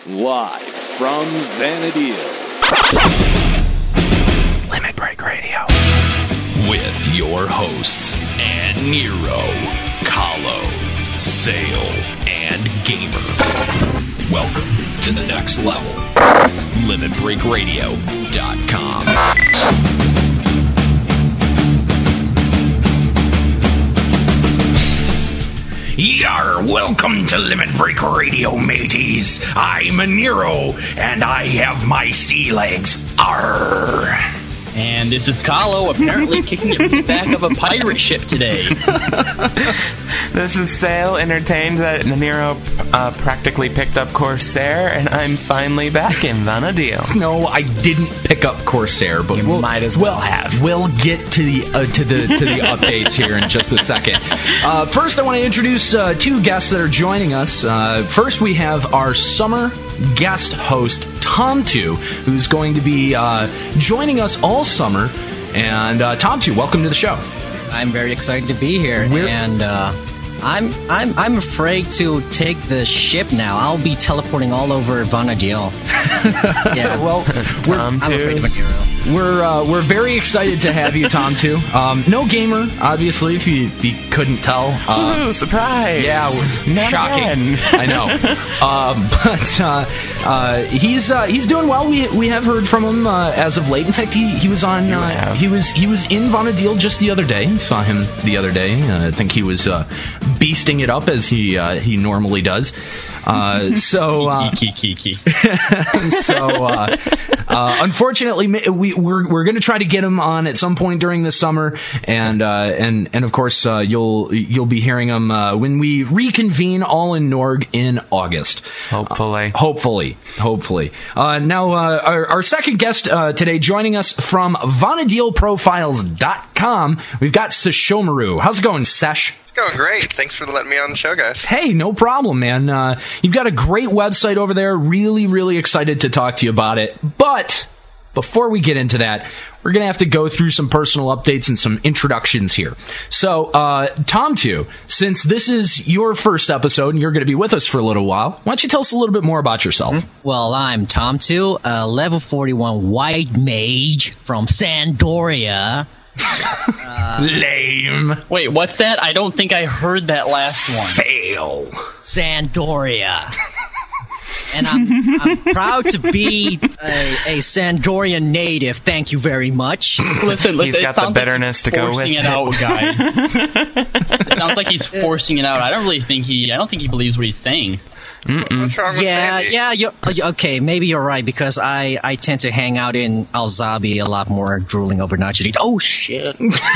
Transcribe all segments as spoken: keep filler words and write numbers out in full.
Live from Vanadil. Limit Break Radio. With your hosts, Nero, Kahlo, Sale, and Gamer. Welcome to the next level. limit break radio dot com. Yar, welcome to Limit Break Radio, mateys. I'm Nero, and I have my sea legs. Arr. And this is Kahlo, apparently kicking the back of a pirate ship today. This is Sale, entertained that Nero uh, practically picked up Corsair, and I'm finally back in Vanadil. No, I didn't pick up Corsair, but You we'll, might as well have. We'll get to the uh, to the to the updates here in just a second. Uh, first, I want to introduce uh, two guests that are joining us. Uh, first, we have our summer guest host, Tom two, who's going to be uh, joining us all summer. And uh, Tom two, welcome to the show. I'm very excited to be here, We're- and uh, I'm I'm I'm afraid to take the ship now. I'll be teleporting all over Vanadil. Yeah, Well, we're, Tom I'm afraid two. of a hero. We're uh, we're very excited to have you, Tom two. Um, no gamer, obviously, if you, if you couldn't tell. Uh, Ooh, surprise! Yeah, it was Not shocking. again. I know, um, but uh, uh, he's uh, he's doing well. We we have heard from him uh, as of late. In fact, he he was on. Uh, have. he was he was in Vanadil just the other day. Saw him the other day. Uh, I think he was uh, beasting it up as he uh, he normally does. Uh, so uh, Kiki, kiki. so uh, uh, unfortunately, we we're we're going to try to get him on at some point during the summer, and uh, and and of course uh, you'll you'll be hearing him uh, when we reconvene all in Norg in August. Hopefully. Uh, hopefully, hopefully. Uh, now uh, our, our second guest uh, today, joining us from Vanadil Profiles dot com, we've got Seshomaru. How's it going, Sesh? It's going great. Thanks for letting me on the show, guys. Hey, no problem, man. Uh, you've got a great website over there. Really, really excited to talk to you about it. But before we get into that, we're going to have to go through some personal updates and some introductions here. So, uh, Tom two, since this is your first episode and you're going to be with us for a little while, why don't you tell us a little bit more about yourself? Well, I'm Tom two, a level forty-one white mage from Sandoria. Lame. Wait, what's that? I don't think I heard that last one. Fail. Sandoria. And I'm, I'm proud to be a, a Sandorian native. Thank you very much. Listen, listen, He's it got the sounds bitterness like he's to go forcing with it out, guy. It sounds like he's forcing it out. I don't really think he. I don't think he believes what he's saying. What's wrong with Yeah, Sandy? yeah, you're, okay, maybe you're right, because I, I tend to hang out in Alzabi a lot more, drooling over Nachri. Oh, shit.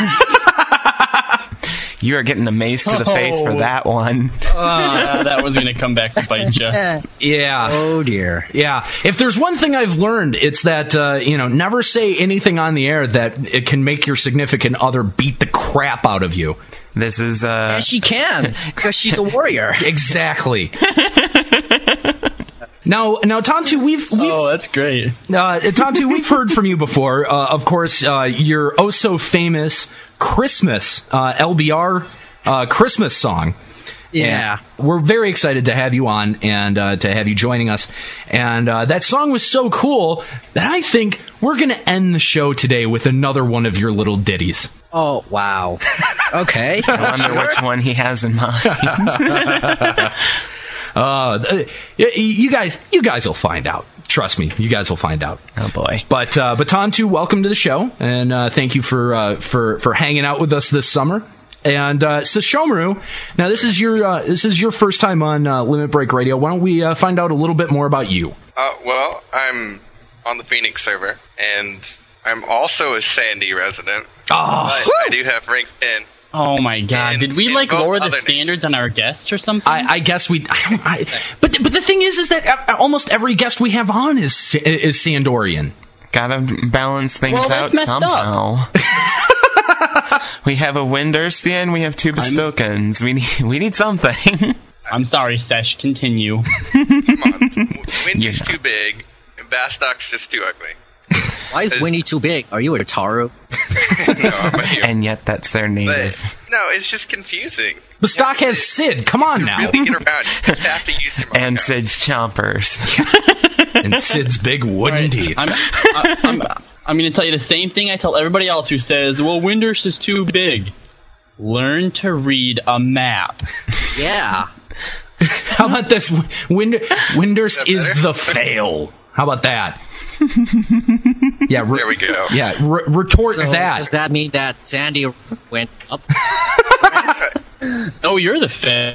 You are getting a mace to the Oh. face for that one. Yeah, that was going to come back to bite you. Yeah. Oh, dear. Yeah. If there's one thing I've learned, it's that, uh, you know, never say anything on the air that it can make your significant other beat the crap out of you. This is, uh... Yeah, she can, because she's a warrior. Exactly. Now, now, Tom two, we've, we've Oh, that's great. uh, Tom two, we've heard from you before. Uh, of course, uh, your oh so famous Christmas uh, L B R uh, Christmas song. Yeah. We're very excited to have you on and uh, to have you joining us. And uh, that song was so cool that I think we're going to end the show today with another one of your little ditties. Oh, wow. Okay. I wonder which one he has in mind. Uh, you guys, you guys will find out. Trust me, you guys will find out. Oh, boy. But uh, but Tom two, welcome to the show, and uh, thank you for uh, for for hanging out with us this summer. And uh, Seshomaru, now this is your uh, this is your first time on uh, Limit Break Radio. Why don't we uh, find out a little bit more about you? Uh, well, I'm on the Phoenix server, and I'm also a Sandy resident. Oh, But I do have rank ten. Oh my god! In- Did we in like both lower the other standards nations. on our guests or something? I, I guess we. I don't, I, but but the thing is, is that uh, almost every guest we have on is is Sandorian. Gotta balance things Well, that's out messed somehow. We have a Winderstian, we have two Bestokans. We need, we need something. I'm sorry, Sesh. Continue. Come on. Windy's Yeah. too big, and Bastok's just too ugly. Why is Is- Winnie too big? Are you a Taru? No, I'm a hero. And yet that's their native. But No, it's just confusing. The stock has Sid. Come on now. Really get around. You just have to use your markups. And Sid's chompers. And Sid's big wooden Right. teeth. I'm, I- I'm, I'm going to tell you the same thing I tell everybody else who says, well, Windurst is too big. Learn to read a map. Yeah. How about this? Wind- Windurst is better? the fail. How about that? Yeah. Re- There we go. Yeah. Re- retort So that. does that mean that Sandy went up? Oh, you're the fan.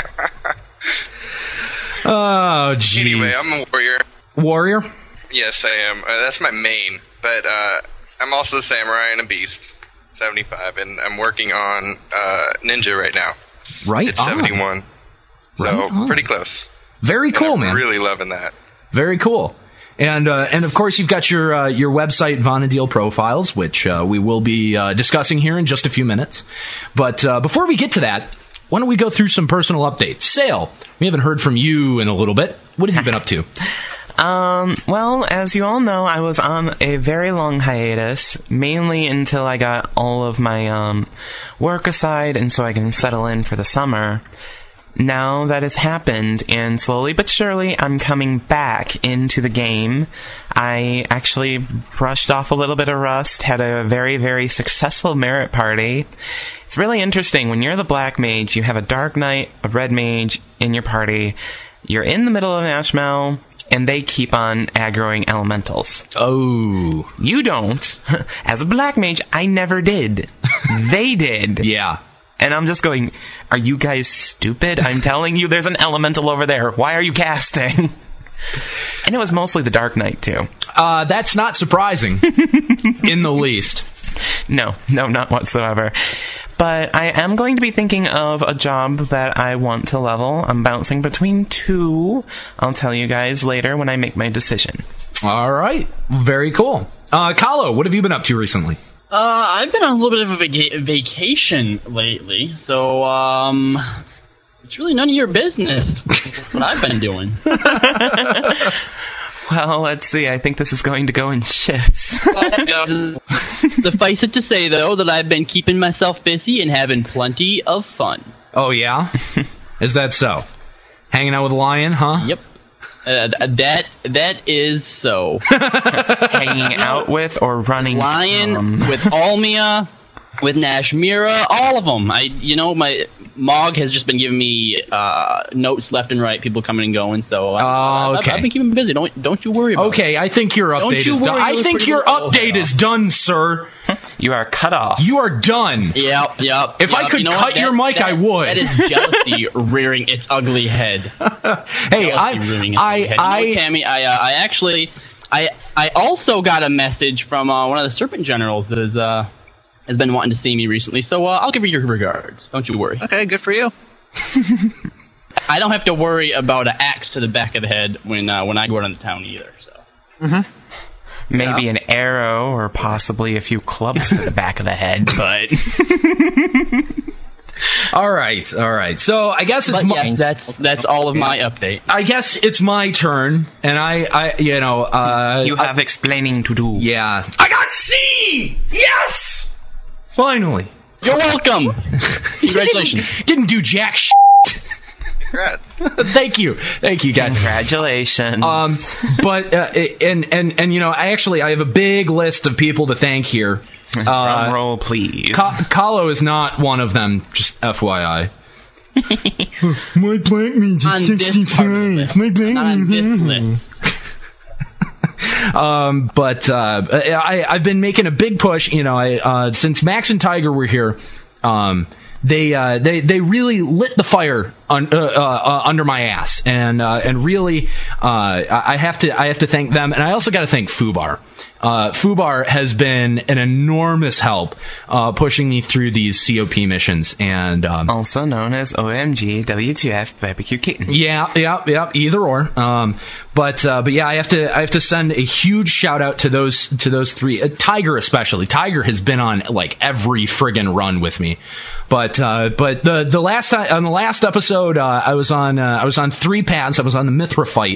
Oh, jeez. Anyway, I'm a warrior. Warrior? Yes, I am. Uh, that's my main. But uh, I'm also a samurai and a beast. seventy-five, and I'm working on uh, ninja right now. Right. It's on. seventy-one. So Right on. pretty close. Very And cool, I'm man. really loving that. Very cool. And uh, and of course you've got your uh, your website Vana'diel Profiles, which uh, we will be uh, discussing here in just a few minutes. But uh, before we get to that, why don't we go through some personal updates? Sale, we haven't heard from you in a little bit. What have you been up to? Um, well, as you all know, I was on a very long hiatus, mainly until I got all of my um, work aside and so I can settle in for the summer. Now that has happened, and slowly but surely, I'm coming back into the game. I actually brushed off a little bit of rust, had a very, very successful merit party. It's really interesting. When you're the black mage, you have a dark knight, a red mage in your party. You're in the middle of Ashmel, and they keep on aggroing elementals. Oh, You don't. As a black mage, I never did. They did. yeah. And I'm just going, are you guys stupid? I'm telling you, there's an elemental over there. Why are you casting? And it was mostly the Dark Knight, too. Uh, that's not surprising in the least. No, no, not whatsoever. But I am going to be thinking of a job that I want to level. I'm bouncing between two. I'll tell you guys later when I make my decision. All right. Very cool. Uh, Kahlo, what have you been up to recently? Uh, I've been on a little bit of a vaca- vacation lately, so, um, it's really none of your business what I've been doing. Well, let's see. I think this is going to go in shifts. Suffice it to say, though, that I've been keeping myself busy and having plenty of fun. Oh, yeah? Is that so? Hanging out with Lion, huh? Yep. Uh, that that is so. Hanging out with or running Lion from. with Almia, with Nashmira, all of them. I, you know, my Mog has just been giving me uh, notes left and right, people coming and going. So I, Oh, okay. I've, I've been keeping busy. Don't don't you worry about it. Okay, I think your Don't update you is done. worry, I you think pretty your little update hell. is done, sir. You are cut off. You are done. Yep, yep. If I yep. could You know cut what? your That- mic, that- I would. That is jealousy rearing its ugly head. Hey, Jealousy rearing its I, ugly head. I, You know, I, Tammy, I, uh, I actually, I, I also got a message from uh, one of the Serpent Generals that is, uh, has been wanting to see me recently. So uh, I'll give her your regards. Don't you worry. Okay, good for you. I don't have to worry about an axe to the back of the head when uh, when I go around the town either. So. Maybe an arrow or possibly a few clubs to the back of the head, but all right, all right. So I guess it's But my, yes, that's that's all of my update. I guess it's my turn, and I, I, you know, uh, you have explaining to do. yeah, I got C. Yes, finally. You're welcome. Congratulations. Didn't do jack shit. Congrats. Thank you, thank you, guys. Congratulations. Um, but uh, and and and you know, I actually I have a big list of people to thank here. Drum Uh, roll, please. Ka- Kahlo is not one of them. Just F Y I. My black mage On is this part of the sixty-five. list. My black Not on this list. Um, but uh, I, I've been making a big push. You know, I, uh, since Max and Tiger were here, um, they uh, they they really lit the fire un, uh, uh, under my ass, and uh, and really, uh, I have to I have to thank them, and I also got to thank Fubar. Uh, Fubar has been an enormous help uh, pushing me through these C O P missions, and um, Also known as O M G W T F Barbecue Kitten. yeah, yeah, yeah. Either or. Um, but uh, but yeah, I have to I have to send a huge shout out to those to those three. Uh, Tiger especially. Tiger has been on like every friggin' run with me. But uh, but the the last time on the last episode, uh, I was on uh, I was on three paths. I was on the Mithra fight.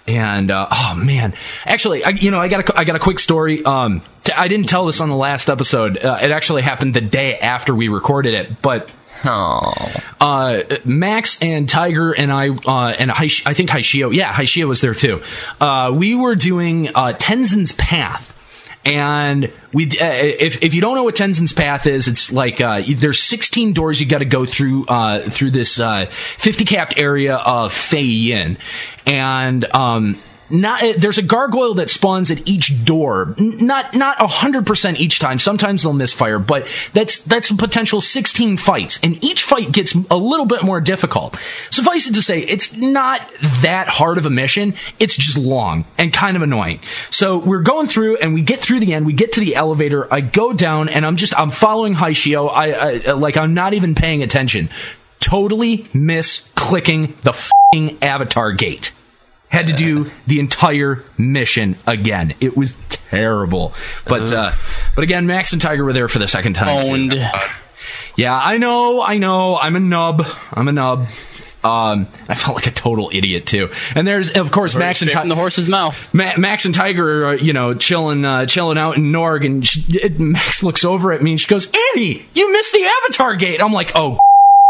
and uh, oh man, actually, I, you know, I got a, I got a quick story. Um, t- I didn't tell this on the last episode. Uh, it actually happened the day after we recorded it, but. Oh. Uh, Max and Tiger and I, uh, and Haish- I think Haishio, yeah, Haishio was there too. Uh, we were doing, uh, Tenzin's Path. And we, uh, if, if you don't know what Tenzin's Path is, it's like, uh, there's sixteen doors you gotta go through, uh, through this, uh, fifty capped area of Fei Yin. And, um, Not there's a gargoyle that spawns at each door. Not not a hundred percent each time. Sometimes they'll misfire, but that's that's a potential sixteen fights, and each fight gets a little bit more difficult. Suffice it to say, it's not that hard of a mission. It's just long and kind of annoying. So we're going through, and we get through the end. We get to the elevator. I go down, and I'm just I'm following Haishio. I, I like I'm not even paying attention. Totally miss clicking the f***ing avatar gate. Had to do the entire mission again. It was terrible. But uh, but again, Max and Tiger were there for the second time. Owned. Yeah, I know, I know. I'm a nub. I'm a nub. Um, I felt like a total idiot too. And there's, of course, Very Max and Tiger. in the horse's mouth. Ma- Max and Tiger are, uh, you know, chilling, uh, chilling out in Norg, and she, it, Max looks over at me and she goes, "Annie, you missed the avatar gate." I'm like, oh,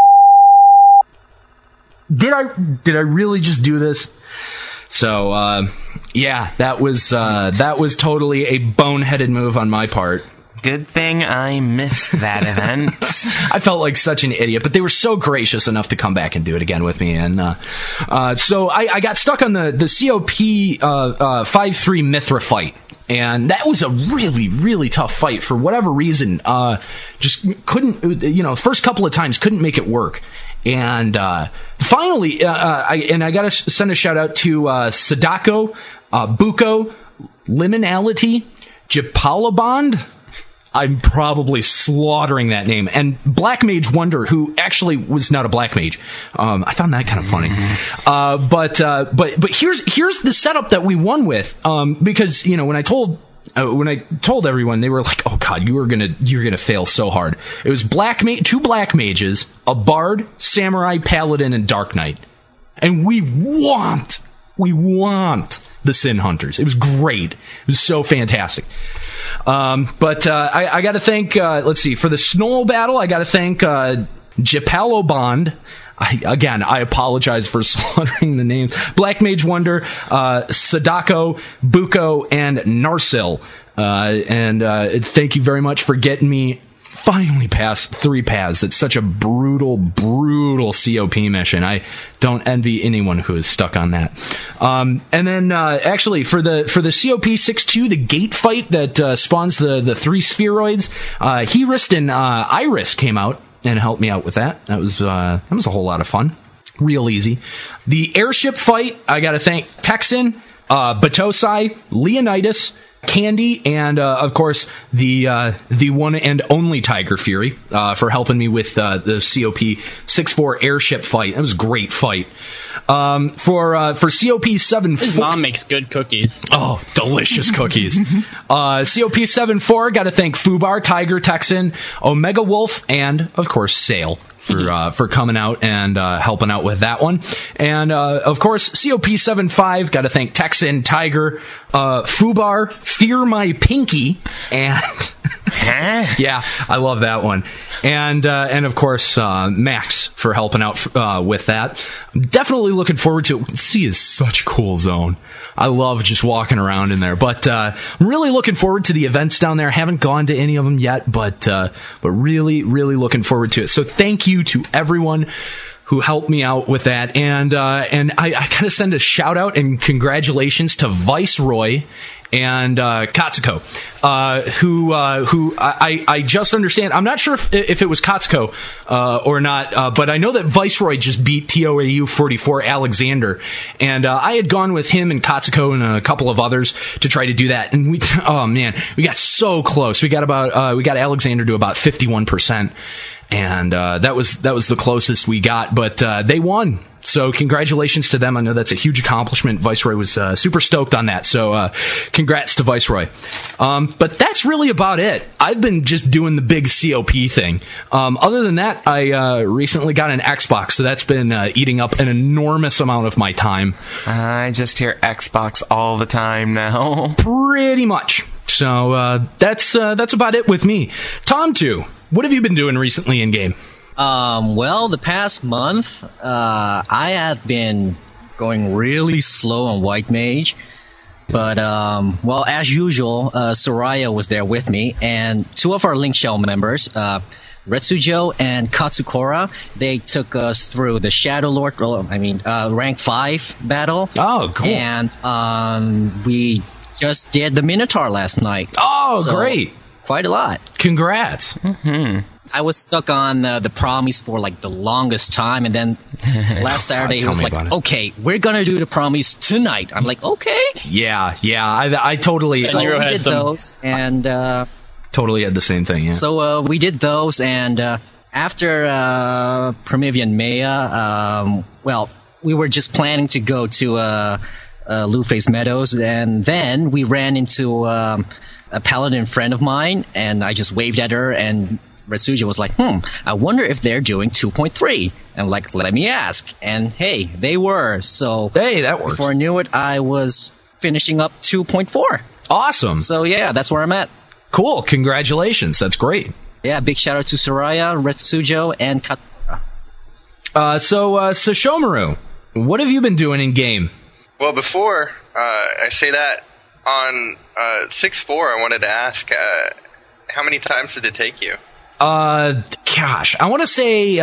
did I? Did I really just do this? So, uh, yeah, that was, uh, that was totally a boneheaded move on my part. Good thing I missed that event. I felt like such an idiot, but they were so gracious enough to come back and do it again with me. And, uh, uh, so I, I got stuck on the, the C O P, uh, uh, five three Mithra fight. And that was a really, really tough fight for whatever reason. Uh, just couldn't, you know, first couple of times couldn't make it work. And, uh, finally, uh, I, and I gotta send a shout out to, uh, Sadako, uh, Buko, Liminality, Japalabond. I'm probably slaughtering that name. And Black Mage Wonder, who actually was not a Black Mage. Um, I found that kind of funny. Uh, but, uh, but, but here's, here's the setup that we won with. Um, because, you know, when I told, uh, when I told everyone, they were like, "Oh God, you were gonna, you're gonna fail so hard." It was Black Ma- two Black Mages, a Bard, Samurai, Paladin, and Dark Knight. And we want, we want the Sin Hunters. It was great. It was so fantastic. Um, but, uh, I, I gotta thank, uh, let's see, for the Snoll battle, I gotta thank, uh, Japalobond. I, again, I apologize for slaughtering the names. Black Mage Wonder, uh, Sadako, Buko, and Narsil. Uh, and, uh, thank you very much for getting me finally past three paths. That's such a brutal, brutal C O P mission. I don't envy anyone who is stuck on that. Um, and then, uh, actually for the, for the C O P six two, the gate fight that, uh, spawns the, the three spheroids, uh, Herist and, uh, Iris came out and helped me out with that. That was, uh, that was a whole lot of fun. Real easy. The airship fight, I gotta thank Texan, uh, Batosai, Leonidas, Candy, and uh, of course the uh, the one and only Tiger Fury uh, for helping me with uh, the C O P six four airship fight. That was a great fight. Um, for uh, for C O P seven four, his mom makes good cookies. Oh, delicious cookies. uh, C O P seven four, got to thank Fubar, Tiger, Texan, Omega Wolf, and of course Sail for uh, for coming out and uh, helping out with that one. And uh, of course C O P seven five, got to thank Texan, Tiger, uh, Fubar, Fear My Pinky, and yeah, I love that one. And uh, and of course uh, Max for helping out uh, with that. I'm definitely looking forward to it. C is such a cool zone. I love just walking around in there. But uh, I'm really looking forward to the events down there. Haven't gone to any of them yet, but uh, but really, really looking forward to it. So thank you to everyone who helped me out with that. And uh, and I, I gotta send a shout out and congratulations to Viceroy and uh, Katsuko, uh, who uh, who I, I just understand. I'm not sure if, if it was Katsuko uh, or not, uh, but I know that Viceroy just beat T O A U forty-four Alexander, and uh, I had gone with him and Katsuko and a couple of others to try to do that. And we, oh man, we got so close. We got about uh, we got Alexander to about fifty-one percent. and uh, that was that was the closest we got. But uh, they won, so congratulations to them. I know that's a huge accomplishment. Viceroy was uh, super stoked on that, so uh, congrats to Viceroy. Um, but that's really about it. I've been just doing the big C O P thing. Um, other than that, I uh, recently got an Xbox, so that's been uh, eating up an enormous amount of my time. I just hear Xbox all the time now. Pretty much. So uh, that's uh, that's about it with me. Tom, too. What have you been doing recently in game? Um, well, the past month, uh, I have been going really slow on White Mage. But, um, well, as usual, uh, Soraya was there with me, and two of our Link Shell members, uh, Retsujo and Katsukora, they took us through the Shadow Lord, well, I mean, uh, rank five battle. Oh, cool. And, um, we just did the Minotaur last night. Oh, So, great. Quite a lot. Congrats. Hmm. I was stuck on uh, the promise for like the longest time, and then last Saturday he tell was me like, about it. "Okay, we're gonna do the promise tonight." I'm like, "Okay." Yeah, yeah. I, I totally, So Nero we has did some- those, and uh, totally had the same thing, yeah. so uh, we did those, and uh, after uh, Promethean Maya, um, well, we were just planning to go to uh, uh, Luface Meadows, and then we ran into um, a paladin friend of mine, and I just waved at her, and Retsuja was like, hmm, I wonder if they're doing two point three. And I'm like, let me ask. And hey, they were. So Hey, that works. before I knew it, I was finishing up two point four. Awesome. So yeah, that's where I'm at. Cool. Congratulations. That's great. Yeah, big shout out to Soraya, Retsujo, and Katsura. Uh, so, uh, Sashomaru, what have you been doing in game? Well, before uh, I say that, on uh, six four, I wanted to ask, uh, how many times did it take you? Uh, gosh, I want to say, uh,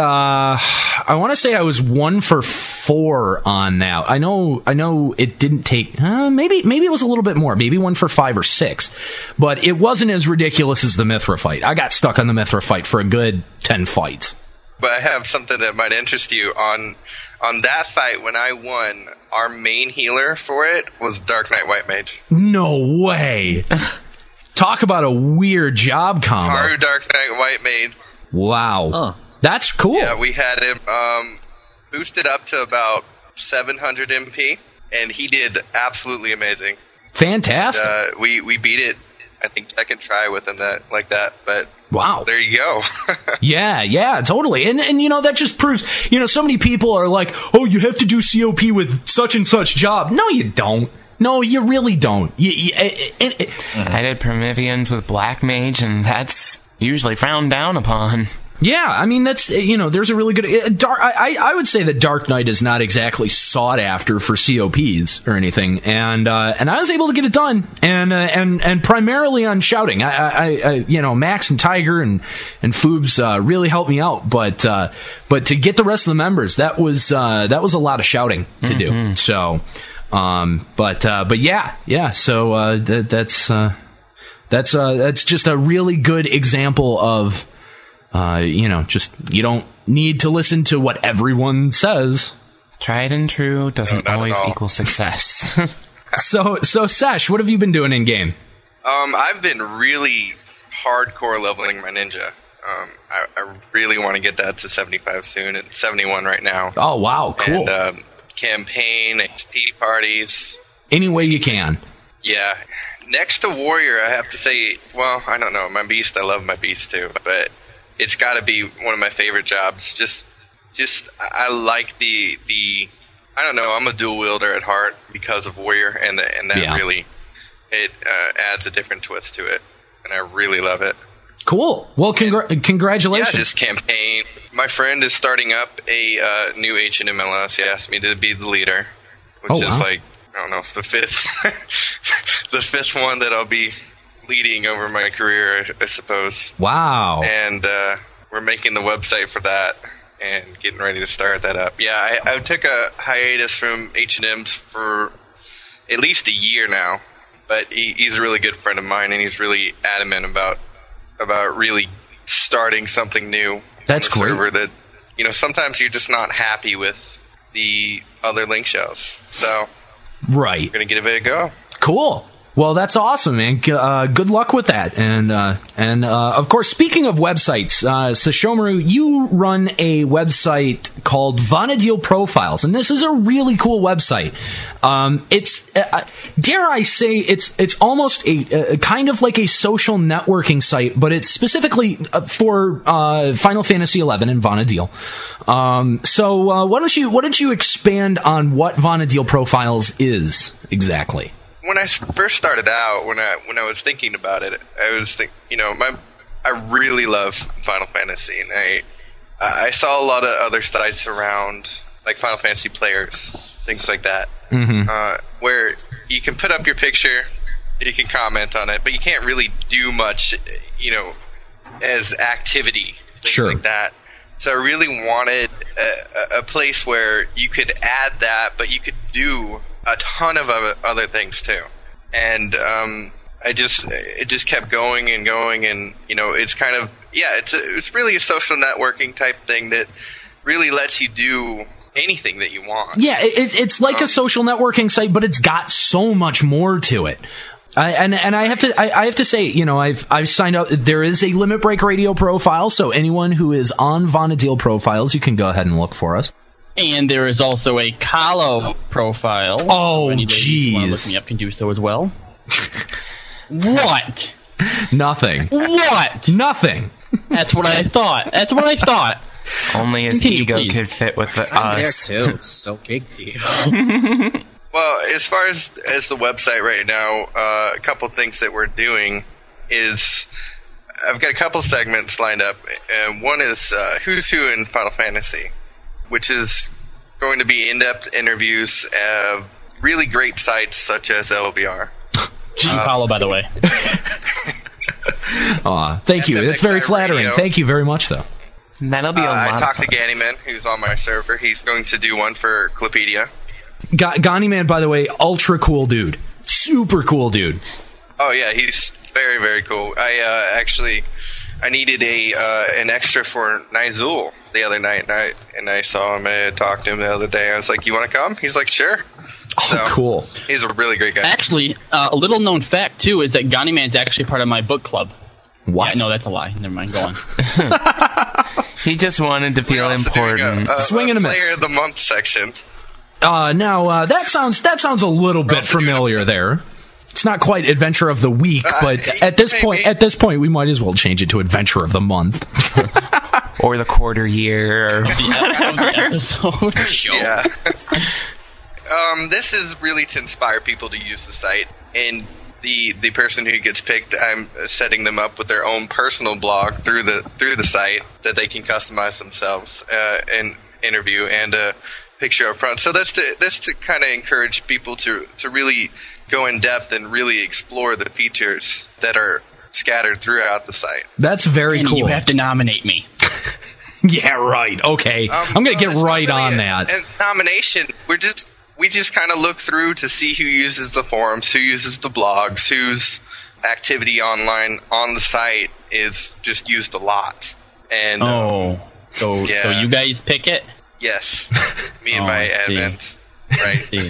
I want to say I was one for four on that. I know, I know it didn't take, uh, maybe, maybe it was a little bit more, maybe one for five or six, but it wasn't as ridiculous as the Mithra fight. I got stuck on the Mithra fight for a good ten fights. But I have something that might interest you. On on that fight, when I won, our main healer for it was Dark Knight White Mage. No way. Talk about a weird job combo. Haru Dark Knight White Mage. Wow. Huh. That's cool. Yeah, we had him um, boosted up to about seven hundred M P, and he did absolutely amazing. Fantastic. Uh, we we beat it, I think, second try with him that like that. But Wow. there you go. Yeah, yeah, totally. And, and, you know, that just proves, you know, so many people are like, oh, you have to do C O P with such and such job. No, you don't. No, you really don't. You, you, it, it, it, I did Prometheans with Black Mage, and that's usually frowned down upon. yeah, I mean, that's, you know, there's a really good, uh, dark, I, I would say that Dark Knight is not exactly sought after for C O Ps or anything. And, uh, and I was able to get it done. And, uh, and, and primarily on shouting. I, I, I, you know, Max and Tiger and, and Foobs, uh, really helped me out. But, uh, but to get the rest of the members, that was, uh, that was a lot of shouting to Mm-hmm. do. So, um, but, uh, but yeah, yeah, so, uh, that, that's, uh, that's, uh, that's just a really good example of, uh, you know, just, you don't need to listen to what everyone says. Tried and true doesn't No, not at always all. equal success. So, so Sash, what have you been doing in game? um, I've been really hardcore leveling my ninja. Um, I, I really want to get that to seventy-five soon. It's seventy-one right now. Oh, wow, cool. And um, campaign, X P parties. Any way you can. Yeah. Next to Warrior, I have to say, well, I don't know. My Beast, I love my Beast too, but it's got to be one of my favorite jobs. Just, just, I like the, the, I don't know, I'm a dual wielder at heart because of Warrior, and, the, and that Yeah. really, it uh, adds a different twist to it, and I really love it. Cool. Well, congra- congratulations. Yeah, just campaign. My friend is starting up a uh, new H and M L S. He asked me to be the leader, which Oh, is wow. like, I don't know, the fifth, the fifth one that I'll be leading over my career, I, I suppose. Wow. And uh, we're making the website for that and getting ready to start that up. Yeah, I, I took a hiatus from H and M's for at least a year now, but he, he's a really good friend of mine, and he's really adamant about about really starting something new. That's on the great. server that, you know, sometimes you're just not happy with the other link shows. So Right. we're gonna give it a go. Cool. Well, that's awesome, man. G- Uh, good luck with that. And uh, and uh, of course, speaking of websites, uh, Sashomaru, you run a website called Vanadil Profiles, and this is a really cool website. Um, it's uh, dare I say it's it's almost a, a kind of like a social networking site, but it's specifically uh, for uh, Final Fantasy eleven and Vanadil. Um, so uh, why don't you why don't you expand on what Vanadil Profiles is exactly? When I first started out, when I when I was thinking about it, I was think, you know, my I really love Final Fantasy, and I I saw a lot of other sites around, like Final Fantasy players, things like that, Mm-hmm. uh, where you can put up your picture, you can comment on it, but you can't really do much, you know, as activity, things Sure. like that. So I really wanted a, a place where you could add that, but you could do a ton of other, other things too. And um, I just it just kept going and going, and you know, it's kind of yeah, it's a, it's really a social networking type thing that really lets you do anything that you want. Yeah, it- it's it's like a social networking site, but it's got so much more to it. I, and and I have to I, I have to say, you know, I've I've signed up. There is a Limit Break Radio profile, so anyone who is on Vanadil Profiles, you can go ahead and look for us. And there is also a Kahlo profile. Oh, Any ladies who want to jeez. look me up can do so as well. What? Nothing. What? Nothing. That's what I thought. That's what I thought. Only his Continue, ego please. could fit with the, I'm there us. too. So big deal. Well, as far as as the website right now, uh, a couple things that we're doing is I've got a couple segments lined up, and one is uh, Who's Who in Final Fantasy, which is going to be in-depth interviews of really great sites such as L B R. I'm Kahlo, by the way. Aw, thank you. F M That's very X I flattering. Radio. Thank you very much, though. That'll be a Uh, lot I of talked to fun. Gannyman, who's on my server. He's going to do one for Clipedia. Ga- Gani Man, by the way, ultra cool dude. Super cool dude. Oh yeah, he's very very cool. I uh, actually I needed a uh, an extra for Nizul the other night, and I and I saw him. I talked to him the other day. I was like, "You want to come?" He's like, "Sure." Oh, So, cool. He's a really great guy. Actually, uh, a little known fact too is that Gani Man's actually part of my book club. What? Yeah, no, that's a lie. Never mind. Go on. He just wanted to We're feel also doing important. A, a, Swing and a miss. Player of the month section. Uh, now uh, that sounds that sounds a little bit also doing familiar a- there. It's not quite Adventure of the Week, Uh, but at this maybe. point, at this point, we might as well change it to Adventure of the Month. Or the quarter year. Or The episode. Yeah. um, this is really to inspire people to use the site, and the the person who gets picked, I'm setting them up with their own personal blog through the through the site that they can customize themselves, uh, an interview and a picture up front. So that's to that's to kind of encourage people to to really go in depth and really explore the features that are scattered throughout the site. That's very And cool. you have to nominate me. Yeah, right. Okay, Um, I'm gonna well, get it's not right really on a- that. A nomination. We're just we just kind of look through to see who uses the forums, who uses the blogs, whose activity online on the site is just used a lot. And um, Oh, so Yeah. so you guys pick it? yes, me and Oh, my I see. admins, right? See.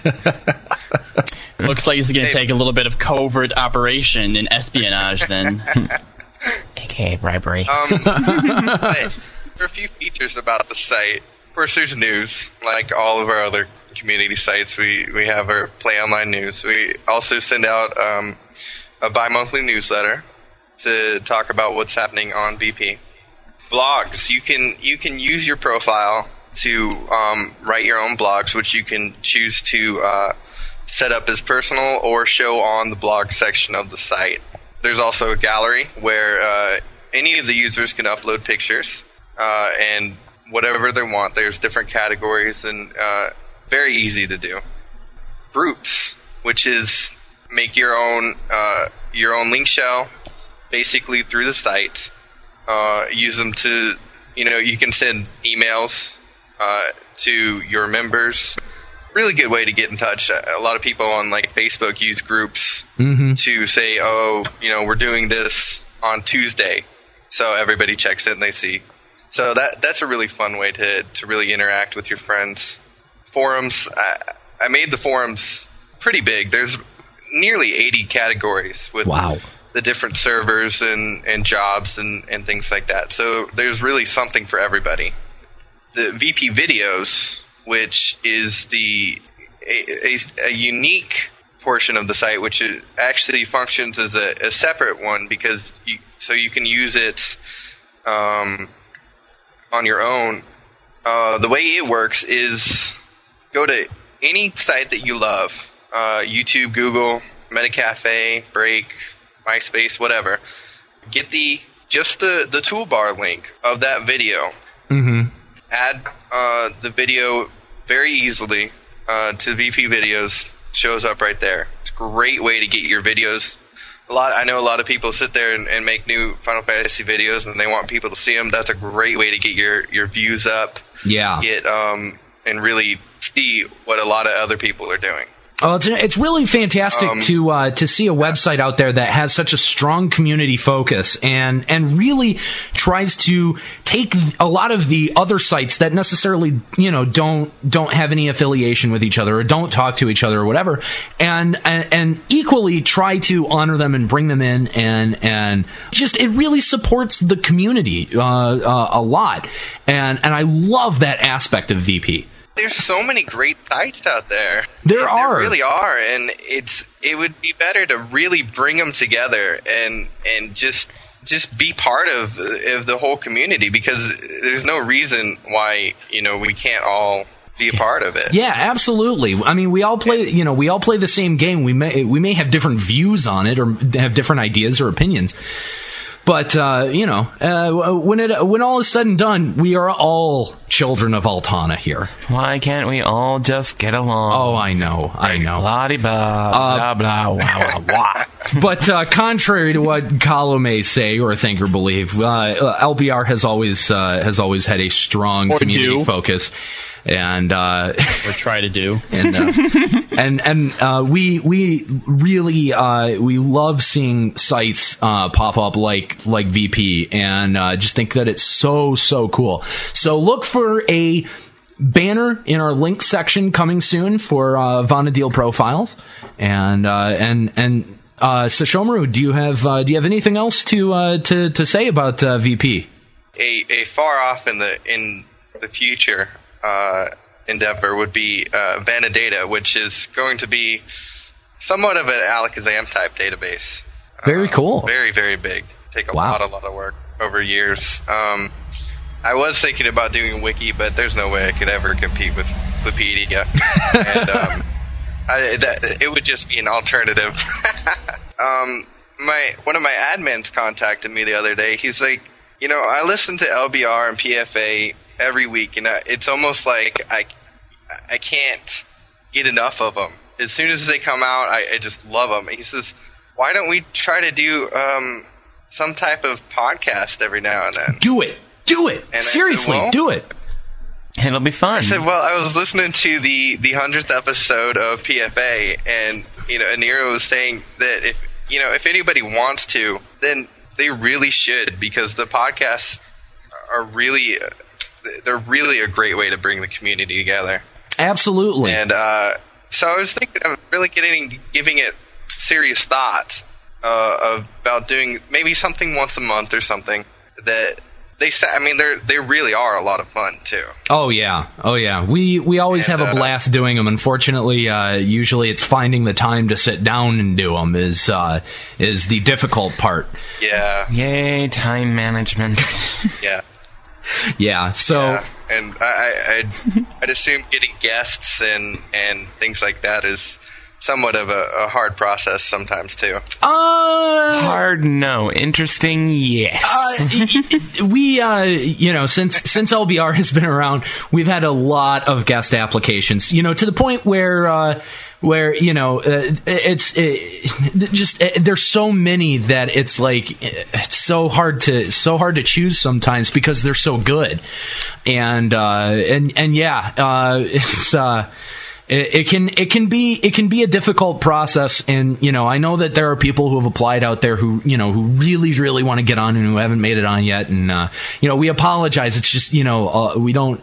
Looks like it's going to Hey. take a little bit of covert operation and espionage then. A K A bribery. Um, but there are a few features about the site. Of course, there's news, like all of our other community sites. We we have our Play Online news. We also send out um, a bi-monthly newsletter to talk about what's happening on V P. Blogs. You can you can use your profile to um, write your own blogs, which you can choose to uh, set up as personal or show on the blog section of the site. There's also a gallery where uh, any of the users can upload pictures uh, and whatever they want. There's different categories and uh, very easy to do. Groups, which is make your own uh, your own link shell, basically through the site. Uh, use them to, you know, you can send emails uh, to your members. Really good way to get in touch. A lot of people on like Facebook use groups Mm-hmm. to say, oh, you know, we're doing this on Tuesday, so everybody checks it and they see. So that that's a really fun way to to really interact with your friends. Forums. I, I made the forums pretty big. There's nearly eighty categories with Wow. the different servers and, and jobs and, and things like that. So there's really something for everybody. The V P Videos, which is the a, a, a unique portion of the site, which is, actually functions as a, a separate one because you, so you can use it um, on your own. Uh, the way it works is go to any site that you love, uh, YouTube, Google, Metacafe, Break, MySpace, whatever. Get the just the, the toolbar link of that video. Mm-hmm. Add uh, the video very easily uh, to V P Videos. Shows up right there. It's a great way to get your videos. A lot. I know a lot of people sit there and, and make new Final Fantasy videos, and they want people to see them. That's a great way to get your, your views up. Yeah. Get um and really see what a lot of other people are doing. Oh, it's it's really fantastic Um, to uh, to see a website out there that has such a strong community focus and and really tries to take a lot of the other sites that necessarily you know don't don't have any affiliation with each other or don't talk to each other or whatever, and and, and equally try to honor them and bring them in and and just it really supports the community uh, uh, a lot, and and I love that aspect of V P. There's so many great sites out there. There are. There really are, and it's it would be better to really bring them together and and just just be part of of the whole community, because there's no reason why you know we can't all be a part of it. Yeah, absolutely. I mean, we all play, you know, we all play the same game. We may we may have different views on it or have different ideas or opinions. But, uh, you know, uh, when it when all is said and done, we are all children of Altana here. Why can't we all just get along? Oh, I know, I know. La-di-ba, blah, blah, wah, wah, wah. But uh, contrary to what Kahlo may say or think or believe, uh, L B R has always uh, has always had a strong Or community do. focus. And uh, Or try to do. and uh, and and uh, we we really uh, we love seeing sites uh, pop up like like V P, and uh, just think that it's so so cool. So look for a banner in our link section coming soon for uh, Vana'diel profiles, and uh, and and uh, Sesshomaru, do you have uh, do you have anything else to uh, to to say about uh, V P? A a far off in the in the future. Uh, endeavor would be uh, Vanadata, which is going to be somewhat of an Alakazam type database. Very Uh, cool. Very, very big. Take a Wow. lot, a lot of work over years. Um, I was thinking about doing a wiki, but there's no way I could ever compete with Wikipedia. and um, I, that, it would just be an alternative. um, my one of my admins contacted me the other day. He's like, you know, I listen to L B R and P F A every week, and I, it's almost like I, I can't get enough of them. As soon as they come out, I, I just love them. He says, why don't we try to do um, some type of podcast every now and then? Do it. Do it. And I said, Seriously, well, do it. It'll be fun. I said, well, I was listening to the the hundredth episode of P F A, and you know, Aniro was saying that if you know if anybody wants to, then they really should, because the podcasts are really they're really a great way to bring the community together. Absolutely. And uh, so I was thinking of really getting giving it serious thought uh, about doing maybe something once a month or something that. They, I mean, they they really are a lot of fun too. Oh yeah, oh yeah. We we always And, have a uh, blast doing them. Unfortunately, uh, usually it's finding the time to sit down and do them is uh, is the difficult part. Yeah, Yay, time management. yeah, Yeah. So yeah. And I, I I'd, I'd assume getting guests and and things like that is somewhat of a, a hard process sometimes too. uh, Hard, no. Interesting, yes. uh, we uh, you know since since L B R has been around, we've had a lot of guest applications. You know, to the point where. Uh, Where you know uh, it's it, just it, there's so many that it's like it's so hard to so hard to choose sometimes because they're so good, and uh, and and yeah, uh, it's uh, It, it can it can be it can be a difficult process, and you know I know that there are people who have applied out there who you know who really really want to get on and who haven't made it on yet, and uh, you know we apologize. It's just you know uh, we don't.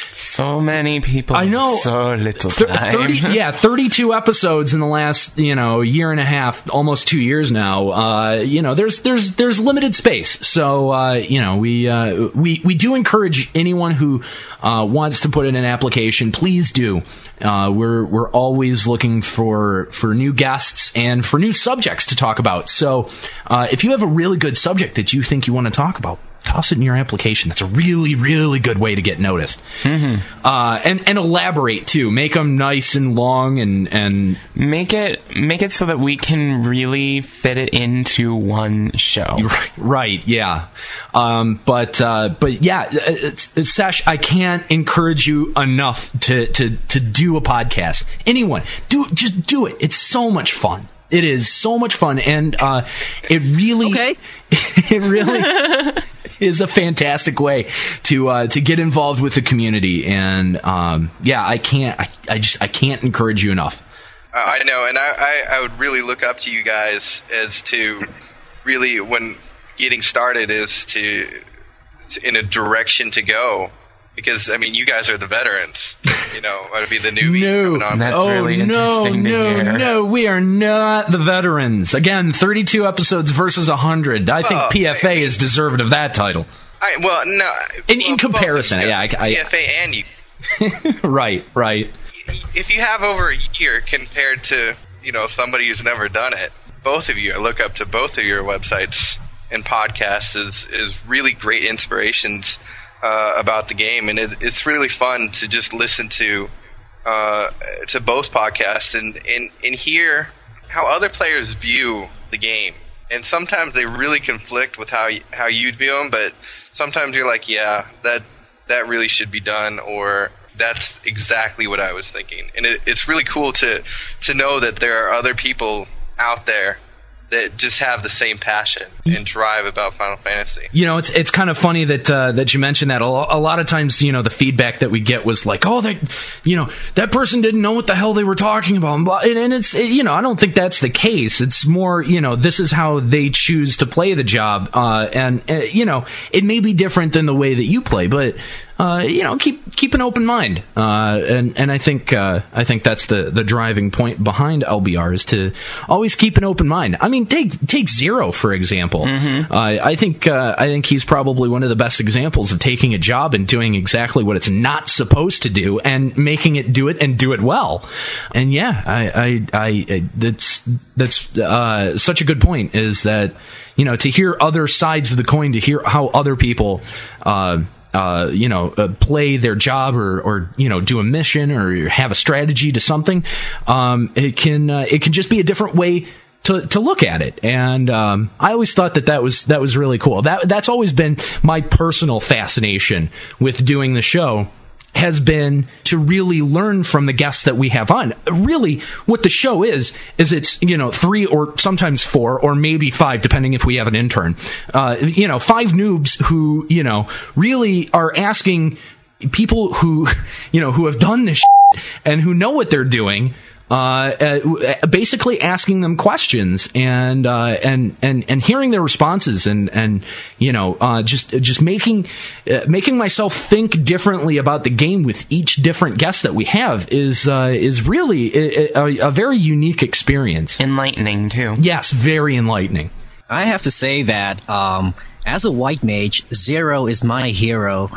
So many people. I know. So little Th- time. thirty, yeah, thirty-two episodes in the last you know year and a half, almost two years now. Uh, you know, there's there's there's limited space, so uh, you know we uh, we we do encourage anyone who uh, wants to put in an application. Please do. Uh, we're we're always looking for for new guests and for new subjects to talk about. So uh, if you have a really good subject that you think you want to talk about, toss it in your application. That's a really, really good way to get noticed. Mm-hmm. Uh, and, and elaborate too. Make them nice and long and, and make it make it so that we can really fit it into one show. Right, right yeah. Um, but uh, but yeah, it's, it's, Sesh, I can't encourage you enough to, to, to do a podcast. Anyone, do just do it. It's so much fun. It is so much fun, and uh, it really, okay. it really is a fantastic way to uh, to get involved with the community. And um, yeah, I can't, I, I just, I can't encourage you enough. Uh, I know, and I, I, I would really look up to you guys as to really when getting started is to, to in a direction to go. Because, I mean, you guys are the veterans. You know, I'd be the newbie no. coming on. That's oh, really no, interesting to no, hear. no, we are not the veterans. Again, thirty-two episodes versus one hundred. I think Oh, P F A I mean- is deserving of that title. I, well, no. In- in well, both comparison, of you, yeah, I- I- P F A and you. Right, right. If you have over a year compared to, you know, somebody who's never done it, both of you, I look up to both of your websites and podcasts is, is really great inspirations uh, about the game. And it, it's really fun to just listen to uh, to both podcasts and, and, and hear how other players view the game. And sometimes they really conflict with how how you'd view them, but sometimes you're like, yeah, that that really should be done, or that's exactly what I was thinking. And it, it's really cool to to know that there are other people out there that just have the same passion and drive about Final Fantasy. You know, it's it's kind of funny that uh, that you mentioned that. A, lo- a lot of times, you know, the feedback that we get was like, "Oh, that, you know, that person didn't know what the hell they were talking about." And, blah. and, and it's, it, you know, I don't think that's the case. It's more, you know, this is how they choose to play the job, uh, and uh, you know, it may be different than the way that you play, but. Uh, you know, keep keep an open mind, uh, and and I think uh, I think that's the, the driving point behind L B R is to always keep an open mind. I mean, take take Zero for example. Mm-hmm. Uh, I think uh, I think he's probably one of the best examples of taking a job and doing exactly what it's not supposed to do and making it do it and do it well. And yeah, I I, I that's that's uh, such a good point. Is that you know to hear other sides of the coin, to hear how other people. Uh, Uh, you know, uh, play their job or, or, you know, do a mission or have a strategy to something. Um, it can, uh, it can just be a different way to, to look at it. And, um, I always thought that that was, that was really cool. That, that's always been my personal fascination with doing the show. Has been to really learn from the guests that we have on. Really, what the show is, is it's, you know, three or sometimes four or maybe five, depending if we have an intern. Uh, you know, five noobs who, you know, really are asking people who, you know, who have done this shit and who know what they're doing, uh, uh, basically asking them questions and, uh, and, and, and hearing their responses and, and, you know, uh, just, just making, uh, making myself think differently about the game with each different guest that we have is, uh, is really a, a, a very unique experience. Enlightening, too. Yes, very enlightening. I have to say that, um, as a white mage, Zero is my hero.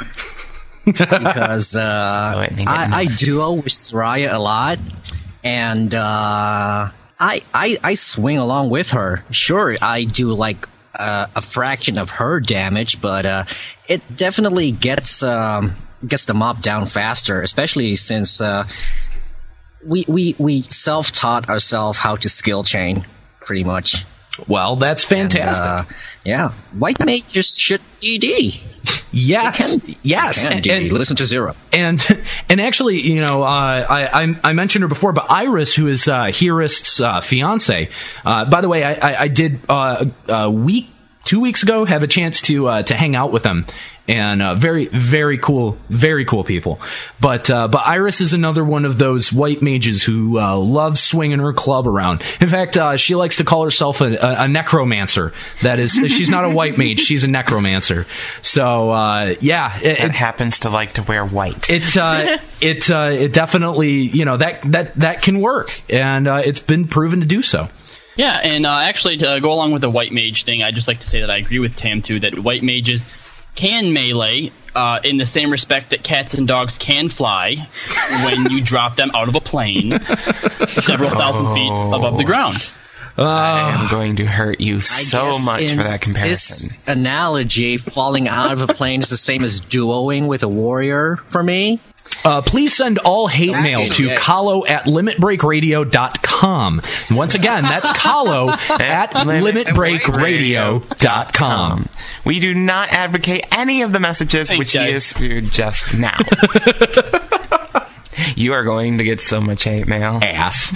because, uh, Oh, I think I, it- I duo with Soraya a lot. And uh, I, I I swing along with her. Sure, I do like uh, a fraction of her damage, but uh, it definitely gets um, gets the mob down faster. Especially since uh, we we we self taught ourselves how to skill chain, pretty much. Well, that's fantastic. And, uh, yeah, white mages should D D. Yes, They can, yes, they can and, D D. and- Listen to Zero. And and actually, you know, uh, I, I I mentioned her before, but Iris, who is uh, Hierist's uh, fiance. Uh, by the way, I, I, I did uh, a week, two weeks ago. Have a chance to uh, to hang out with them, and uh, very very cool, very cool people. But uh, but Iris is another one of those white mages who uh, loves swinging her club around. In fact, uh, she likes to call herself a, a, a necromancer. That is, she's not a white mage; she's a necromancer. So uh, yeah, it, It happens to like to wear white. It uh, it uh, it definitely, you know, that that that can work, and uh, it's been proven to do so. Yeah, and uh, actually, to go along with the white mage thing, I'd just like to say that I agree with Tam, too, that white mages can melee uh, in the same respect that cats and dogs can fly when you drop them out of a plane several thousand Oh. feet above the ground. I am going to hurt you I so guess much in for that comparison. This analogy, falling out of a plane is the same as duoing with a warrior for me. Uh, please send all hate mail to Yeah. Kahlo at limit break radio dot com. Once again, that's Kahlo at limit break radio dot com. Um, we do not advocate any of the messages Thanks, which he guys. has spewed just now. You are going to get so much hate mail. Ass.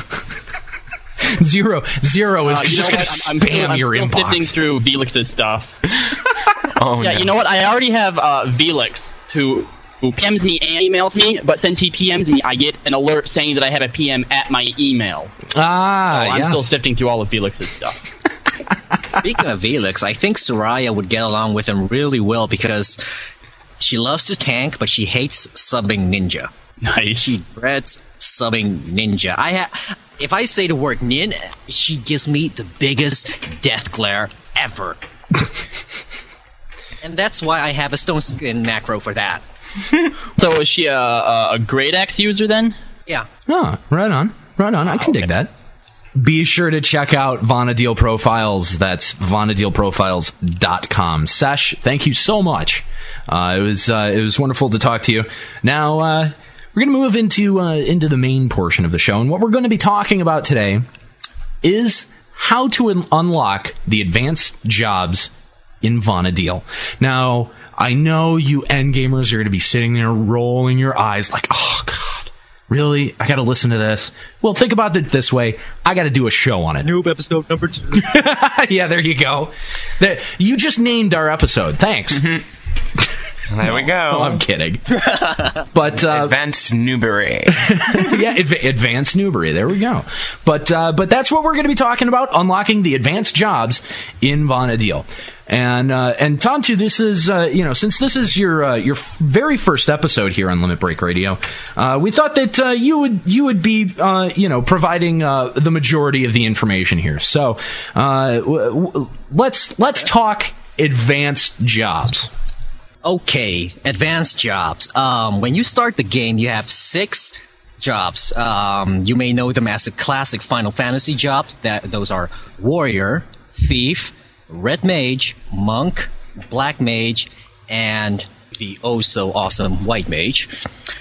Zero, zero is Uh, you just know going to what? I'm, I'm spam still, I'm your still sifting inbox. through Velix's stuff. Oh, Yeah, no. you know what? I already have uh, Velix who who P Ms me and emails me, but since he P Ms me, I get an alert saying that I have a P M at my email. Ah, So I'm yes. still sifting through all of Velix's stuff. Speaking of Velix, I think Soraya would get along with him really well because she loves to tank, but she hates subbing ninja. Nice. She dreads subbing ninja. I ha- if I say the word nin, she gives me the biggest death glare ever. And that's why I have a stone skin macro for that. So is she a, a, a Great Axe user then? Yeah. Oh, right on. Right on. I can dig that. Be sure to check out Vonadil Profiles. That's vonadil profiles dot com. Sesh, thank you so much. Uh, it was uh, it was wonderful to talk to you. Now, uh, we're going to move into uh, into the main portion of the show. And what we're going to be talking about today is how to un- unlock the advanced jobs in Vonadil. Now, I know you endgamers are going to be sitting there rolling your eyes like, oh, God, really? I got to listen to this? Well, think about it this way. I got to do a show on it. Noob episode number two. Yeah, there you go. There, you just named our episode. Thanks. There we go. Oh, I'm kidding. But uh, Advanced Newbury. yeah, adv- advanced Newbury. There we go. But uh, but that's what we're going to be talking about: unlocking the advanced jobs in Vonadil. And uh, and Tontu, this is uh, you know since this is your uh, your very first episode here on Limit Break Radio, uh, we thought that uh, you would you would be uh, you know providing uh, the majority of the information here. So uh, w- w- let's let's talk advanced jobs. Okay, advanced jobs. Um, when you start the game, you have six jobs. Um, you may know them as the classic Final Fantasy jobs. That those are Warrior, Thief, Red Mage, Monk, Black Mage, and the oh so awesome White Mage.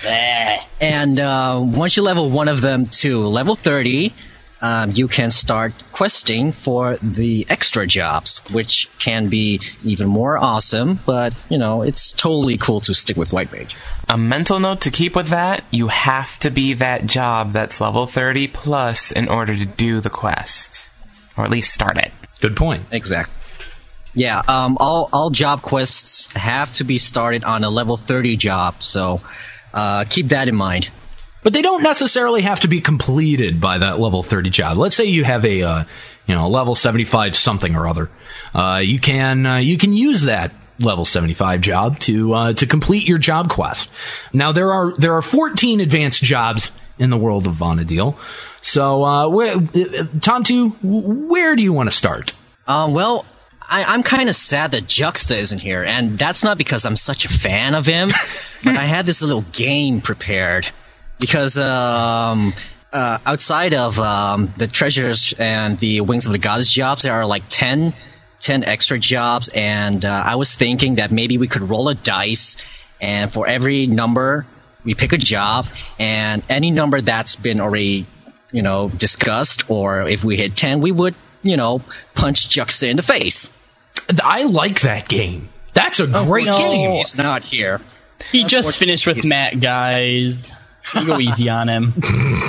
And uh, once you level one of them to level thirty, um, you can start questing for the extra jobs, which can be even more awesome, but, you know, it's totally cool to stick with White Mage. A mental note to keep with that, you have to be that job that's level thirty plus in order to do the quest. Or at least start it. Good point. Exactly. Yeah, um, all, all job quests have to be started on a level thirty job, so uh, keep that in mind. But they don't necessarily have to be completed by that level thirty job. Let's say you have a, uh, you know, level seventy-five something or other. Uh, you can, uh, you can use that level seventy-five job to, uh, to complete your job quest. Now there are, there are fourteen advanced jobs in the world of Vonadil. So, uh, where, Tontu, where do you want to start? Um, well, I, I'm kind of sad that Juxta isn't here, and that's not because I'm such a fan of him, but I had this little game prepared. Because um, uh, outside of um, the treasures and the Wings of the Goddess jobs, there are like ten, ten extra jobs, and uh, I was thinking that maybe we could roll a dice, and for every number, we pick a job, and any number that's been already, you know, discussed, or if we hit ten, we would, you know, punch Juxta in the face. I like that game. That's a great no. game. He's not here. He just finished with Matt, guys. You go easy on him.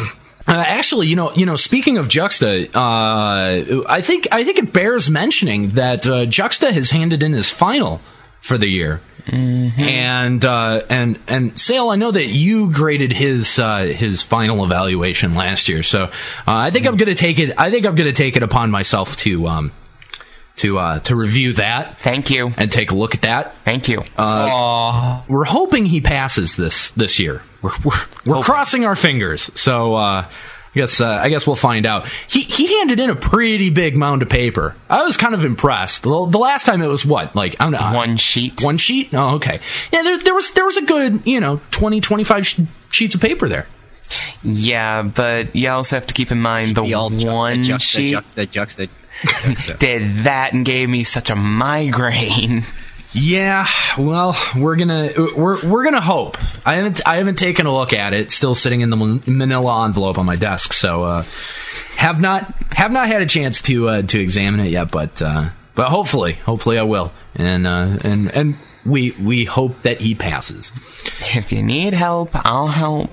Uh, actually, you know, you know, speaking of Juxta, uh, I think I think it bears mentioning that uh, Juxta has handed in his final for the year, mm-hmm. and uh, and and Sale, I know that you graded his uh, his final evaluation last year, so uh, I think mm-hmm. I'm going to take it. I think I'm going to take it upon myself to um to uh, to review that. Thank you, and take a look at that. Thank you. Uh, we're hoping he passes this this year. We're we're, we're crossing our fingers. So uh, I guess uh, I guess we'll find out. He he handed in a pretty big mound of paper. I was kind of impressed. The, the last time it was what, like I'm not one sheet. One sheet. Oh, okay. Yeah, there there was there was a good you know twenty, twenty-five sh- sheets of paper there. Yeah, but you also have to keep in mind the one juxta, sheet juxta, juxta, juxta. did that and gave me such a migraine. Yeah, well, we're gonna we're we're gonna hope. I haven't I haven't taken a look at it. It's still sitting in the manila envelope on my desk, so uh, have not have not had a chance to uh, to examine it yet. But uh, but hopefully hopefully I will, and uh, and and we we hope that he passes. If you need help, I'll help.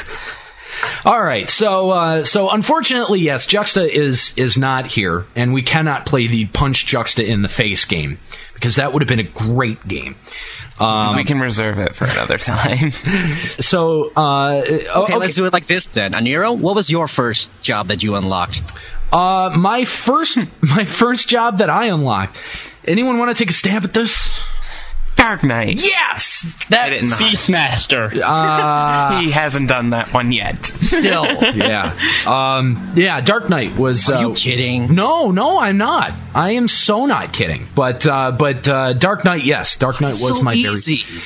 All right, so uh, so unfortunately, yes, Juxta is is not here, and we cannot play the Punch Juxta in the Face game because that would have been a great game. Um, we can reserve it for another time. so uh, okay, okay, let's do it like this then. Aniro, what was your first job that you unlocked? Uh, my first my first job that I unlocked. Anyone want to take a stab at this? Dark Knight. Yes! That Beastmaster. Uh, he hasn't done that one yet. Still. Yeah. Um, yeah, Dark Knight was... Are uh, you kidding? No, no, I'm not. I am so not kidding. But, uh, but, uh, Dark Knight, yes. Dark Knight was so my easy. very...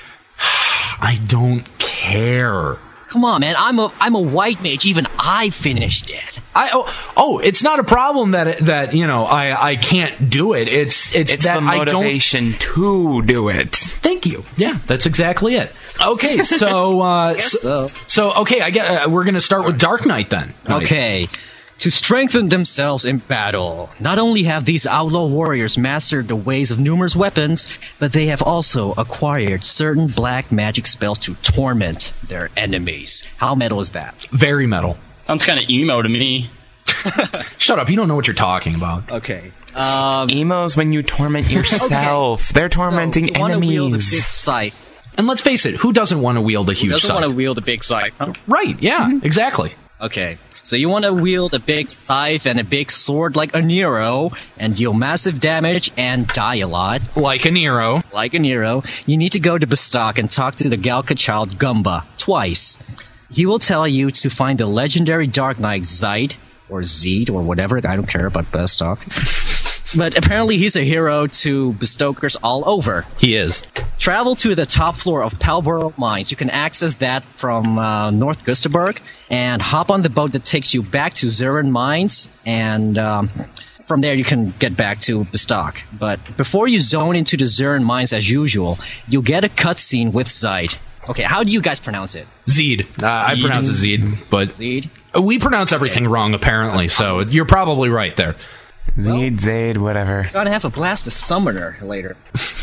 I don't care. Come on, man. I'm a I'm a white mage. Even I finished it. I oh, oh it's not a problem that that you know I, I can't do it. It's it's, it's that the motivation I don't to do it. Thank you. Yeah, that's exactly it. Okay, so uh, so, so. so okay, I get uh, we're gonna start with Dark Knight then. Okay. To strengthen themselves in battle, not only have these outlaw warriors mastered the ways of numerous weapons, but they have also acquired certain black magic spells to torment their enemies. How metal is that? Very metal. Sounds kind of emo to me. Shut up, you don't know what you're talking about. Okay. Um, Emo's when you torment yourself. Okay. They're tormenting so you enemies. Wield a big scythe. And let's face it, who doesn't want to wield a huge who doesn't scythe? want to wield a big scythe? Huh? Right, yeah, mm-hmm. exactly. Okay. So you want to wield a big scythe and a big sword like a Nero and deal massive damage and die a lot. Like a Nero. Like a Nero. You need to go to Bastok and talk to the Galka child Gumba twice. He will tell you to find the legendary Dark Knight Zide, or Zed, or whatever. I don't care about Bastok. But apparently he's a hero to Bestokers all over. He is. Travel to the top floor of Palborough Mines. You can access that from uh, North Gustaberg and hop on the boat that takes you back to Zurin Mines, and um, from there you can get back to Bastok. But before you zone into the Zurin Mines as usual, you'll get a cutscene with Zide. Okay, how do you guys pronounce it? Zed. Uh, I pronounce it Zed, but Zed? we pronounce everything okay. wrong apparently, so you're probably right there. Zed, well, Zade, whatever. You're gonna have a blast with Summoner later.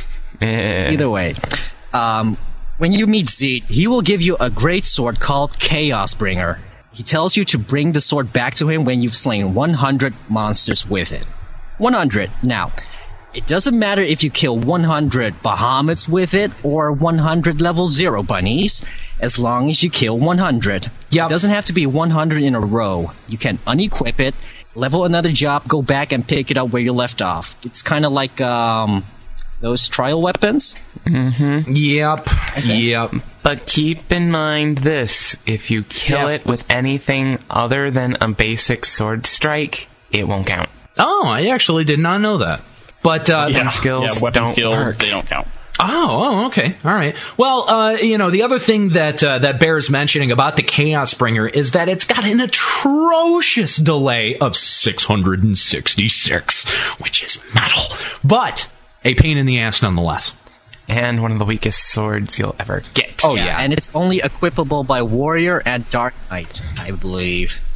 Either way, um, when you meet Zed, he will give you a great sword called Chaos Bringer. He tells you to bring the sword back to him when you've slain one hundred monsters with it. one hundred. Now, it doesn't matter if you kill one hundred Bahamut's with it or one hundred level zero bunnies, as long as you kill one hundred. Yep. It doesn't have to be one hundred in a row. You can unequip it, level another job, go back and pick it up where you left off. It's kind of like um, those trial weapons. Mm-hmm. Yep. Okay. Yep. But keep in mind this. If you kill yeah. it with anything other than a basic sword strike, it won't count. Oh, I actually did not know that. But uh, yeah. skills yeah, weapon don't skills, work. They don't count. Oh, oh, okay, all right. Well, uh, you know, the other thing that uh, that bears mentioning about the Chaos Bringer is that it's got an atrocious delay of six hundred sixty-six, which is metal, but a pain in the ass nonetheless. And one of the weakest swords you'll ever get. Oh yeah, yeah. And it's only equipable by Warrior and Dark Knight, I believe.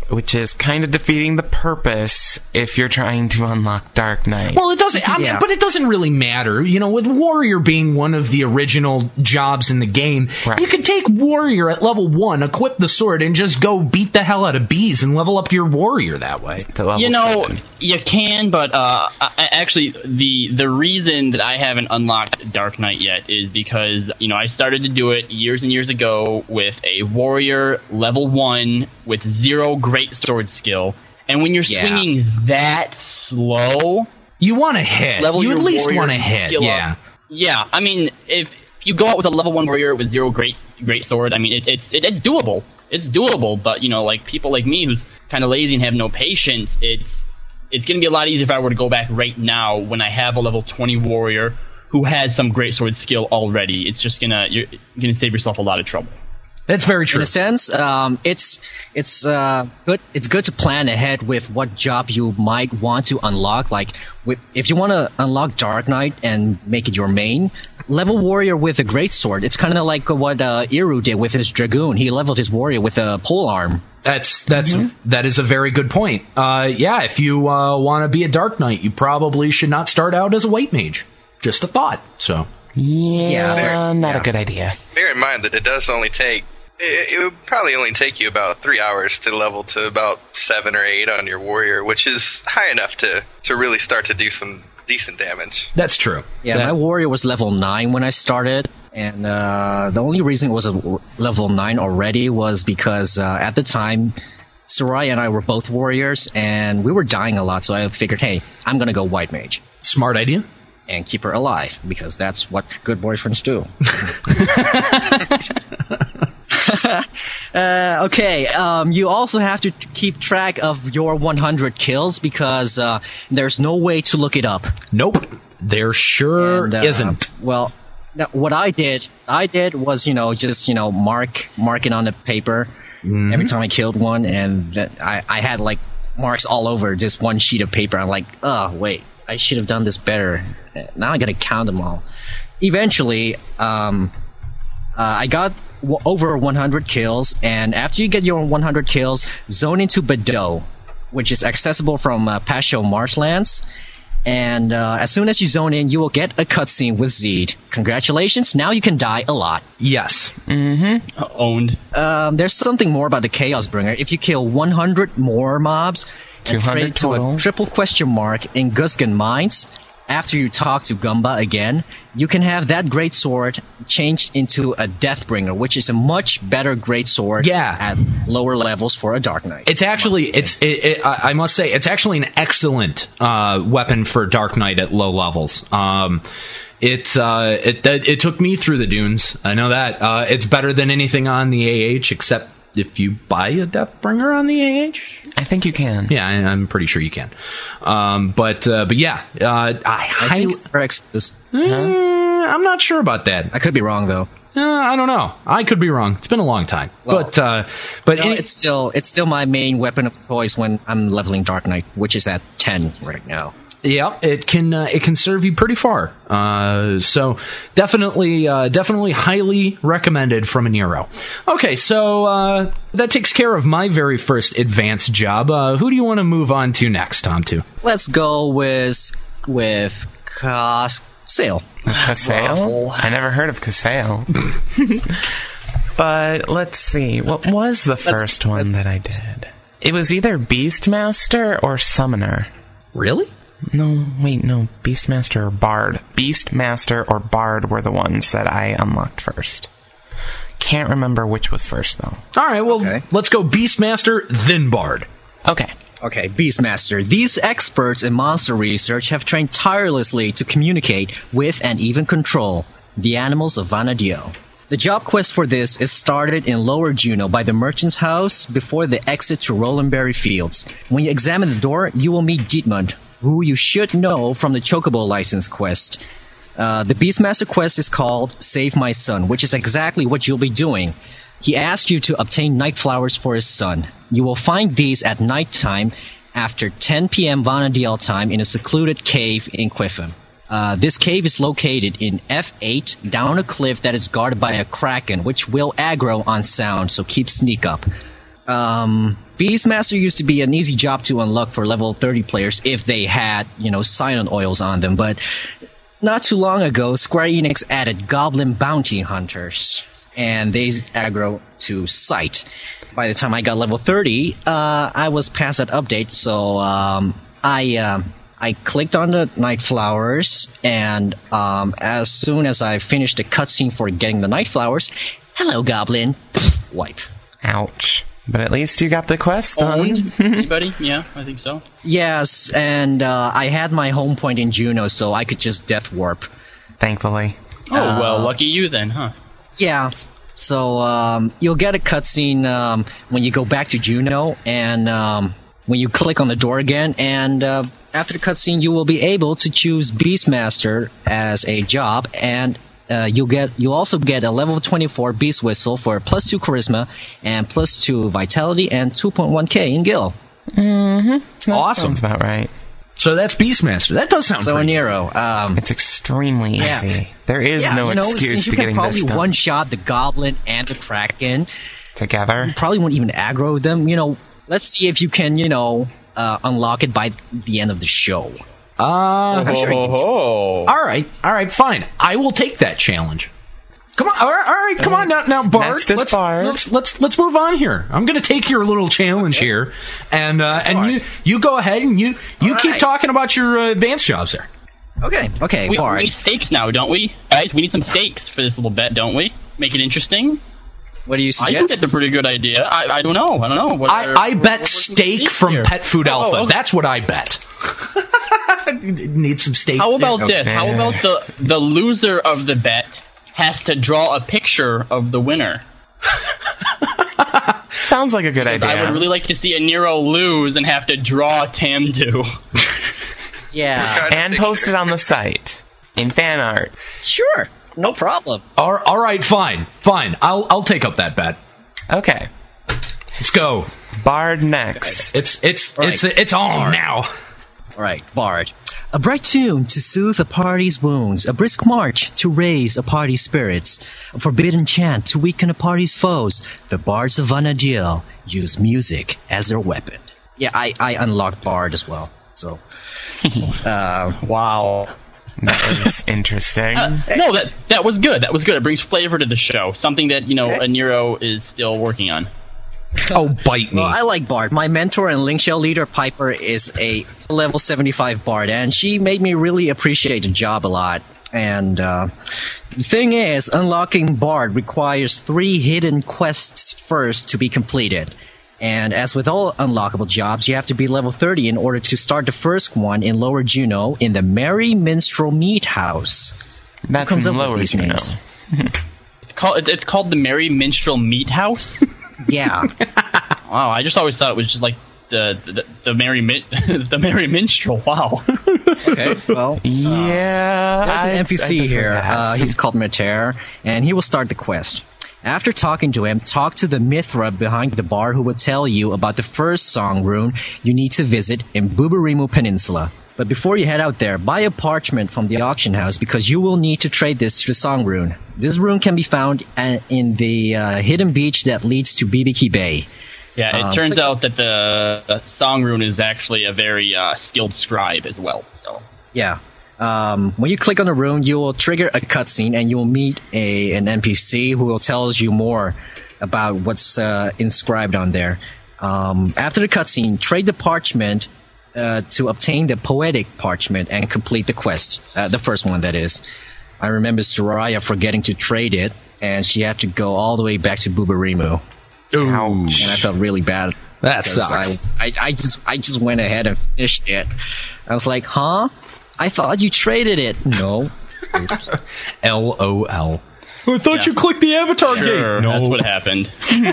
which is kind of defeating the purpose if you're trying to unlock Dark Knight. Well, it doesn't, I mean, Yeah. but it doesn't really matter. You know, with Warrior being one of the original jobs in the game, Right. you could take Warrior at level one, equip the sword, and just go beat the hell out of bees and level up your Warrior that way. To level You know, seven. you can, but uh, I, actually, the the reason that I haven't unlocked Dark Knight yet is because you know I started to do it years and years ago with a warrior level one with zero greatsword skill, and when you're Yeah. swinging that slow, You want to hit. level You your at least warrior want to hit. skill Yeah. up. Yeah, I mean, if you go out with a level one warrior with zero great great sword, I mean, it, it's it, it's doable. It's doable, but you know, like people like me who's kind of lazy and have no patience, it's it's going to be a lot easier if I were to go back right now when I have a level twenty warrior who has some great sword skill already. It's just gonna you're gonna save yourself a lot of trouble. That's very In true. a sense, um, it's it's uh, good. It's good to plan ahead with what job you might want to unlock. Like, with if you want to unlock Dark Knight and make it your main, level warrior with a great sword. It's kind of like what uh, Iru did with his dragoon. He leveled his warrior with a pole arm. That's that's Mm-hmm. that is a very good point. Uh, yeah, if you uh, want to be a Dark Knight, you probably should not start out as a white mage. Just a thought. So Yeah, Yeah. not Yeah. a good idea. Bear in mind that it does only take. It, it would probably only take you about three hours to level to about seven or eight on your warrior, which is high enough to, to really start to do some decent damage. that's true. Yeah, That- my warrior was level nine when I started, and uh, the only reason it was a w- level nine already was because uh, at the time, Soraya and I were both warriors, and we were dying a lot. So I figured, hey, I'm gonna go white mage smart idea. and keep her alive because that's what good boyfriends do. uh, okay, um, you also have to t- keep track of your one hundred kills because uh, there's no way to look it up. Nope, there sure And, uh, isn't. Well, now, what I did, I did was, you know, just, you know, mark, mark it on the paper Mm-hmm. every time I killed one, and that I, I had like marks all over this one sheet of paper. I'm like, oh wait, I should have done this better. Now I gotta count them all. Eventually, um, uh, I got w- over one hundred kills, and after you get your one hundred kills, zone into Bedeau, which is accessible from uh, Pasho Marshlands. And uh, as soon as you zone in, you will get a cutscene with Zeed. Congratulations, now you can die a lot. Yes. Uh, owned. Um, there's something more about the Chaos Bringer. If you kill one hundred more mobs and two hundred trade to total. a triple question mark in Gusgan Mines, after you talk to Gumba again, you can have that great sword changed into a Deathbringer, which is a much better great sword Yeah. at lower levels for a Dark Knight. It's actually, it's. It, it, I I must say, it's actually an excellent uh, weapon for Dark Knight at low levels. Um, it's uh, it, it it took me through the dunes. I know that. Uh, it's better than anything on the A H, except if you buy a Deathbringer on the A H. I think you can. Yeah, I, I'm pretty sure you can. Um, but uh, but yeah, uh, I I highly. think it's very exclusive. Uh, I'm not sure about that. I could be wrong though. Uh, I don't know. I could be wrong. It's been a long time. Well, but uh, but No, any- it's still it's still my main weapon of choice when I'm leveling Dark Knight, which is at ten right now. yeah, it can uh, it can serve you pretty far. Uh, so definitely uh, definitely highly recommended from a Nero. Okay, so uh, that takes care of my very first advanced job. Uh, who do you want to move on to next, Tom? To Let's go with with Cas- Sale. Kasail? I never heard of Kasail. But let's see. What was the first one that I did? It was either Beastmaster or Summoner. really? No, wait, no. Beastmaster or Bard. Beastmaster or Bard were the ones that I unlocked first. Can't remember which was first, though. All right, well, Okay. let's go Beastmaster, then Bard. Okay. Okay, Beastmaster. These experts in monster research have trained tirelessly to communicate with and even control the animals of Vana'diel. The job quest for this is started in Lower Juno by the Merchant's House before the exit to Rolandberry Fields. When you examine the door, you will meet Dietmund, who you should know from the Chocobo license quest. Uh, the Beastmaster quest is called Save My Son, which is exactly what you'll be doing. He asks you to obtain night flowers for his son. You will find these at nighttime after ten p.m. Vana'diel time in a secluded cave in Quiffin. Uh, this cave is located in F eight down a cliff that is guarded by a kraken, which will aggro on sound, so keep sneak up. Um, Beastmaster used to be an easy job to unlock for level thirty players if they had, you know, Silent Oils on them. But not too long ago, Square Enix added Goblin Bounty Hunters, and they aggro to Sight. By the time I got level thirty, uh, I was past that update, so um, I uh, I clicked on the Night Flowers, and um, as soon as I finished the cutscene for getting the Night Flowers, hello, Goblin, wipe. Ouch. But at least you got the quest done. Owned? Anybody? Yeah, I think so. Yes, and uh, I had my home point in Juno, so I could just death warp. Thankfully. Oh, Uh, well, lucky you then, huh? Yeah. So um, you'll get a cutscene um, when you go back to Juno, and um, when you click on the door again, and uh, after the cutscene, you will be able to choose Beastmaster as a job, and uh, you'll get you'll also get a level twenty-four Beast Whistle for plus two Charisma and plus two Vitality and two point one K in Gil. Mm-hmm. Awesome. Sounds about right. So that's Beastmaster. That does sound So pretty Nero, um, It's extremely Yeah. easy. There is yeah, no you know, excuse since to you can getting probably this done one shot the Goblin and the Kraken. together. Probably won't even aggro them. You know, let's see if you can, you know, uh, unlock it by the end of the show. Uh, I'm sure you can do it. Oh, all right, all right, fine. I will take that challenge. Come on, all right, all right come on now, now, Bard. Next is let's, Bard. let's let's let's move on here. I'm going to take your little challenge here, and uh, and you you go ahead and you you All keep right. talking about your uh, advanced jobs there. Okay, okay, we, we Bard. need stakes now, don't we? Guys, we need some stakes for this little bet, don't we? Make it interesting. What do you I think suggest? that's a pretty good idea. I, I don't know. I don't know. What I, are- I what- bet what's the steak stake from here? Pet Food Oh, Alpha. okay. That's what I bet. Need some steak. How about Okay. this? How about the the loser of the bet has to draw a picture of the winner? Sounds like a good idea. I would really like to see a Nero lose and have to draw Tamdu. Yeah, Kind of and picture. post it on the site in fan art. sure, no problem. All, all right, fine, fine. I'll I'll take up that bet. Okay. Let's go. Bard next. It's it's Right. it's it's on now. All right, Bard. A bright tune to soothe a party's wounds, a brisk march to raise a party's spirits, a forbidden chant to weaken a party's foes. The bards of Vana'diel use music as their weapon. Yeah, I, I unlocked Bard as well, so... uh, Wow. That was interesting. Uh, no, that that was good. That was good. It brings flavor to the show. Something that you know Okay. a Nero is still working on. Oh, bite me. well, I like Bard. My mentor and Link Shell leader, Piper, is a level seventy-five Bard, and she made me really appreciate the job a lot. And uh, the thing is, unlocking Bard requires three hidden quests first to be completed. And as with all unlockable jobs, you have to be level thirty in order to start the first one in Lower Juno in the Merry Minstrel Meat House. That's comes in up with lower these Juno. names? It's called it's called the Merry Minstrel Meat House. Yeah. Wow, I just always thought it was just like the the, the Merry Min- the Merry Minstrel. Wow. Okay. Well, Yeah. there's I- an N P I C prefer here. that. Uh, he's called Mater, and he will start the quest. After talking to him, talk to the Mithra behind the bar who will tell you about the first song rune you need to visit in Buburimu Peninsula. But before you head out there, buy a parchment from the auction house because you will need to trade this to the song rune. This rune can be found uh, in the uh, hidden beach that leads to Bibiki Bay. Yeah, it Um, turns click- out that the uh, song rune is actually a very uh, skilled scribe as well. So Yeah. Um, when you click on the rune, you will trigger a cutscene and you will meet a an N P C who will tell you more about what's uh, inscribed on there. Um, after the cutscene, trade the parchment uh, to obtain the poetic parchment and complete the quest. Uh, the first one, that is. I remember Soraya forgetting to trade it, and she had to go all the way back to Buburimu, Ouch. and I felt really bad. That because sucks. I, I, I just I just went ahead and finished it. I was like, huh? I thought you traded it. No. Oops. L O L. I thought you clicked the avatar sure, gate. No, that's what happened.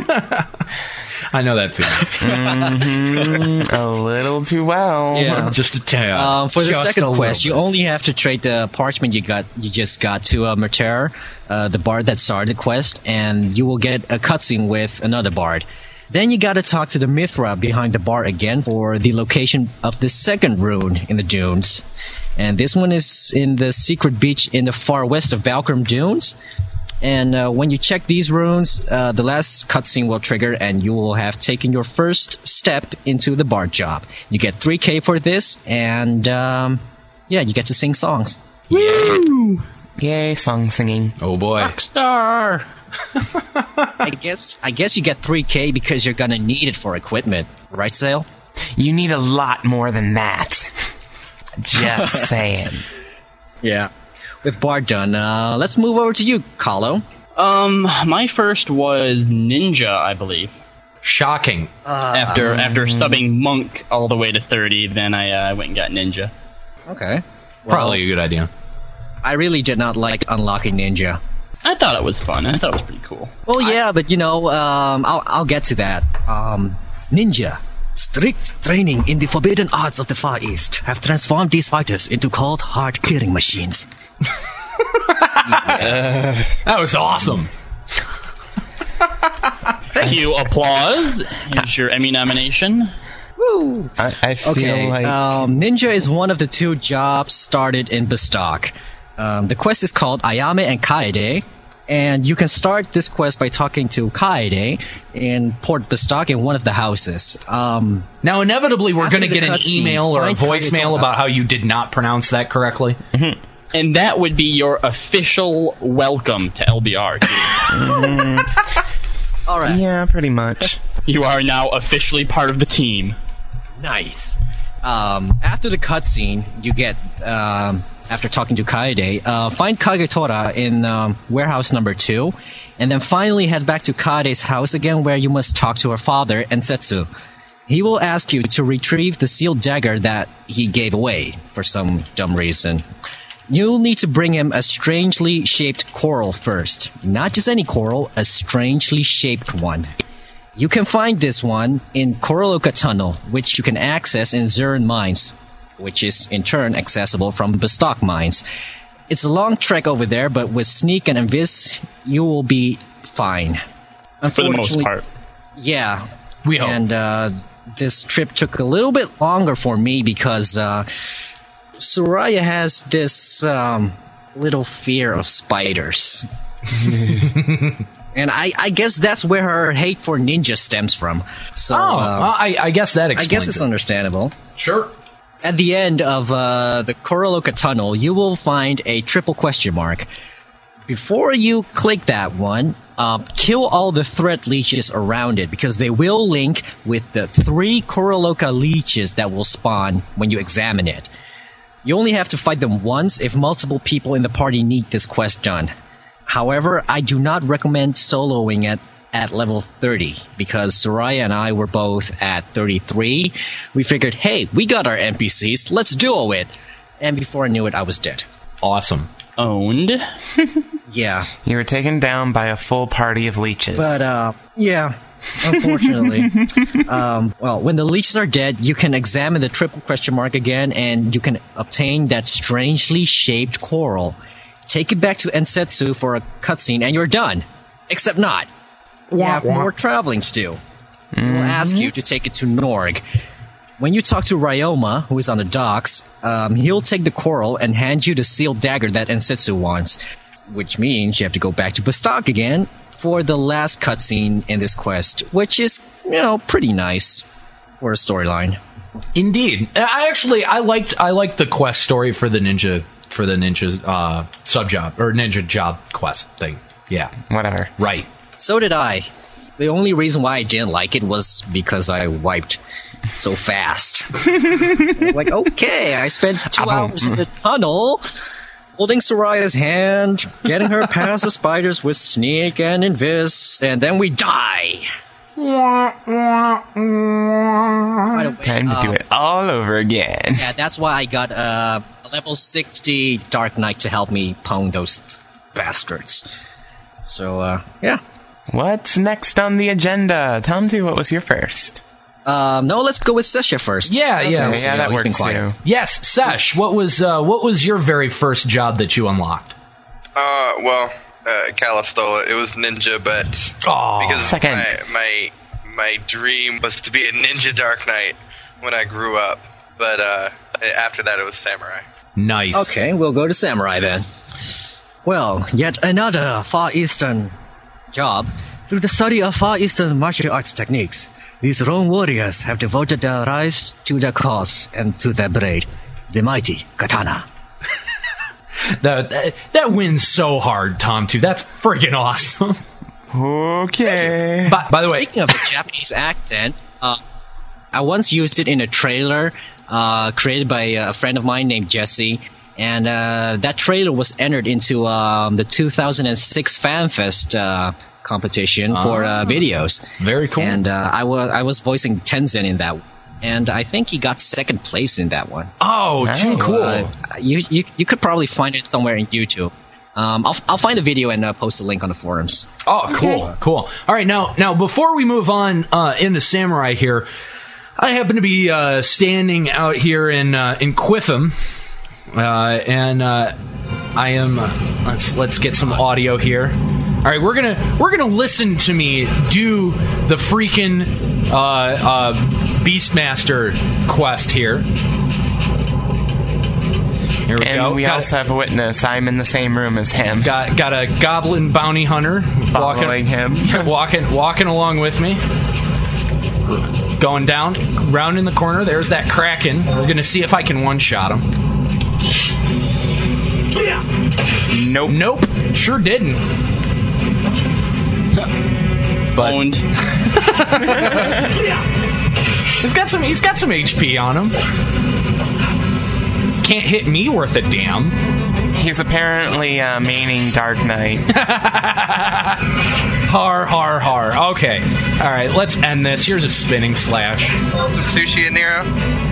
I know that feeling. Mhm, a little too well. Yeah. Just a tad. Um, for the Just a second little quest, you bit. only have to trade the parchment you got, you just got to uh, Mater, uh, the bard that started the quest, and you will get a cutscene with another bard. Then you gotta talk to the Mithra behind the bar again for the location of the second rune in the dunes. And this one is in the secret beach in the far west of Valkyrum Dunes. And uh, when you check these runes, uh, the last cutscene will trigger, and you will have taken your first step into the bard job. You get three K for this, and um, yeah, you get to sing songs. Woo! Yay, song singing. Oh boy. Rockstar! I guess I guess you get three K because you're gonna need it for equipment, right, Sale? You need a lot more than that. Just saying. Yeah. With Bard done, uh, let's move over to you, Kahlo. Um, my first was Ninja, I believe. Shocking. Uh, After after stubbing Monk all the way to thirty, then I uh, went and got Ninja. Okay. Probably a good idea. I really did not like unlocking Ninja. I thought it was fun. I thought it was pretty cool. Well, yeah, but you know, um, I'll, I'll get to that. Um, Ninja. Strict training in the forbidden arts of the Far East have transformed these fighters into cold, hard killing machines. That was awesome. Cue applause. Here's your Emmy nomination. Woo! I, I feel Okay, like... um, Ninja is one of the two jobs started in Bastok. Um, the quest is called Ayame and Kaede, and you can start this quest by talking to Kaede in Port Bastok in one of the houses. Um, Now, inevitably, we're After going to the get an cutscene, email or a find voicemail Kagetora. about how you did not pronounce that correctly. And that would be your official welcome to L B R. all right, Yeah, pretty much. You are now officially part of the team. nice. Um, after the cutscene, you get, um, after talking to Kaede, uh, find Kagetora in um, warehouse number two, and then finally head back to Kaede's house again, where you must talk to her father, Ensetsu. He will ask you to retrieve the sealed dagger that he gave away for some dumb reason. You'll need to bring him a strangely shaped coral first. Not just any coral, a strangely shaped one. You can find this one in Koroloka Tunnel, which you can access in Zurn Mines, which is in turn accessible from Bastok Mines. It's a long trek over there, but with Sneak and Invis, you will be fine. For the most Unfortunately- part. Yeah. We hope. And uh, this trip took a little bit longer for me because uh, Soraya has this um, little fear of spiders. And I, I guess that's where her hate for ninja stems from. So Oh, uh, I, I guess that I explains guess it's it. understandable. Sure. At the end of uh, the Koroloka Tunnel, you will find a triple question mark. Before you click that one, uh, kill all the threat leeches around it, because they will link with the three Koroloka leeches that will spawn when you examine it. You only have to fight them once if multiple people in the party need this quest done. However, I do not recommend soloing it at level thirty, because Soraya and I were both at thirty-three. We figured, hey, we got our N P Cs, let's duo it. And before I knew it, I was dead. Awesome. Owned. Yeah. You were taken down by a full party of leeches. But, uh, yeah, unfortunately. um, well, when the leeches are dead, you can examine the triple question mark again, and you can obtain that strangely shaped coral. Take it back to Ensetsu for a cutscene, and you're done. Except not. You have more traveling to do. We'll ask you to take it to Norg. When you talk to Ryoma, who is on the docks, um, he'll take the coral and hand you the sealed dagger that Ensetsu wants. Which means you have to go back to Bastok again for the last cutscene in this quest, which is, you know, pretty nice for a storyline. Indeed. I actually I liked I liked the quest story for the ninja for the ninja uh, sub job or ninja job quest thing. Yeah. Whatever. Right. So did I. The only reason why I didn't like it was because I wiped so fast. Like, okay, I spent two hours in the tunnel holding Soraya's hand, getting her past the spiders with Sneak and Invis, and then we die. By the way, Time to do um, it all over again. Yeah, that's why I got uh, a level sixty Dark Knight to help me pwn those bastards. So, uh, yeah. What's next on the agenda? Tell me what was your first. Um, no, let's go with Sesha first. Yeah, That's yeah. nice, Yeah, you that know, he's been works quiet. too. Yes, Sesh, what was uh, what was your very first job that you unlocked? Uh, well, uh, Calla stole it. It was ninja, but Oh, because second. my, my my dream was to be a ninja Dark Knight when I grew up. But uh, after that, it was samurai. nice. Okay, we'll go to Samurai then. Well, yet another Far Eastern job. Through the study of Far Eastern martial arts techniques, these Rome warriors have devoted their lives to their cause and to their blade, the mighty katana. That, that that wins so hard, Tom. Too. That's friggin' awesome. Okay. By, by the way, Speaking of a Japanese accent, uh, I once used it in a trailer uh, created by a friend of mine named Jesse, and uh, that trailer was entered into um, the two thousand six FanFest uh, competition for uh, videos. Very cool. And uh, I was I was voicing Tenzin in that, and I think he got second place in that one. oh, too Nice. cool. Uh, you, you you could probably find it somewhere in YouTube. Um, I'll I'll find the video and uh, post a link on the forums. Oh, cool, cool. All right, now, now before we move on uh, into Samurai here, I happen to be uh, standing out here in uh, in Quitham, uh, and uh, I am. Uh, let's let's get some audio here. All right, we're gonna we're gonna listen to me do the freaking uh, uh, Beastmaster quest here. Here we And go. we Got- also have a witness. I'm in the same room as him. Got got a goblin bounty hunter Following walking him. walking walking along with me. Going down, round in the corner. There's that Kraken. We're gonna see if I can one shot him. Nope. Nope, sure didn't. But Owned. he's got some he's got some H P on him. Can't hit me worth a damn. He's apparently uh, maining Dark Knight. Har har har. Okay, all right. Let's end this. Here's a spinning slash. Sushi and Nero?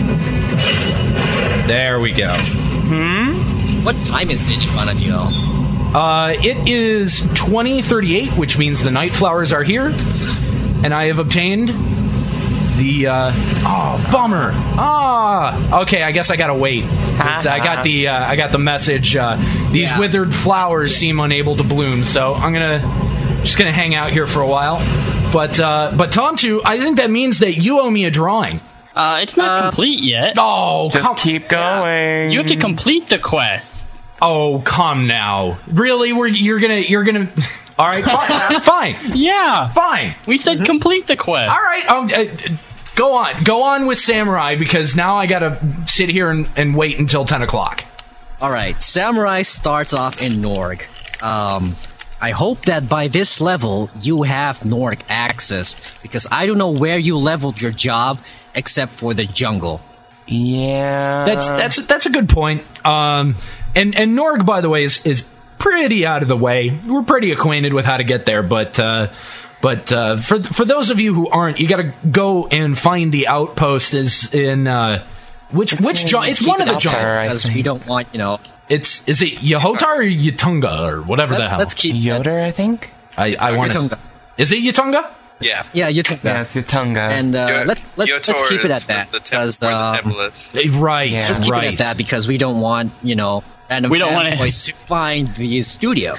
There we go. What time is it in Vanadil? Uh, it is twenty thirty-eight, which means the night flowers are here, and I have obtained the. Uh, oh, bummer! Ah, okay. I guess I gotta wait. 'Cause I got the uh, I got the message. Uh, these Yeah. withered flowers seem unable to bloom, so I'm gonna just gonna hang out here for a while. But uh, but Tom, too, I think that means that you owe me a drawing. Uh, it's not Uh, complete yet. Oh, Just come, keep going. You have to complete the quest. oh, come now! Really? We're you're gonna you're gonna. All right, fine, fine, Yeah. fine. We said complete the quest. All right, um, uh, go on, go on with Samurai because now I gotta sit here and, and wait until ten o'clock. Alright, Samurai starts off in Norg. Um, I hope that by this level you have Norg access, because I don't know where you leveled your job except for the jungle. Yeah. That's that's that's a good point. Um, and and Norg, by the way, is is pretty out of the way. We're pretty acquainted with how to get there, but uh, but uh, for for those of you who aren't, you got to go and find the outpost. Is in uh, which which in- ju- It's keep one of it the up there, jungles. I Because think. we don't want, you know... It's is it Yahotar or Yatunga or whatever the Let, hell? let's keep... Yoder, I think? I I want to. Yatunga. Is it Yatunga? Yeah. Yeah, you took Yeah, that. it's Yatunga. And uh, Yo- let, let, let's Yotor keep it is at that. where the, temp- because, where the um, temple is. Eh, Right, Yeah. let's keep right. it at that because we don't want, you know, random We don't wanna- fanboys to find the studio.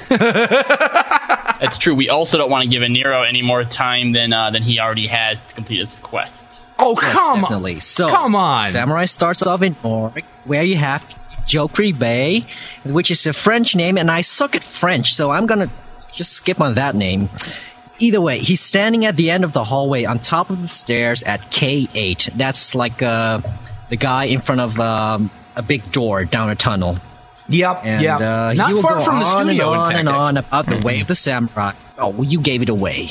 That's true. We also don't want to give a Nero any more time than uh, than he already has to complete his quest. Oh Yes, come definitely. on! So, Come on! Samurai starts off in Norg, where you have Jokri Bay, which is a French name, and I suck at French, so I'm gonna just skip on that name. Either way, he's standing at the end of the hallway on top of the stairs at K eight. That's like uh, the guy in front of um, a big door down a tunnel. Yep, And yep. uh, Not he will far go from the on studio. and on in fact, and on about the way of the samurai. Oh, well, you gave it away.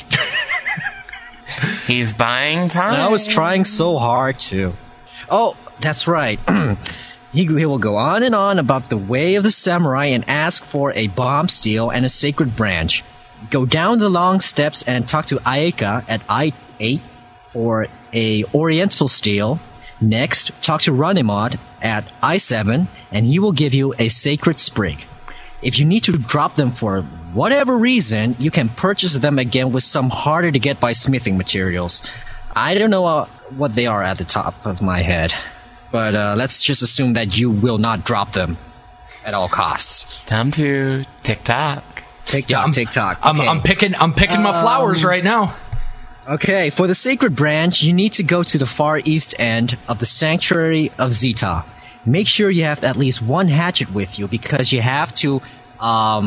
He's buying time. And I was trying so hard to. Oh, that's right. he, he will go on and on about the way of the samurai and ask for a bomb steel and a sacred branch. Go down the long steps and talk to Aika at I eight for a oriental steel. Next, talk to Ranimod at I seven, and he will give you a sacred sprig. If you need to drop them for whatever reason, you can purchase them again with some harder to get by smithing materials. I don't know uh, what they are at the top of my head, but uh, let's just assume that you will not drop them at all costs. Time to TikTok. Tick Yeah, tock, I'm- tick tock. I'm, Okay. I'm picking. I'm picking my flowers right now. Okay, for the sacred branch, you need to go to the far east end of the sanctuary of Zeta. Make sure you have at least one hatchet with you because you have to um,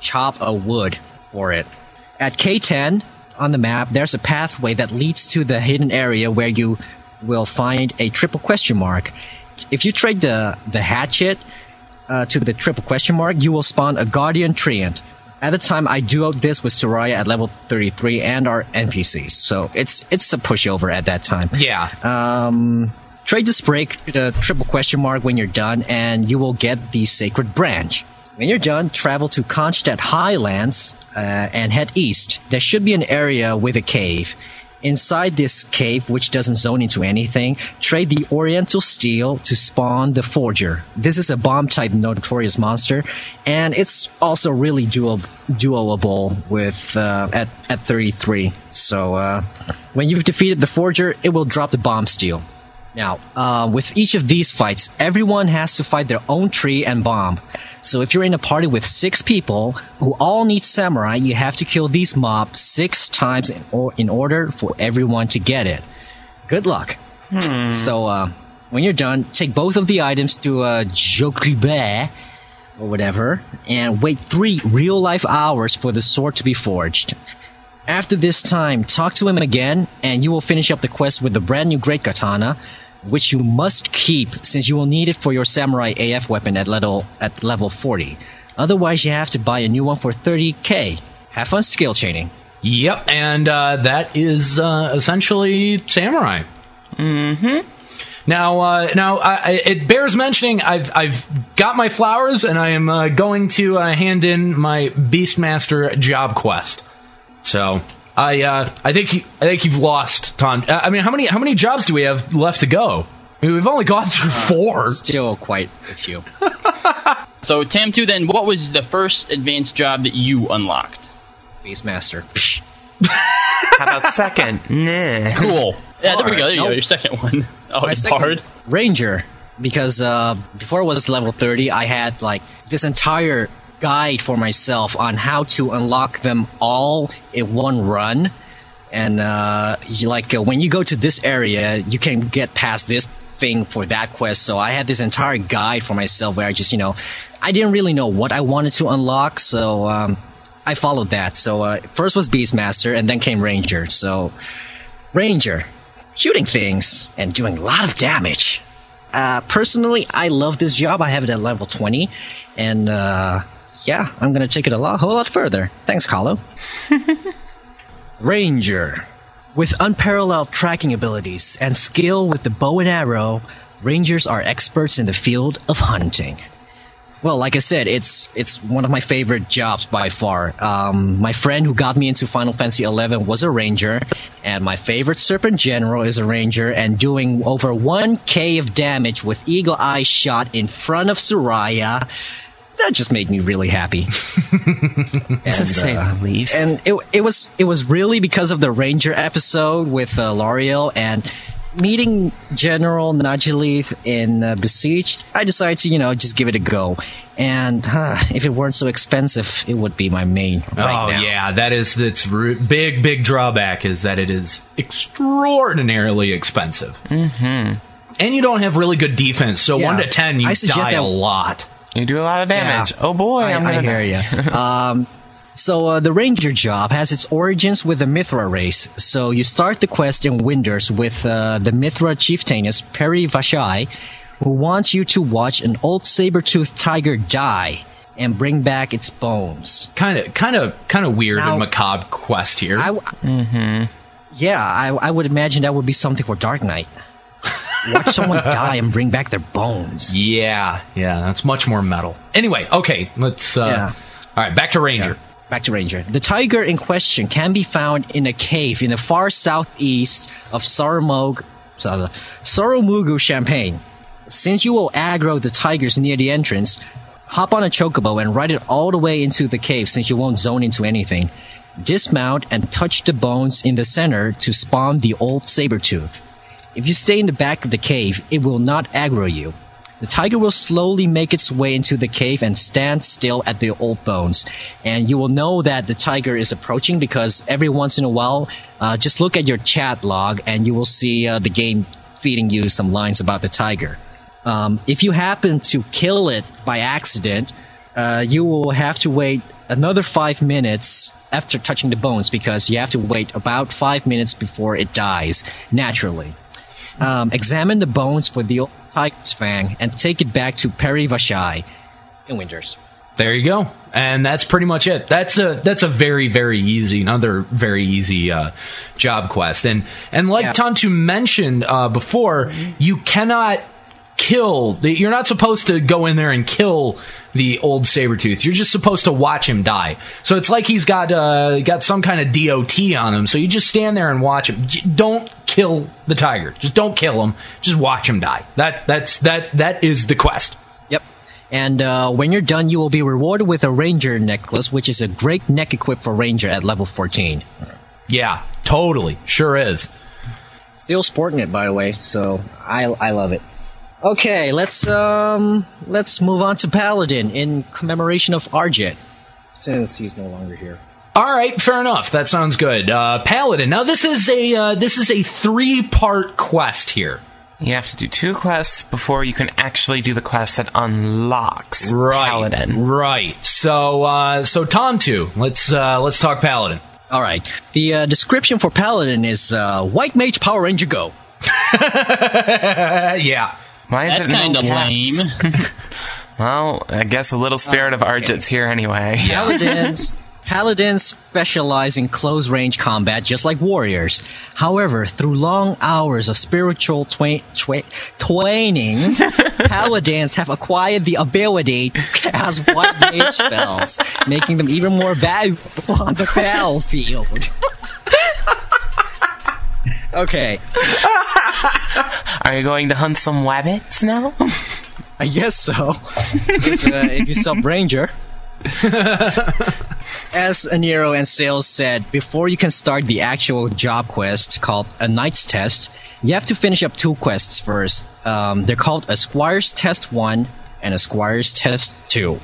chop a wood for it. At K ten on the map, there's a pathway that leads to the hidden area where you will find a triple question mark. If you trade the, the hatchet uh, to the triple question mark, you will spawn a Guardian Treant. At the time, I duoed this with Soraya at level thirty-three and our N P Cs, so it's it's a pushover at that time. Yeah. Um, trade this break to the triple question mark when you're done, and you will get the Sacred Branch. When you're done, travel to Kronstadt Highlands uh, and head east. There should be an area with a cave. Inside this cave, which doesn't zone into anything, trade the Oriental Steel to spawn the Forger. This is a bomb-type notorious monster, and it's also really duo- duoable with uh, at at thirty-three. So uh, when you've defeated the Forger, it will drop the Bomb Steel. Now, uh, with each of these fights, everyone has to fight their own tree and bomb. So if you're in a party with six people who all need samurai, you have to kill these mobs six times in, or- in order for everyone to get it. Good luck. Hmm. So uh, when you're done, take both of the items to uh, Jokribe or whatever, and wait three real-life hours for the sword to be forged. After this time, talk to him again, and you will finish up the quest with the brand new Great Katana, which you must keep since you will need it for your Samurai A F weapon at level at level forty. Otherwise, you have to buy a new one for thirty K. Have fun skill chaining. Yep, and uh, that is uh, essentially Samurai. Mm-hmm. Now, uh, now I, it bears mentioning I've I've got my flowers, and I am uh, going to uh, hand in my Beastmaster job quest. So I uh, I think you, I think you've lost, Tom. I mean, how many how many jobs do we have left to go? I mean, we've only gone through four. Still quite a few. So, Tam two, then, what was the first advanced job that you unlocked? Beastmaster. How about second? Nah. Cool. Yeah, there we go. There you Nope. go. Your second one. Oh, My it's second- hard. Ranger, because uh, before it was level thirty, I had like this entire guide for myself on how to unlock them all in one run. And uh, you, like uh, when you go to this area, you can get past this thing for that quest. So I had this entire guide for myself where I just, you know, I didn't really know what I wanted to unlock, so um, I followed that. So uh, first was Beastmaster, and then came Ranger. So Ranger, shooting things and doing a lot of damage. Uh, personally, I love this job. I have it at level twenty, and uh, yeah, I'm gonna take it a lot, whole lot further. Thanks, Kahlo. Ranger. With unparalleled tracking abilities and skill with the bow and arrow, Rangers are experts in the field of hunting. Well, like I said, it's it's one of my favorite jobs by far. Um, my friend who got me into Final Fantasy eleven was a Ranger, and my favorite Serpent General is a Ranger, and doing over one K of damage with Eagle Eye shot in front of Soraya, that just made me really happy. and, To say uh, the least. And it it was it was really because of the Ranger episode with uh, L'Oreal and meeting General Najilith in uh, Besieged. I decided to, you know, just give it a go. And uh, if it weren't so expensive, it would be my main right oh now. yeah, that is that's r- big big drawback is that it is extraordinarily expensive. Mm-hmm. And you don't have really good defense, so Yeah. one to ten you I suggest die that- a lot. You do a lot of damage. Yeah. Oh boy, I, I'm I gonna hear die. you. um, so uh, the Ranger job has its origins with the Mithra race. So you start the quest in Winders with uh, the Mithra chieftainess Peri Vashai, who wants you to watch an old saber-toothed tiger die and bring back its bones. Kind of kind of kind of weird Now- and macabre quest here. I w- Mm-hmm. Yeah, I, I would imagine that would be something for Dark Knight. Watch someone die and bring back their bones. yeah, yeah, that's much more metal. Anyway, okay, let's uh Yeah. all right, back to Ranger. Back to Ranger. The tiger in question can be found in a cave in the far southeast of Soromog, Soromugu Champagne. Since you will aggro the tigers near the entrance, hop on a chocobo and ride it all the way into the cave since you won't zone into anything. Dismount and touch the bones in the center to spawn the old saber-tooth. If you stay in the back of the cave, it will not aggro you. The tiger will slowly make its way into the cave and stand still at the old bones. And you will know that the tiger is approaching because every once in a while, uh, just look at your chat log and you will see uh, the game feeding you some lines about the tiger. Um, if you happen to kill it by accident, uh, you will have to wait another five minutes after touching the bones because you have to wait about five minutes before it dies naturally. Um, examine the bones for the old tiger's fang and take it back to Peri Vashai in Winters. There you go. And that's pretty much it. That's a that's a very, very easy, another very easy uh, job quest. And and like Yeah. Tantu mentioned uh, before, you cannot kill, the, you're not supposed to go in there and kill the old Sabretooth. You're just supposed to watch him die. So it's like he's got uh, got some kind of D O T on him. So you just stand there and watch him. J- Don't kill the tiger. Just don't kill him. Just watch him die. That that's that that is the quest. Yep. And uh, when you're done, you will be rewarded with a Ranger necklace, which is a great neck equip for Ranger at level fourteen. Yeah, totally. Sure is. Still sporting it, by the way, so I I love it. Okay, let's um let's move on to Paladin in commemoration of Arjet, since he's no longer here. All right, fair enough. That sounds good. Uh, Paladin. Now this is a uh, this is a three part quest here. You have to do two quests before you can actually do the quest that unlocks Right, Paladin. right. So uh, so Tantu, let's uh, let's talk Paladin. All right. The uh, description for Paladin is uh, White Mage Power Ranger Go. Uh, yeah. Why is That's it no kind of caps? lame. Well, I guess a little spirit of Arjet's here anyway. Paladins Paladins specialize in close range combat just like warriors. However, through long hours of spiritual twa- twa- twaining, Paladins have acquired the ability to cast white mage spells, making them even more valuable on the battlefield. Okay, Are you going to hunt some wabbits now? I guess so. if, uh, if you sub Ranger. As Aniro and Sales said, before you can start the actual job quest called a Knight's Test, you have to finish up two quests first. Um, they're called a Squire's Test one and a Squire's Test two.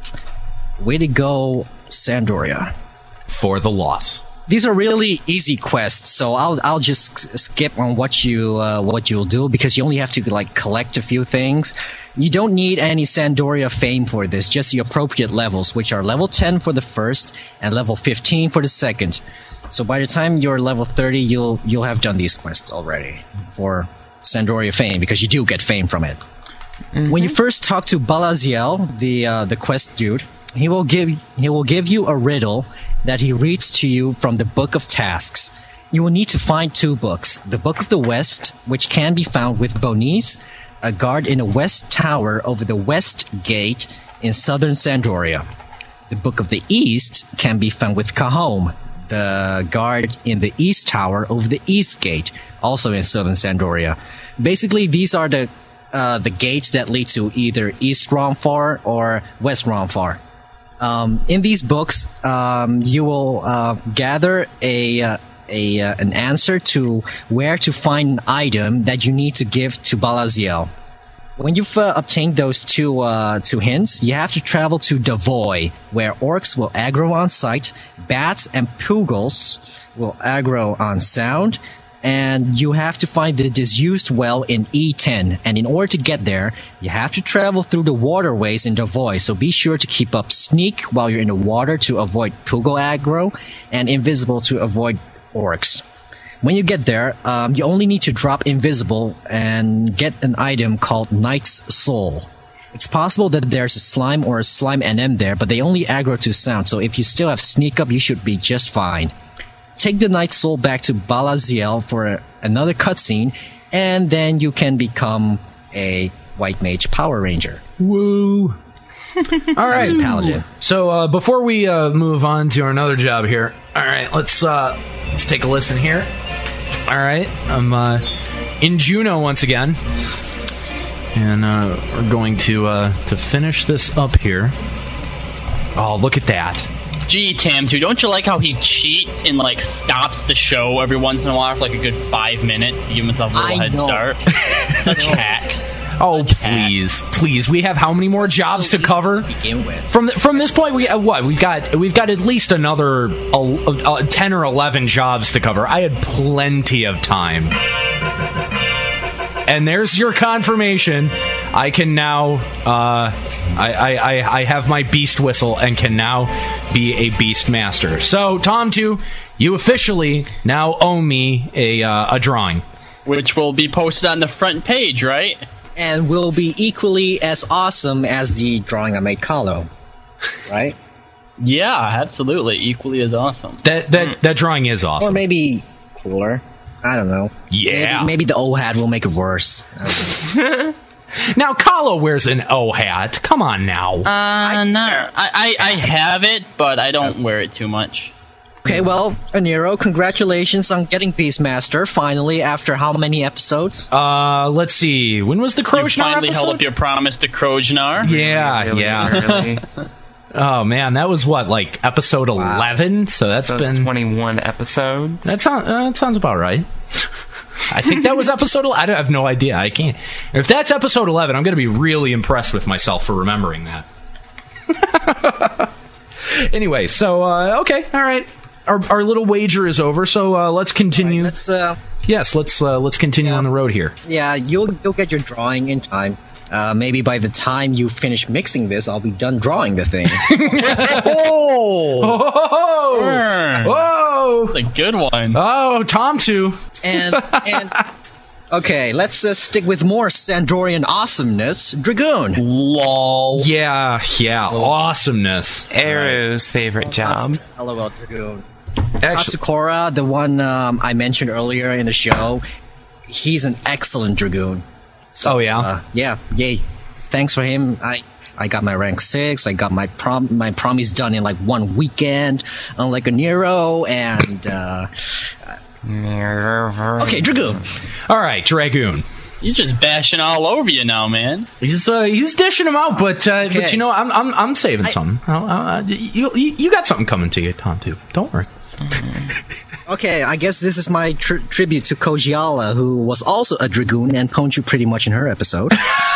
Way to go, Sandoria. For the loss. These are really easy quests, so I'll I'll just s- skip on what you uh, what you'll do because you only have to like collect a few things. You don't need any Sandoria fame for this, just the appropriate levels, which are level ten for the first and level fifteen for the second. So by the time you're level thirty, you'll you'll have done these quests already for Sandoria fame because you do get fame from it. When you first talk to Balaziel, the uh, the quest dude, he will give he will give you a riddle that he reads to you from the Book of Tasks. You will need to find two books: the Book of the West, which can be found with Bonice, a guard in a west tower over the West Gate in southern Sandoria. The Book of the East can be found with Kahome, the guard in the East Tower over the East Gate, also in southern Sandoria. Basically, these are the uh, the gates that lead to either East Romfar or West Romfar. Um, in these books, um, you will uh, gather a uh, a uh, an answer to where to find an item that you need to give to Balaziel. When you've uh, obtained those two uh, two hints, you have to travel to Devoy, where orcs will aggro on sight, bats and pugils will aggro on sound, and you have to find the disused well in E ten. And in order to get there, you have to travel through the waterways in Devoy, so be sure to keep up sneak while you're in the water to avoid pugil aggro, and invisible to avoid orcs. When you get there, um, you only need to drop invisible and get an item called Knight's Soul. It's possible that there's a slime or a slime N M there, but they only aggro to sound, so if you still have sneak up, you should be just fine. Take the Knight's Soul back to Balaziel for a, another cutscene, and then you can become a White Mage Power Ranger. Woo. All right, Paladin. So uh, before we uh, move on to another job here, all right, let's uh, let's take a listen here. All right, I'm uh, in Juneau once again, and uh, we're going to uh, to finish this up here. Oh, look at that! Gee, Tamtu, don't you like how he cheats and like stops the show every once in a while for like a good five minutes to give himself a little I head know. start? Such hacks. Oh, please, please, we have how many more jobs So to easy cover? to begin with. From th- from this point, we uh, what we've got we've got at least another uh, uh, ten or eleven jobs to cover. I had plenty of time, and there's your confirmation. I can now, uh, I, I, I, I have my beast whistle and can now be a beast master. So, Tom two, you officially now owe me a, uh, a drawing. Which will be posted on the front page, right? And will be equally as awesome as the drawing I made Kahlo, right? Yeah, absolutely. Equally as awesome. That that that drawing is awesome. Or maybe cooler. I don't know. Yeah. Maybe, maybe the O hat will make it worse. Now, Kahlo wears an O hat. Come on now. Uh, I, no. I, I, I have it, but I don't wear it too much. Okay, well, Aniro, congratulations on getting Beastmaster, finally, after how many episodes? Uh, let's see. When was the Krojnar You finally episode? held up your promise to Krojnar. Yeah, Really, yeah. really. Oh, man, that was what, like, episode Wow. eleven? So that's So been... it's twenty-one episodes. That, sound, uh, that sounds about right. I think that was episode eleven. I don't- I have no idea. I can't... If that's episode eleven, I'm going to be really impressed with myself for remembering that. Anyway, so, uh, okay, all right. Our, our little wager is over, so uh, let's continue. Right, let's, uh, yes, let's uh, let's continue Yeah. on the road here. yeah, you'll, you'll get your drawing in time. Uh, maybe by the time you finish mixing this, I'll be done drawing the thing. Oh! Oh! Burn. Whoa! That's a good one. Oh, Tom two. and, and, okay, let's uh, stick with more Sandorian awesomeness. Dragoon. Lol. Yeah, yeah, awesomeness. Aru's favorite job. LOL, Dragoon. Actually, Katsukora, the one um, I mentioned earlier in the show, he's an excellent Dragoon. So, oh yeah. uh, yeah, yay. Thanks for him. I I got my rank six. I got my prom my promise done in like one weekend, unlike a Nero. And uh, okay, Dragoon. All right, Dragoon. He's just bashing all over you now, man. He's uh, he's dishing them out, but uh, but Okay. you know I'm I'm I'm saving some. Uh, uh, you, you you got something coming to you, Tom two. Don't worry. Okay, I guess this is my tri- tribute to Kojiala, who was also a Dragoon and pwned you pretty much in her episode.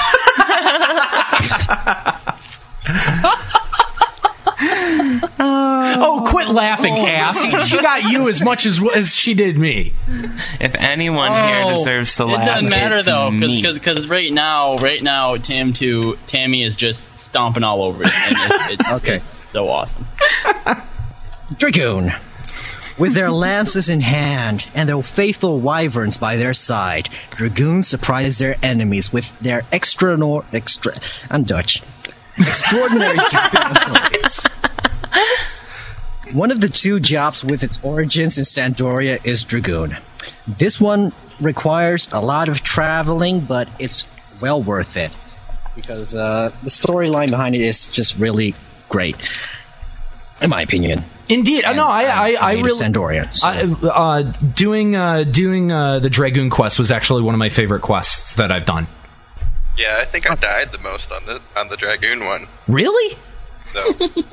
Oh, quit laughing, ass. She got you as much as as she did me. If anyone here deserves to Oh, it laugh, doesn't matter it's though, me. because right now, right now, Tam two, Tammy is just stomping all over it. And it's, it's, Okay. it's so awesome. Dragoon. With their lances in hand and their faithful wyverns by their side, Dragoons surprise their enemies with their extra nor extra. I'm Dutch. Extraordinary abilities. One of the two jobs with its origins in Sandoria is Dragoon. This one requires a lot of traveling, but it's well worth it because uh, the storyline behind it is just really great, in my opinion. Indeed, uh, no, I I, I made really Sandoria. So. I, uh, doing uh, doing uh, the Dragoon quest was actually one of my favorite quests that I've done. Yeah, I think I died the most on the on the Dragoon one. Really? So,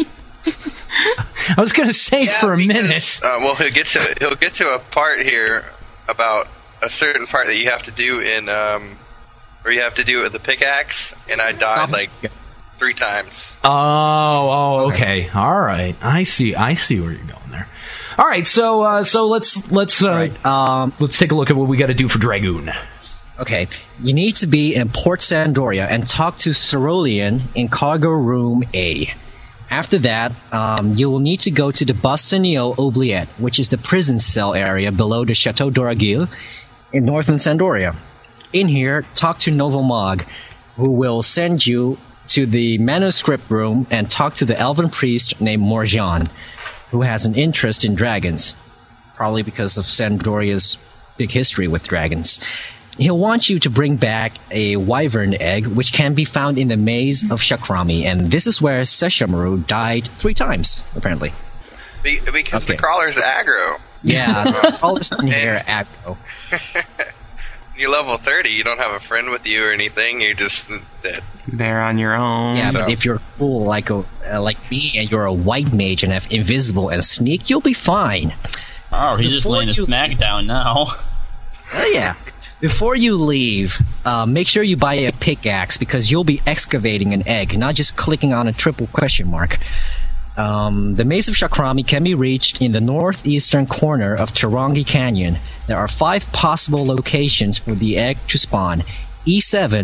I was gonna say yeah, for a because, minute. Uh, well, he'll get to he'll get to a part here about a certain part that you have to do in um, where you have to do it with the pickaxe, and I died like three times. Oh, oh, okay, all right. I see. I see where you're going there. All right, so uh, so let's let's uh, Right. Um, let's take a look at what we got to do for Dragoon. okay. You need to be in Port Sandoria and talk to Cerulean in Cargo Room A. After that, um, you will need to go to the Bastionio Oubliette, which is the prison cell area below the Chateau d'Oragil in northern Sandoria. In here, talk to Novomog, who will send you to the manuscript room and talk to the elven priest named Morjan, who has an interest in dragons, probably because of Sandoria's big history with dragons. He'll want you to bring back a wyvern egg, which can be found in the maze of Shakrami, and this is where Sesshamru died three times, apparently. Be- because Okay. the crawler's aggro. Yeah, all of a sudden here, aggro. You're level thirty, you don't have a friend with you or anything, you're just dead. They're on your own. Yeah, So- but if you're cool like a uh, like me and you're a white mage and have invisible and sneak, you'll be fine. Oh, he's just Before laying a you- smack down now. Oh yeah. Before you leave, uh, make sure you buy a pickaxe because you'll be excavating an egg, not just clicking on a triple question mark. Um, the Maze of Shakrami can be reached in the northeastern corner of Tarongi Canyon. There are five possible locations for the egg to spawn: E seven,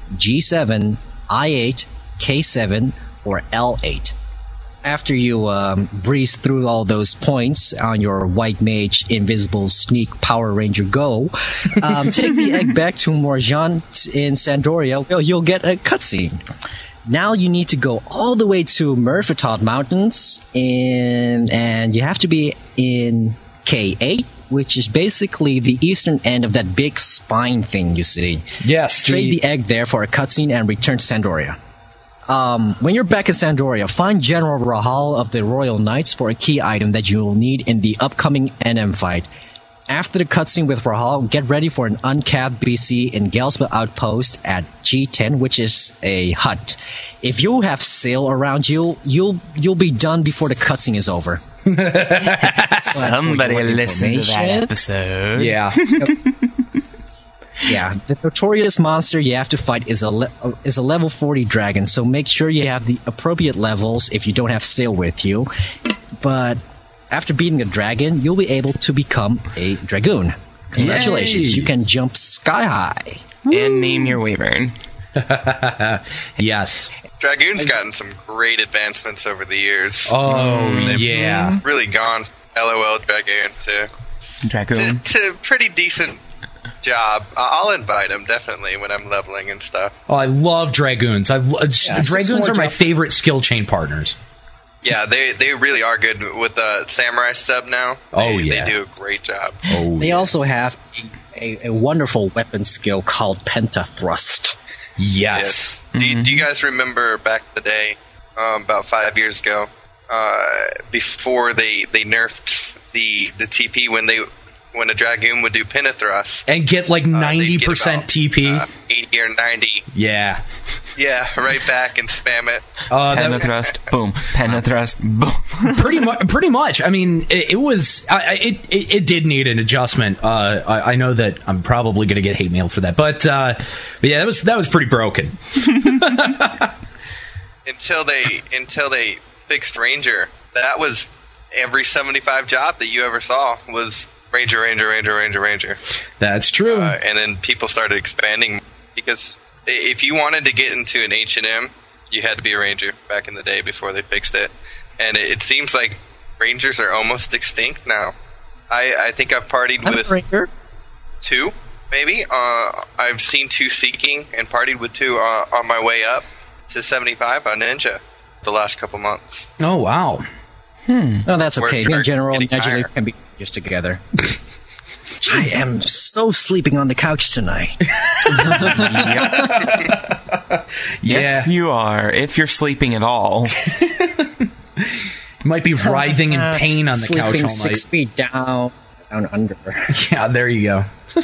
G seven, I eight, K seven, or L eight. After you um, breeze through all those points on your White Mage Invisible Sneak Power Ranger Go, um, take the egg back to Morjant in Sandoria. Well, you'll get a cutscene. Now you need to go all the way to Murphatod Mountains, in, and you have to be in K eight, which is basically the eastern end of that big spine thing you see. Yes. Trade the egg there for a cutscene and return to Sandoria. Um, when you're back in Sandoria, find General Rahal of the Royal Knights for a key item that you will need in the upcoming N M fight. After the cutscene with Rahal, get ready for an uncapped B C in Gelsma Outpost at G ten, which is a hut. If you have sail around you, you'll you'll be done before the cutscene is over. Somebody listen to that episode. Yeah. Yeah, the notorious monster you have to fight is a le- is a level forty dragon, so make sure you have the appropriate levels if you don't have sail with you. But after beating a dragon, you'll be able to become a dragoon. Congratulations, Yay. you can jump sky high. And name your wyvern. Yes. Dragoon's gotten some great advancements over the years. Oh, They've yeah. really gone LOL Dragoon to, Dragoon. to, to pretty decent job. I'll invite him definitely when I'm leveling and stuff. Oh, I love Dragoons. I lo- Yeah, Dragoons are my job. favorite skill chain partners. Yeah, they they really are good with the Samurai sub now. Oh, They, yeah. they do a great job. Oh, They also have a, a, a wonderful weapon skill called Pentathrust. yes. Yes. Do, do you guys remember back in the day, um, about five years ago, uh, before they, they nerfed the the T P when they when a Dragoon would do Pentathrust? And get like uh, they'd ninety get percent about, T P. Uh, eighty or ninety. Yeah. Yeah, right back and spam it. Uh, that- Pentathrust, boom. Pentathrust, boom. pretty much. Pretty much. I mean, it, it was. I, I- it, it it did need an adjustment. Uh, I, I know that I'm probably going to get hate mail for that, but, uh, but yeah, that was that was pretty broken. Until they until they fixed Ranger, that was every seventy-five job that you ever saw was Ranger, Ranger, Ranger, Ranger, Ranger. That's true. Uh, and then people started expanding because if you wanted to get into an H and M, you had to be a Ranger back in the day before they fixed it. And it, it seems like Rangers are almost extinct now. I, I think I've partied I'm a with Ranger. two, maybe. Uh, I've seen two Seeking and partied with two uh, on my way up to seventy-five on Ninja the last couple months. oh wow. No, that's Where's okay. Me Shark and General getting Nebula higher? can be just together. I am so sleeping on the couch tonight. Yes, you are. If you're sleeping at all. You might be writhing in pain on the Sleeping couch all six night. feet down, down under. Yeah, there you go.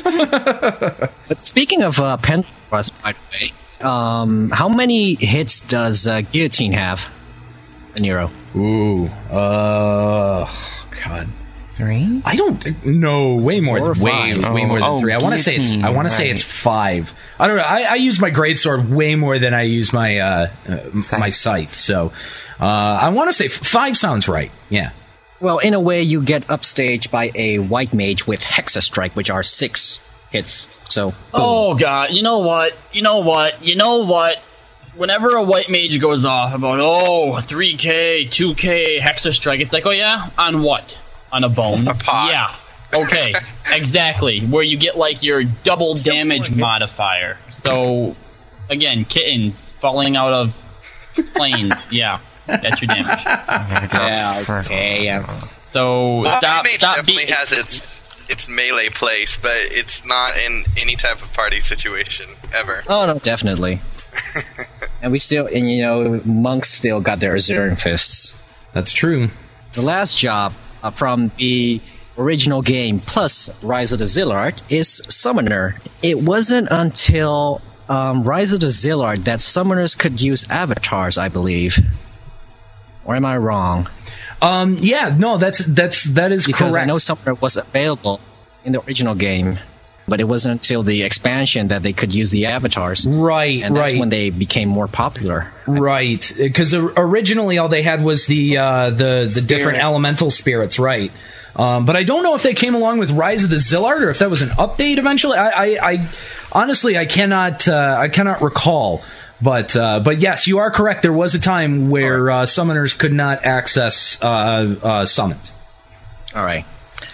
But speaking of uh, Pentathrust, by the way, um, how many hits does uh, Guillotine have, Nero? Ooh. Uh. God. Three? I don't know. Way more four or than way, five? way Oh, more than oh, three. I want to say it's. I want to say guillotine, it's five. I don't know. I, I use my greatsword way more than I use my uh, uh, my scythe. So uh, I want to say f- five sounds right. Yeah. Well, in a way, you get upstaged by a white mage with Hexa Strike, which are six hits. So, boom. Oh god, you know what? You know what? You know what? Whenever a white mage goes off about, oh, three K, two K, Hexa Strike, it's like, oh yeah? On what? On a bone? A pot. Yeah. Okay. Exactly. Where you get like your double damage doing it. modifier. So, again, kittens falling out of planes. Yeah. That's your damage. Yeah, okay, yeah. So, Well, stop, Mage stop definitely being- has its its melee place, but it's not in any type of party situation ever. Oh, no, definitely. And we still, and you know, monks still got their Azuran fists. That's true. The last job uh, from the original game plus Rise of the Zillard is Summoner. It wasn't until um, Rise of the Zillard that summoners could use avatars, I believe. Or am I wrong? Um. Yeah. No. That's that's that is Because correct. I know Summoner was available in the original game, but it wasn't until the expansion that they could use the avatars. Right. And that's right. when they became more popular. Right, because originally all they had was the uh, the the different elemental spirits, right? Um, but I don't know if they came along with Rise of the Zillard or if that was an update eventually. I I I, honestly, I cannot, uh, I cannot recall. But uh, but yes, you are correct. There was a time where uh, summoners could not access uh, uh, summons. All right.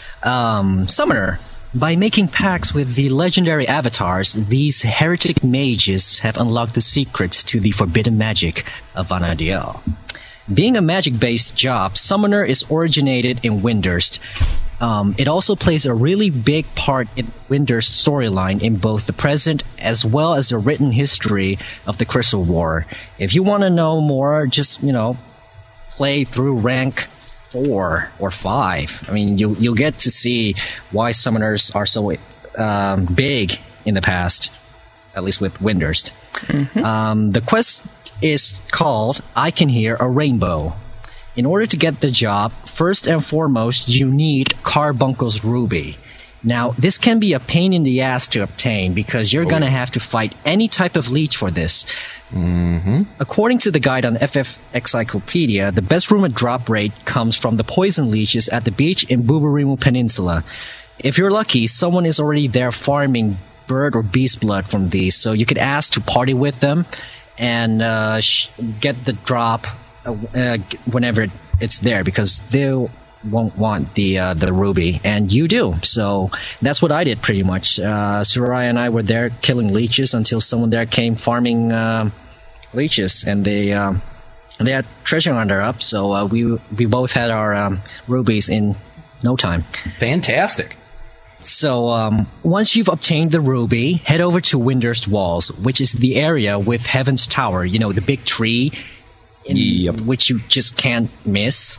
Um, Summoner. By making pacts with the legendary avatars, these heretic mages have unlocked the secrets to the forbidden magic of Vana'diel. Being a magic-based job, Summoner is originated in Windurst. Um, it also plays a really big part in Windurst's storyline in both the present as well as the written history of the Crystal War. If you want to know more, just, you know, play through rank four or five. I mean, you, you'll get to see why Summoners are so um, big in the past, at least with Windurst. Mm-hmm. Um, the quest is called I Can Hear a Rainbow. In order to get the job, first and foremost, you need Carbuncle Ruby. Now, this can be a pain in the ass to obtain because you're oh. going to have to fight any type of leech for this. Mm-hmm. According to the guide on F F Encyclopedia, the best rumored drop rate comes from the poison leeches at the beach in Buburimu Peninsula. If you're lucky, someone is already there farming bird or beast blood from these, so you could ask to party with them and uh, sh- get the drop uh, uh, whenever it's there because they'll won't want the uh, the ruby, and you do. So that's what I did pretty much. Uh, Soraya and I were there killing leeches until someone there came farming uh, leeches, and they um, they had treasure hunter up. So uh, we we both had our um, rubies in no time. Fantastic. So um, once you've obtained the ruby, head over to Windurst Walls, which is the area with Heaven's Tower. You know, the big tree, in yep. which you just can't miss.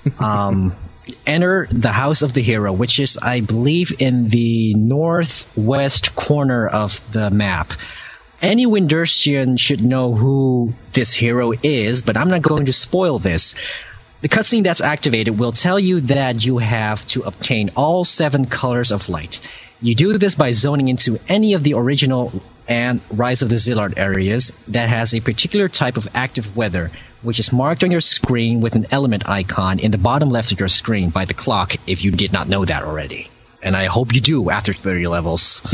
Um, enter the House of the Hero, which is, I believe, in the northwest corner of the map. Any Windurstian should know who this hero is, but I'm not going to spoil this. The cutscene that's activated will tell you that you have to obtain all seven colors of light. You do this by zoning into any of the original and Rise of the Zillard areas that has a particular type of active weather, which is marked on your screen with an element icon in the bottom left of your screen by the clock, if you did not know that already. And I hope you do after thirty levels.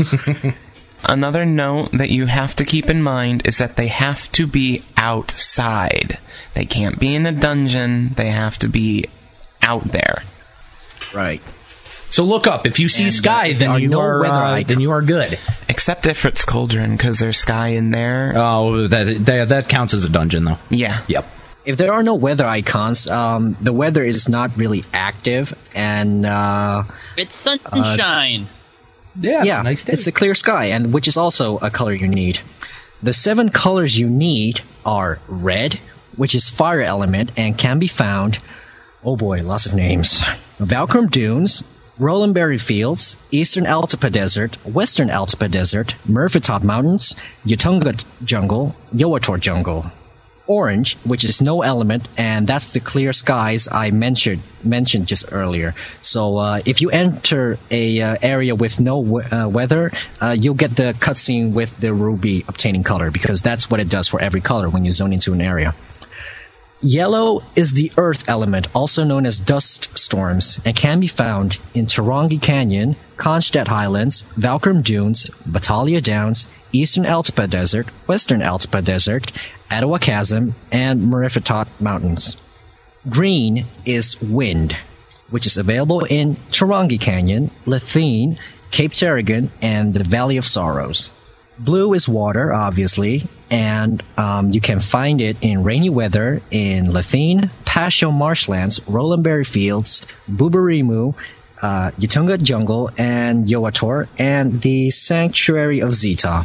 Another note that you have to keep in mind is that they have to be outside. They can't be in a dungeon. They have to be out there. Right. So look up. If you see and, sky, uh, then you no are uh, then you are good. Except Ifrit's Cauldron, because there's sky in there. Oh, that, that that counts as a dungeon, though. Yeah. Yep. If there are no weather icons, um, the weather is not really active, and uh, it's sunshine. Uh, yeah, it's yeah, a nice day. It's a clear sky, and which is also a color you need. The seven colors you need are red, which is fire element and can be found. Oh boy, lots of names. Valkyrm Dunes, Rolandberry Fields, Eastern Altapa Desert, Western Altapa Desert, Murphytop Mountains, Yutunga Jungle, Yoator Jungle. Orange, which is no element, and that's the clear skies I mentioned mentioned just earlier. So uh, if you enter a uh, area with no w- uh, weather, uh, you'll get the cutscene with the ruby obtaining color, because that's what it does for every color when you zone into an area. Yellow is the earth element, also known as dust storms, and can be found in Tarongi Canyon, Kronstadt Highlands, Valkyrm Dunes, Batalha Downs, Eastern Altapa Desert, Western Altapa Desert, Ottawa Chasm, and Murphytop Mountains. Green is wind, which is available in Tarongi Canyon, Lethene, Cape Terrigan, and the Valley of Sorrows. Blue is water, obviously, and um, you can find it in rainy weather in Lethene, Pasho Marshlands, Rolandberry Fields, Buburimu, uh, Yutunga Jungle, and Yoator, and the Sanctuary of Zeta.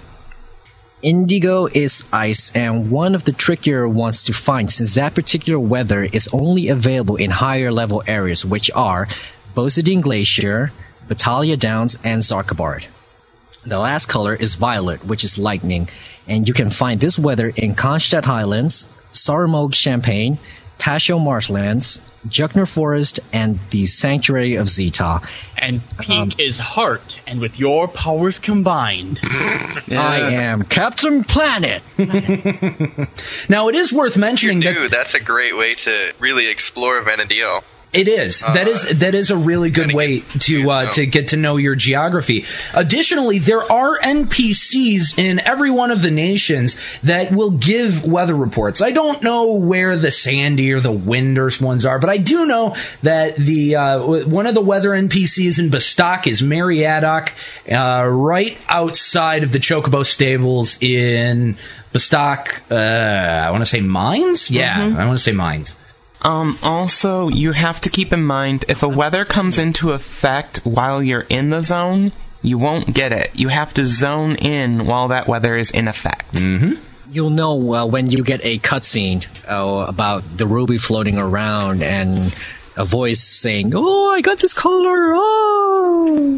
Indigo is ice, and one of the trickier ones to find, since that particular weather is only available in higher level areas, which are Bosadine Glacier, Batalha Downs, and Zarkabard. The last color is violet, which is lightning, and you can find this weather in Kronstadt Highlands, Saramog Champaign, Pasho Marshlands, Juckner Forest, and the Sanctuary of Zeta. And pink um, is heart, and with your powers combined. Yeah. I am Captain Planet! Now, it is worth mentioning you that... do. That's a great way to really explore Vana'diel. It is. Uh, that is that is a really good way get, to uh, to get to know your geography. Additionally, there are N P Cs in every one of the nations that will give weather reports. I don't know where the sandy or the winders ones are, but I do know that the uh, one of the weather N P Cs in Bastak is Mariadoc, uh, right outside of the Chocobo stables in Bastak. Uh, I want to say Mines. Yeah, mm-hmm. I want to say Mines. Um, also, you have to keep in mind, if a weather comes into effect while you're in the zone, you won't get it. You have to zone in while that weather is in effect. Mm-hmm. You'll know uh, when you get a cutscene uh, about the ruby floating around and a voice saying, "Oh, I got this color, oh!"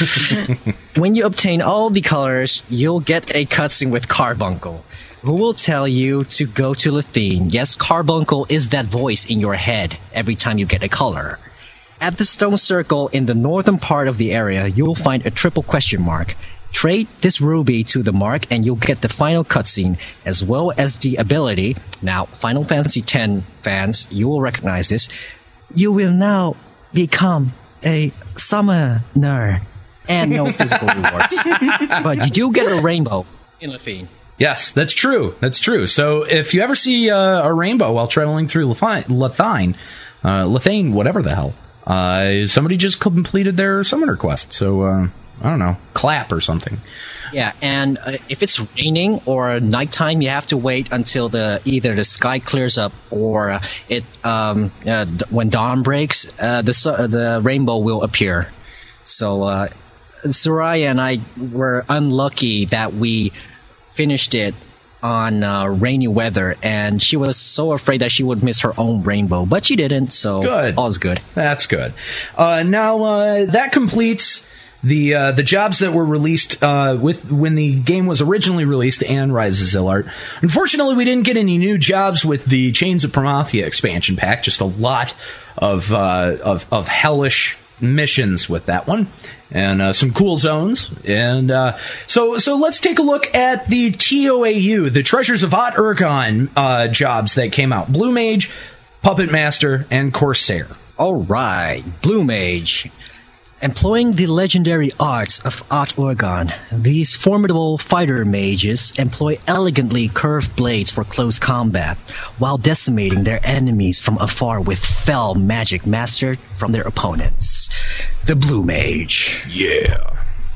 When you obtain all the colors, you'll get a cutscene with Carbuncle, who will tell you to go to Lethene. Yes, Carbuncle is that voice in your head every time you get a color. At the stone circle in the northern part of the area, you will find a triple question mark. Trade this ruby to the mark and you'll get the final cutscene, as well as the ability. Now, Final Fantasy X fans, you will recognize this. You will now become a summoner. And no physical rewards. But you do get a rainbow in Lethene. Yes, that's true. That's true. So if you ever see uh, a rainbow while traveling through Lethine, uh, Lethane, whatever the hell, uh, somebody just completed their summoner quest. So, uh, I don't know, clap or something. Yeah, and uh, if it's raining or nighttime, you have to wait until the either the sky clears up or uh, it um, uh, d- when dawn breaks, uh, the su- the rainbow will appear. So uh, Soraya and I were unlucky that we finished it on uh, rainy weather, and she was so afraid that she would miss her own rainbow, but she didn't, so good. All's good. That's good. Uh, now, uh, that completes the uh, the jobs that were released uh, with when the game was originally released and Rise of Zilart. Unfortunately, we didn't get any new jobs with the Chains of Promathia expansion pack, just a lot of uh, of, of hellish missions with that one, and uh, some cool zones. And uh, so so let's take a look at the T O A U, the Treasures of Ot Urgon uh, jobs that came out. Blue Mage, Puppet Master, and Corsair. All right, Blue Mage. Employing the legendary arts of Ot Urgon, these formidable fighter mages employ elegantly curved blades for close combat, while decimating their enemies from afar with fell magic mastered from their opponents. The Blue Mage. Yeah.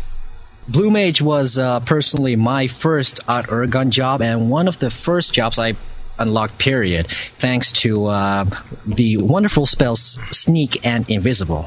Blue Mage was uh, personally my first Ot Urgon job, and one of the first jobs I unlocked, period, thanks to uh, the wonderful spells Sneak and Invisible.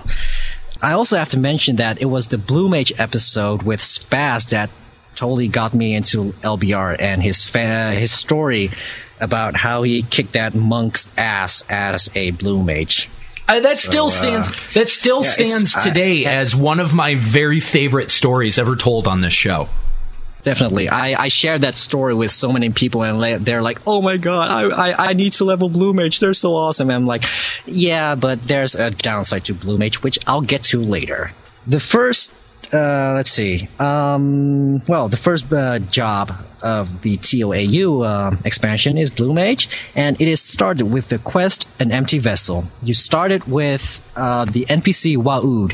I also have to mention that it was the Blue Mage episode with Spaz that totally got me into L B R and his fa- his story about how he kicked that monk's ass as a Blue Mage. Uh, that so, still stands. Uh, that still yeah, stands today I, as one of my very favorite stories ever told on this show. Definitely. I, I shared that story with so many people, and they're like, "Oh my god, I, I, I need to level Blue Mage. They're so awesome." And I'm like, yeah, but there's a downside to Blue Mage, which I'll get to later. The first, uh, let's see, um, well, the first uh, job of the T O A U uh, expansion is Blue Mage, and it is started with the quest An Empty Vessel. You started with uh, the N P C Waoud,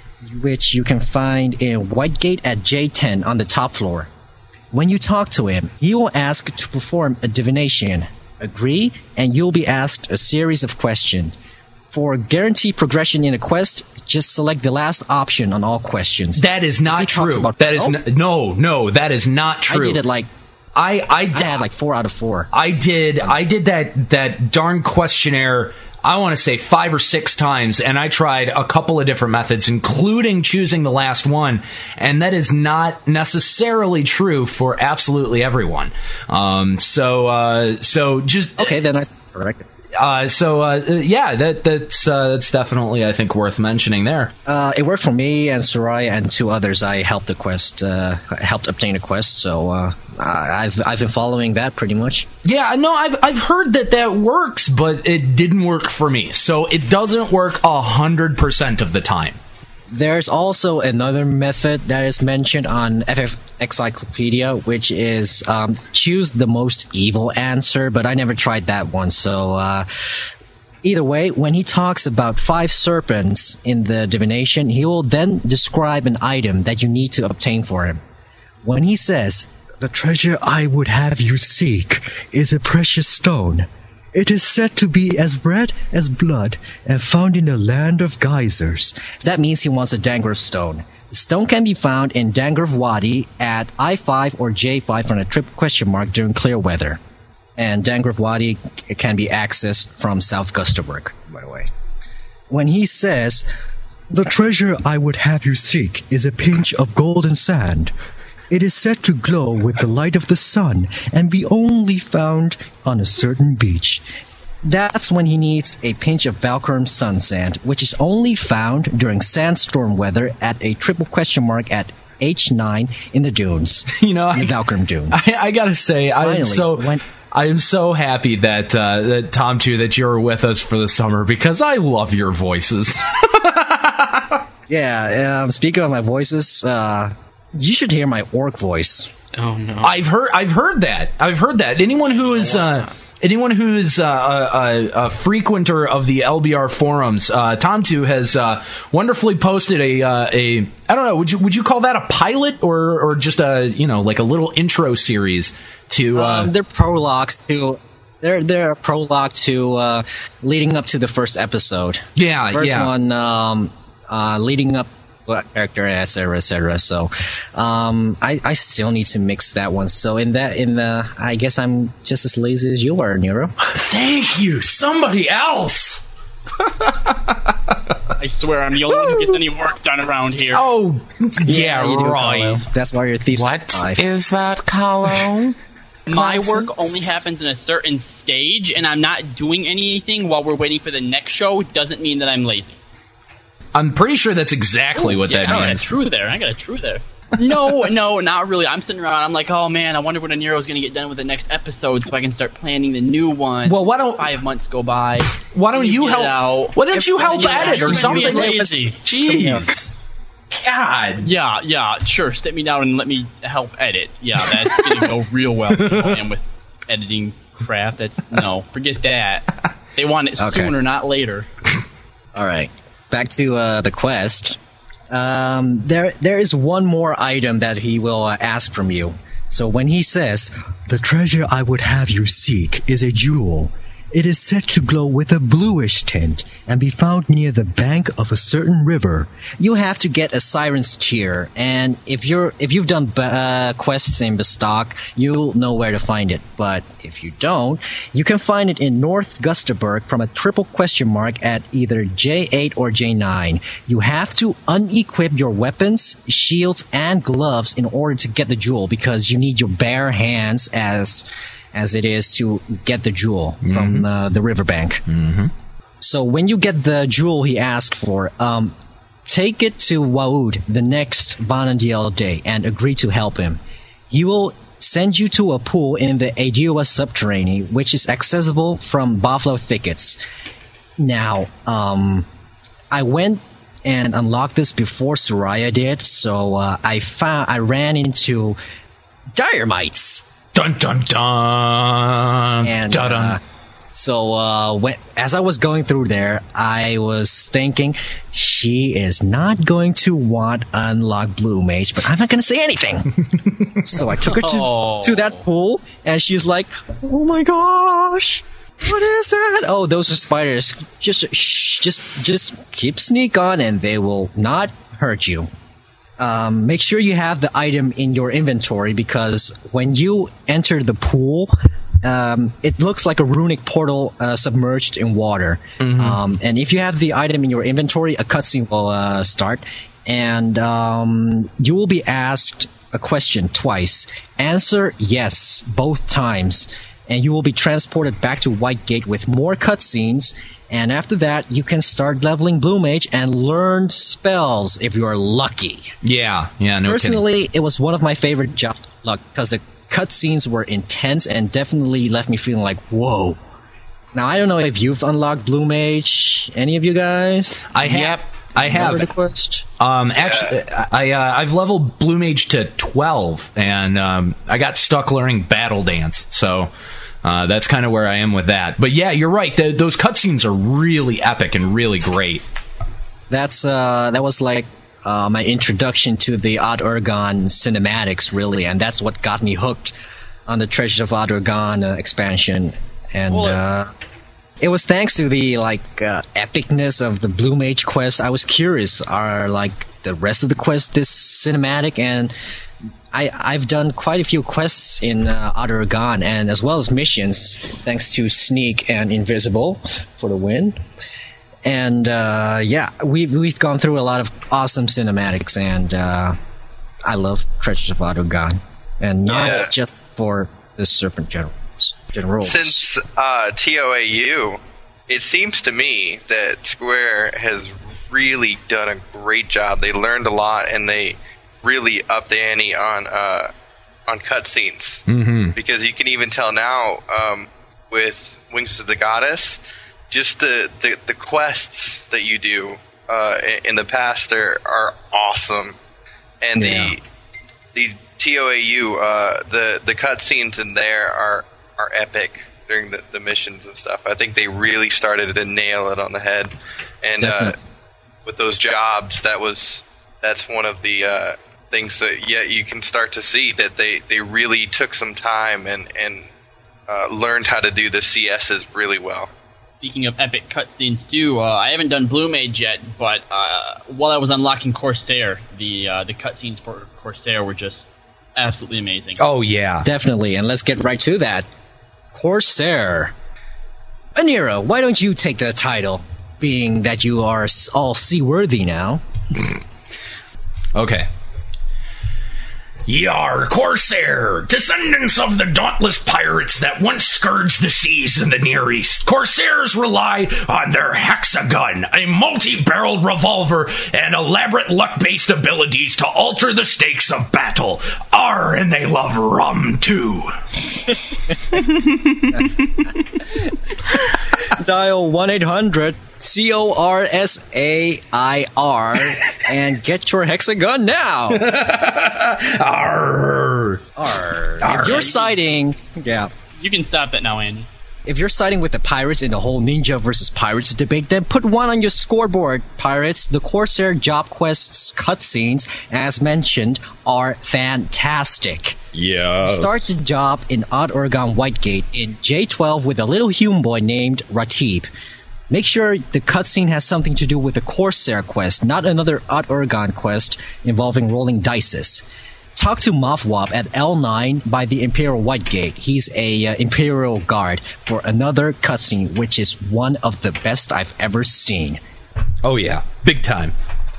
which you can find in Whitegate at J ten on the top floor. When you talk to him, he will ask to perform a divination. Agree, and you'll be asked a series of questions. For guaranteed progression in a quest, just select the last option on all questions. That is not true. About, that is n- no, no, that is not true. I did it like I I, I had like four out of four. I did I did that that darn questionnaire, I want to say five or six times, and I tried a couple of different methods, including choosing the last one, and that is not necessarily true for absolutely everyone. Um, so, uh, so just okay, then I correct it. Uh, so uh, yeah, that that's uh, that's definitely, I think, worth mentioning there. Uh, it worked for me and Soraya and two others. I helped the quest, uh, helped obtain a quest. So uh, I've I've been following that pretty much. Yeah, no, I've I've heard that that works, but it didn't work for me. So it doesn't work a hundred percent of the time. There's also another method that is mentioned on F F Encyclopedia, which is um, choose the most evil answer, but I never tried that one. So uh, either way, when he talks about five serpents in the divination, he will then describe an item that you need to obtain for him. When he says, "The treasure I would have you seek is a precious stone. It is said to be as red as blood and found in the land of geysers," that means he wants a Dangrove stone. The stone can be found in Dangrove Wadi at I five or J five on a trip question mark during clear weather. And Dangrove Wadi can be accessed from South Gusterberg, by the way. When he says, "The treasure I would have you seek is a pinch of golden sand. It is said to glow with the light of the sun and be only found on a certain beach," that's when he needs a pinch of Valkyrum sun sand, which is only found during sandstorm weather at a triple question mark at H nine in the dunes. You know, in the I, Valkyrum dunes. I, I gotta say, I am Finally, so when- I am so happy that uh, that Tom too that you're with us for the summer because I love your voices. Yeah. Um, speaking of my voices, uh, you should hear my orc voice. Oh no! I've heard I've heard that I've heard that anyone who is uh, anyone who is uh, a, a, a frequenter of the L B R forums, uh, Tom two has uh, wonderfully posted a uh, a I don't know would you would you call that a pilot or or just a you know like a little intro series to uh, Um, they're prologues to. They're they're a prologue to uh, leading up to the first episode. yeah First yeah one um, uh, leading up what character, et cetera, et cetera. So um, I I still need to mix that one. So in that in the I guess I'm just as lazy as you are, Nero. Thank you, somebody else. I swear I'm the only one who gets any work done around here. Oh yeah, you do, right. Carlo. That's why you're thieves. What Five. is that, Carlo? My Classes? work only happens in a certain stage, and I'm not doing anything while we're waiting for the next show. Doesn't mean that I'm lazy. I'm pretty sure that's exactly what Yeah, that I got a means. true there. I got a true there. No, no, not really. I'm sitting around. I'm like, oh man, I wonder when Nero's going to get done with the next episode, so I can start planning the new one. Well, why don't- five months go by? Why don't you Get help? out. Why don't you help Everybody edit just or being something? lazy. Jeez. God. Yeah, yeah, sure. Sit me down and let me help edit. Yeah, that's gonna go real well. And with editing crap, that's no, forget that. They want it Okay. sooner, not later. All right, back to uh, the quest. Um, there, there is one more item that he will uh, ask from you. So when he says, "The treasure I would have you seek is a jewel. It is said to glow with a bluish tint and be found near the bank of a certain river," you have to get a Siren's Tear. And if you're if you've done uh, quests in Bestock, you'll know where to find it. But if you don't, you can find it in North Gusterberg from a triple question mark at either J eight or J nine. You have to unequip your weapons, shields, and gloves in order to get the jewel because you need your bare hands as as it is to get the jewel mm-hmm. from uh, the riverbank. Mm-hmm. So when you get the jewel he asked for, um, take it to Waoud the next Vanadiel day and agree to help him. He will send you to a pool in the Adioa subterranean, which is accessible from Buffalo Thickets. Now, um, I went and unlocked this before Soraya did, so uh, I found I ran into Diremites. Dun dun dun. And dun, dun. Uh, so uh, when, as I was going through there, I was thinking she is not going to want unlock Blue Mage, but I'm not going to say anything. So I took her to, Oh. to that pool, and she's like, "Oh my gosh, what is that? Oh, those are spiders. Just shh, just just keep sneak on, and they will not hurt you." Um, make sure you have the item in your inventory because when you enter the pool, um, it looks like a runic portal uh, submerged in water. Mm-hmm. Um, and if you have the item in your inventory, a cutscene will uh, start, and um, you will be asked a question twice. Answer yes both times, and you will be transported back to Whitegate with more cutscenes. And after that, you can start leveling Blue Mage and learn spells if you are lucky. Yeah, yeah, no Personally, kidding. it was one of my favorite jobs of luck because the cutscenes were intense and definitely left me feeling like, whoa. Now, I don't know if you've unlocked Blue Mage. Any of you guys? I have. Yep. I have. Remember the quest? Um, actually, I uh, I've leveled Blue Mage to twelve, and um, I got stuck learning Battle Dance. So, Uh, that's kind of where I am with that. But yeah, you're right. The, those cutscenes are really epic and really great. That's uh, that was like uh, my introduction to the Odd Organ cinematics, really, and that's what got me hooked on the Treasures of Odd Organ uh, expansion. And Well, uh, it was thanks to the like uh, epicness of the Blue Mage quest. I was curious, are like the rest of the quest this cinematic? And I, I've done quite a few quests in uh, Odd Organ, and as well as missions, thanks to Sneak and Invisible for the win. And uh, yeah, we, we've gone through a lot of awesome cinematics, and uh, I love Treasures of Odd Organ. And not Yeah. just for the Serpent Generals. Generals. Since uh, T O A U, it seems to me that Square has really done a great job. They learned a lot, and they really upped the ante on uh, on cutscenes. Mm-hmm. Because you can even tell now um, with Wings of the Goddess, just the, the, the quests that you do uh, in, in the past are, are awesome. And Yeah. the the T O A U, uh, the, the cutscenes in there are are epic during the, the missions and stuff. I think they really started to nail it on the head. And uh, Definitely. with those jobs, that was that's one of the uh, things that yeah you can start to see that they, they really took some time and and uh, learned how to do the C Ss really well. Speaking of epic cutscenes too, uh, I haven't done Blue Mage yet, but uh, while I was unlocking Corsair, the uh, the cutscenes for Corsair were just absolutely amazing. Oh, yeah. Definitely, and let's get right to that. Corsair. Anira, why don't you take the title, being that you are s- all seaworthy now? Okay. Yar, Corsair, descendants of the dauntless pirates that once scourged the seas in the Near East. Corsairs rely on their hexagun, a multi-barreled revolver, and elaborate luck-based abilities to alter the stakes of battle. Arr, and they love rum, too. Dial one eight hundred C O R S A I R and get your hexagon now! Arr. Arr. If you're siding... Yeah. You can stop that now, Andy. If you're siding with the pirates in the whole ninja versus pirates debate, then put one on your scoreboard, pirates. The Corsair job quests cutscenes, as mentioned, are fantastic. Yeah. Start the job in Odd Organ Whitegate in J twelve with a little human boy named Ratib. Make sure the cutscene has something to do with the Corsair quest, not another Odd Organ quest involving rolling dices. Talk to Mafwab at L nine by the Imperial Whitegate. He's a uh, Imperial Guard for another cutscene, which is one of the best I've ever seen. Oh, yeah. Big time.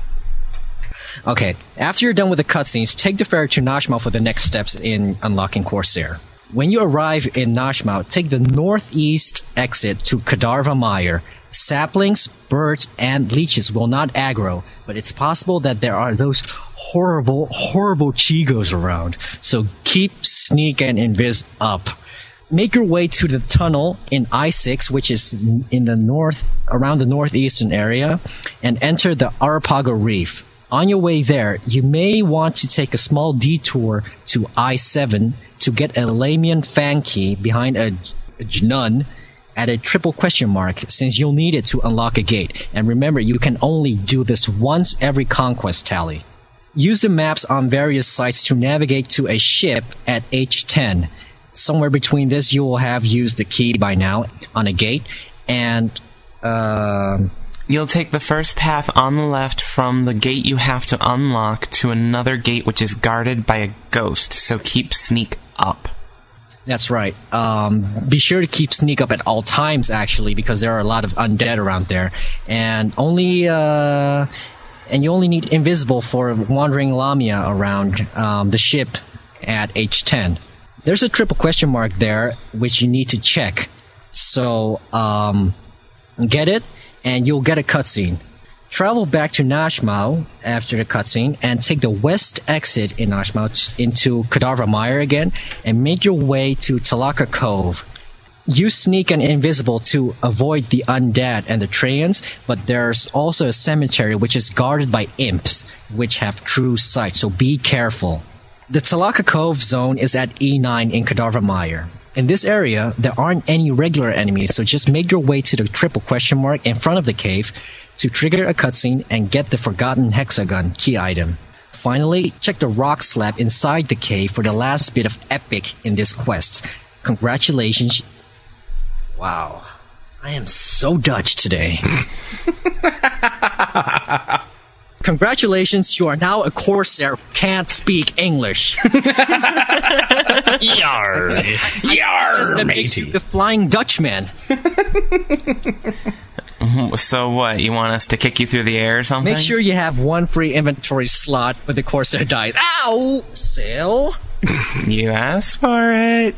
Okay, after you're done with the cutscenes, take the ferry to Nashma for the next steps in unlocking Corsair. When you arrive in Nashma, take the northeast exit to Kadarva Mire. Saplings, birds, and leeches will not aggro, but it's possible that there are those horrible, horrible Chigos around. So keep Sneak and Invis up. Make your way to the tunnel in I six, which is in the north, around the northeastern area, and enter the Arapago Reef. On your way there, you may want to take a small detour to I seven to get a Lamian Fang key behind a, a Jnun at a triple question mark, since you'll need it to unlock a gate. And remember, you can only do this once every conquest tally. Use the maps on various sites to navigate to a ship at H ten. Somewhere between this, you will have used the key by now on a gate, and uh, You'll take the first path on the left from the gate you have to unlock to another gate which is guarded by a ghost, so keep Sneak up. that's right. Um, be sure to keep Sneak up at all times, actually, because there are a lot of undead around there, and only uh, and you only need Invisible for wandering Lamia around um, the ship at H ten. There's a triple question mark there which you need to check. So um, get it, and you'll get a cutscene. Travel back to Nashmau after the cutscene and take the west exit in Nashmau into Kadarva Mire again and make your way to Talaka Cove. Use Sneak and Invisible to avoid the undead and the Traians, but there's also a cemetery which is guarded by imps, which have true sight, so be careful. The Talaka Cove zone is at E nine in Kadarva Mire. In this area, there aren't any regular enemies, so just make your way to the triple question mark in front of the cave to trigger a cutscene and get the Forgotten Hexagon key item. Finally, check the rock slab inside the cave for the last bit of epic in this quest. Congratulations. Wow. I am so Dutch today. Congratulations, you are now a Corsair who can't speak English. Yarr. Yarr, that makes you the Flying Dutchman. So what, you want us to kick you through the air or something? Make sure you have one free inventory slot with the Corsair dice. Ow! Sail? You asked for it.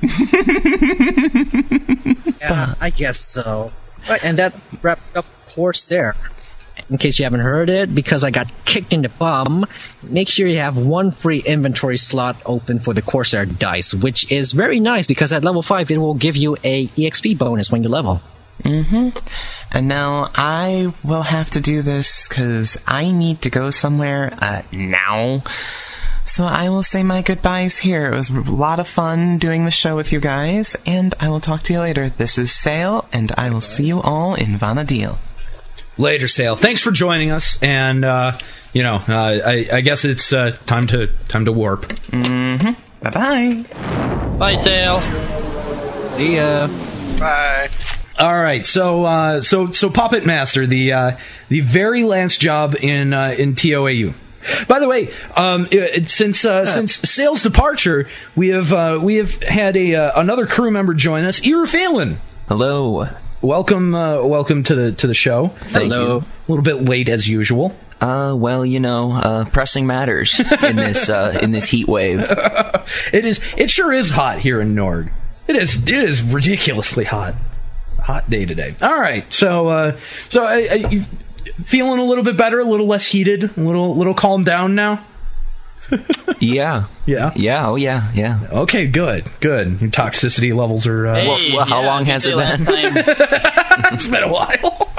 Yeah, I guess so. Right, and that wraps up Corsair. In case you haven't heard it, because I got kicked in the bum, make sure you have one free inventory slot open for the Corsair dice, which is very nice because at level five it will give you a E X P bonus when you level. Mm-hmm. And now I will have to do this because I need to go somewhere uh, now. So I will say my goodbyes here. It was a lot of fun doing the show with you guys, and I will talk to you later. This is Sail, and I will see you all in Vana'diel. Later, Sail. Thanks for joining us, and uh, you know, uh, I, I guess it's uh, time to time to warp. Mm-hmm. Bye bye. Bye, Sail. See ya. Bye. All right, so uh, so so Puppet Master, the uh, the very last job in uh, in T O A U. By the way, um, it, since uh, since Sail's departure, we have uh, we have had a uh, another crew member join us, Eru Phelan. Hello. Welcome, uh, welcome to the to the show. Thank Hello. you. A little bit late as usual. Uh, well, you know, uh, pressing matters in this uh, in this heat wave. It is. It sure is hot here in Norg. It is. It is ridiculously hot. Hot day today. All right. So, uh, so I, I, you feeling a little bit better, a little less heated, a little little calmed down now. Yeah. Yeah. Yeah. Oh, yeah. Yeah. Okay. Good. Good. Your toxicity levels are. Uh, Hey, well, well, how yeah, long has it last been? time- It's been a while.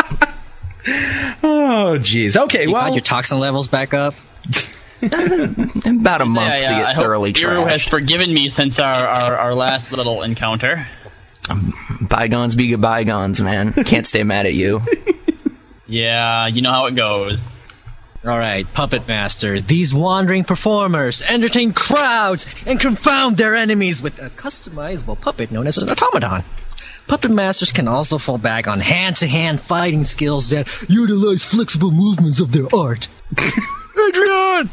Oh, jeez. Okay. You well, got your toxin levels back up? About a month Yeah, yeah, to I get hope thoroughly Eru has trashed. forgiven me since our, our, our last little encounter. Bygones be good bygones, man. Can't stay mad at you. Yeah, you know how it goes. Alright, Puppet Master. These wandering performers entertain crowds and confound their enemies with a customizable puppet known as an automaton. Puppet Masters can also fall back on hand-to-hand fighting skills that utilize flexible movements of their art. Adrian!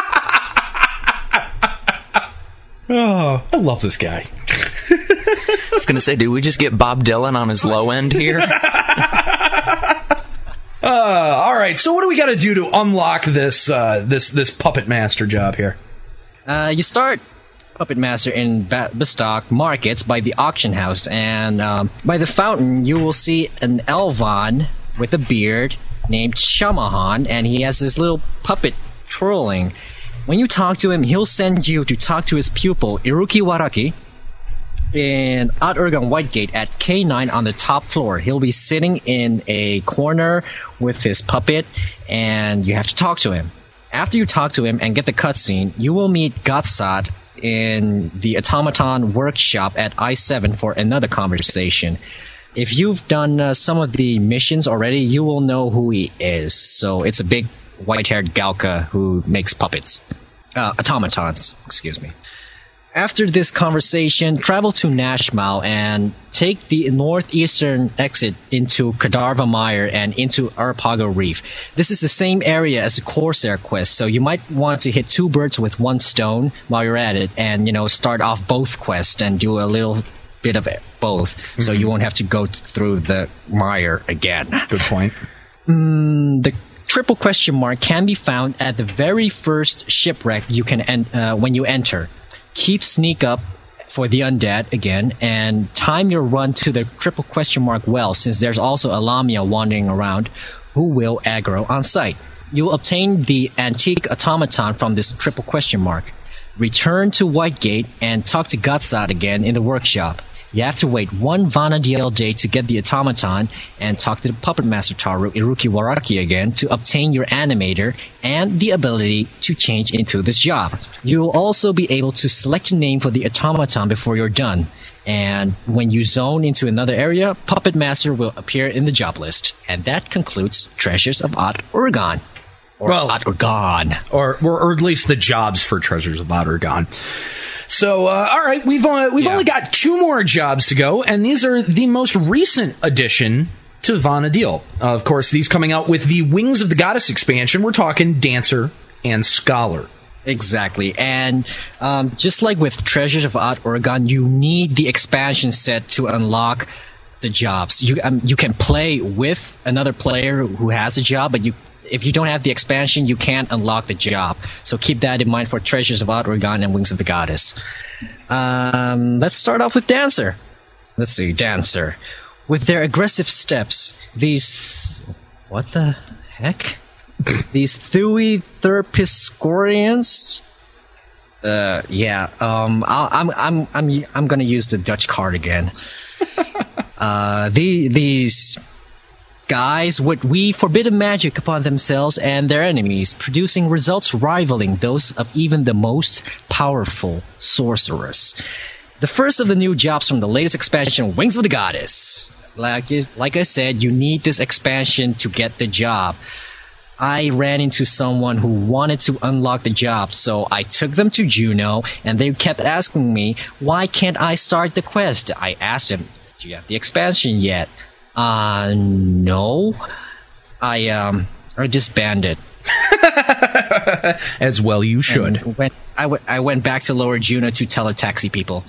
oh, I love this guy. I was gonna say, did we just get Bob Dylan on his low end here? Uh, all right. So, what do we got to do to unlock this uh, this this Puppet Master job here? Uh, you start Puppet Master in ba- Bestock Markets by the auction house, and um, by the fountain you will see an Elvan with a beard named Shamahan, and he has this little puppet twirling. When you talk to him, he'll send you to talk to his pupil, Iruki Waraki, in Odd Urgan Whitegate at K nine on the top floor. He'll be sitting in a corner with his puppet, and you have to talk to him. After you talk to him and get the cutscene, you will meet Gatsat in the Automaton workshop at I seven for another conversation. If you've done uh, some of the missions already, you will know who he is. So it's a big white-haired Galka who makes puppets. Uh, automatons, excuse me. After this conversation, travel to Nashmau and take the northeastern exit into Kadarva Mire and into Arapago Reef. This is the same area as the Corsair quest, so you might want to hit two birds with one stone while you're at it and, you know, start off both quests and do a little bit of both, mm-hmm. so you won't have to go t- through the mire again. Good point. Mm, the triple question mark can be found at the very first shipwreck you can en- uh, when you enter. Keep sneak up for the undead again, and time your run to the triple question mark well, since there's also a Lamia wandering around who will aggro on sight. You'll obtain the antique automaton from this triple question mark. Return to Whitegate and talk to Gatsat again in the workshop. You have to wait one Vana'diel day to get the automaton and talk to the Puppet Master Taru, Iruki Waraki again to obtain your animator and the ability to change into this job. You will also be able to select a name for the automaton before you're done. And when you zone into another area, Puppet Master will appear in the job list. And that concludes Treasures of Odd Oregon. Or Well- Odd Oregon. or, or or at least the jobs for Treasures of Odd Oregon. So, uh, all right, we've uh, we've Yeah. only got two more jobs to go, and these are the most recent addition to Vana'diel. Uh, of course, these coming out with the Wings of the Goddess expansion. We're talking Dancer and Scholar. Exactly. And um, just like with Treasures of Odd Oregon, you need the expansion set to unlock the jobs. You um, you can play with another player who has a job, but you if you don't have the expansion, you can't unlock the job. So keep that in mind for Treasures of Odd Oregon and Wings of the Goddess. Um, let's start off with Dancer. Let's see, Dancer. With their aggressive steps, these... What the heck? These Thuy Therpiscorians? Uh, yeah, um, I'll, I'm, I'm, I'm, I'm gonna use the Dutch card again. uh, the, these guys would weave forbidden magic upon themselves and their enemies, producing results rivaling those of even the most powerful sorcerers. The first of the new jobs from the latest expansion, Wings of the Goddess. Like, like I said, you need this expansion to get the job. I ran into someone who wanted to unlock the job, so I took them to Juno, and they kept asking me, why can't I start the quest? I asked them, do you have the expansion yet? Uh, no. I, um, I disbanded. As well you should. And went, I, w- I went back to Lower Juno to teletaxi people.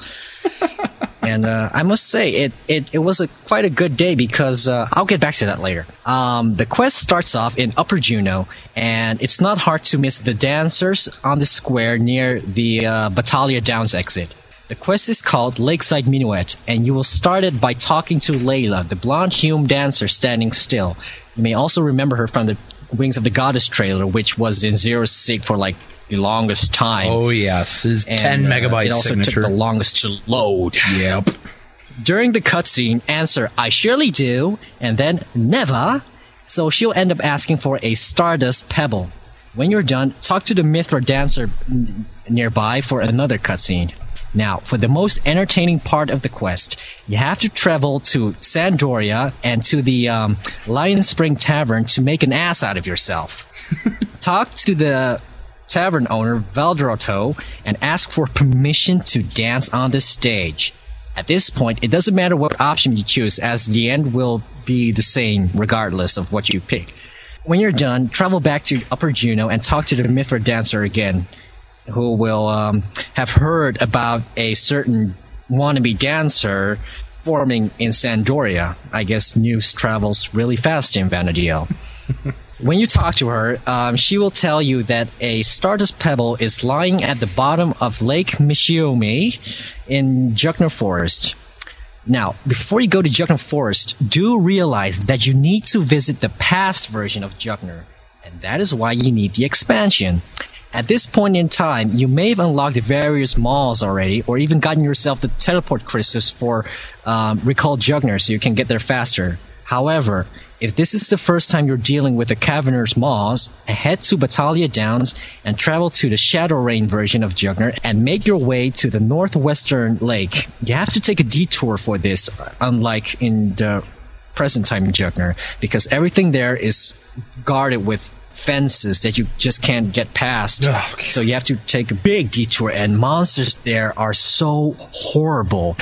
And uh, I must say, it, it, it was a quite a good day because uh, I'll get back to that later. Um, the quest starts off in Upper Juno, and it's not hard to miss the dancers on the square near the uh, Battaglia Downs exit. The quest is called Lakeside Minuet, and you will start it by talking to Layla, the blonde Hume dancer standing still. You may also remember her from the Wings of the Goddess trailer, which was in Zero Sig for like the longest time. Oh, yes. His And, ten uh, megabyte It also signature. took the longest to load. Yep. During the cutscene, answer, I surely do, and then never. So she'll end up asking for a Stardust Pebble. When you're done, talk to the Mithra dancer n- nearby for another cutscene. Now, for the most entertaining part of the quest, you have to travel to Sandoria and to the um, Lion Spring Tavern to make an ass out of yourself. Talk to the tavern owner, Valdroto, and ask for permission to dance on the stage. At this point, it doesn't matter what option you choose, as the end will be the same regardless of what you pick. When you're done, travel back to Upper Juno and talk to the Mithra dancer again, who will um, have heard about a certain wannabe dancer forming in Sandoria. I guess news travels really fast in Vana'diel. When you talk to her, um, she will tell you that a Stardust Pebble is lying at the bottom of Lake Mishiome in Jukner Forest. Now, before you go to Jukner Forest, do realize that you need to visit the past version of Jukner, and that is why you need the expansion. At this point in time, you may have unlocked various malls already, or even gotten yourself the teleport crystals for um, Recall Jugner so you can get there faster. However, if this is the first time you're dealing with the Caverner's Maws, head to Battaglia Downs and travel to the Shadow Rain version of Jugner and make your way to the northwestern lake. You have to take a detour for this, unlike in the present time Jugner, because everything there is guarded with fences that you just can't get past. Oh, okay. So you have to take a big detour, and monsters there are so horrible.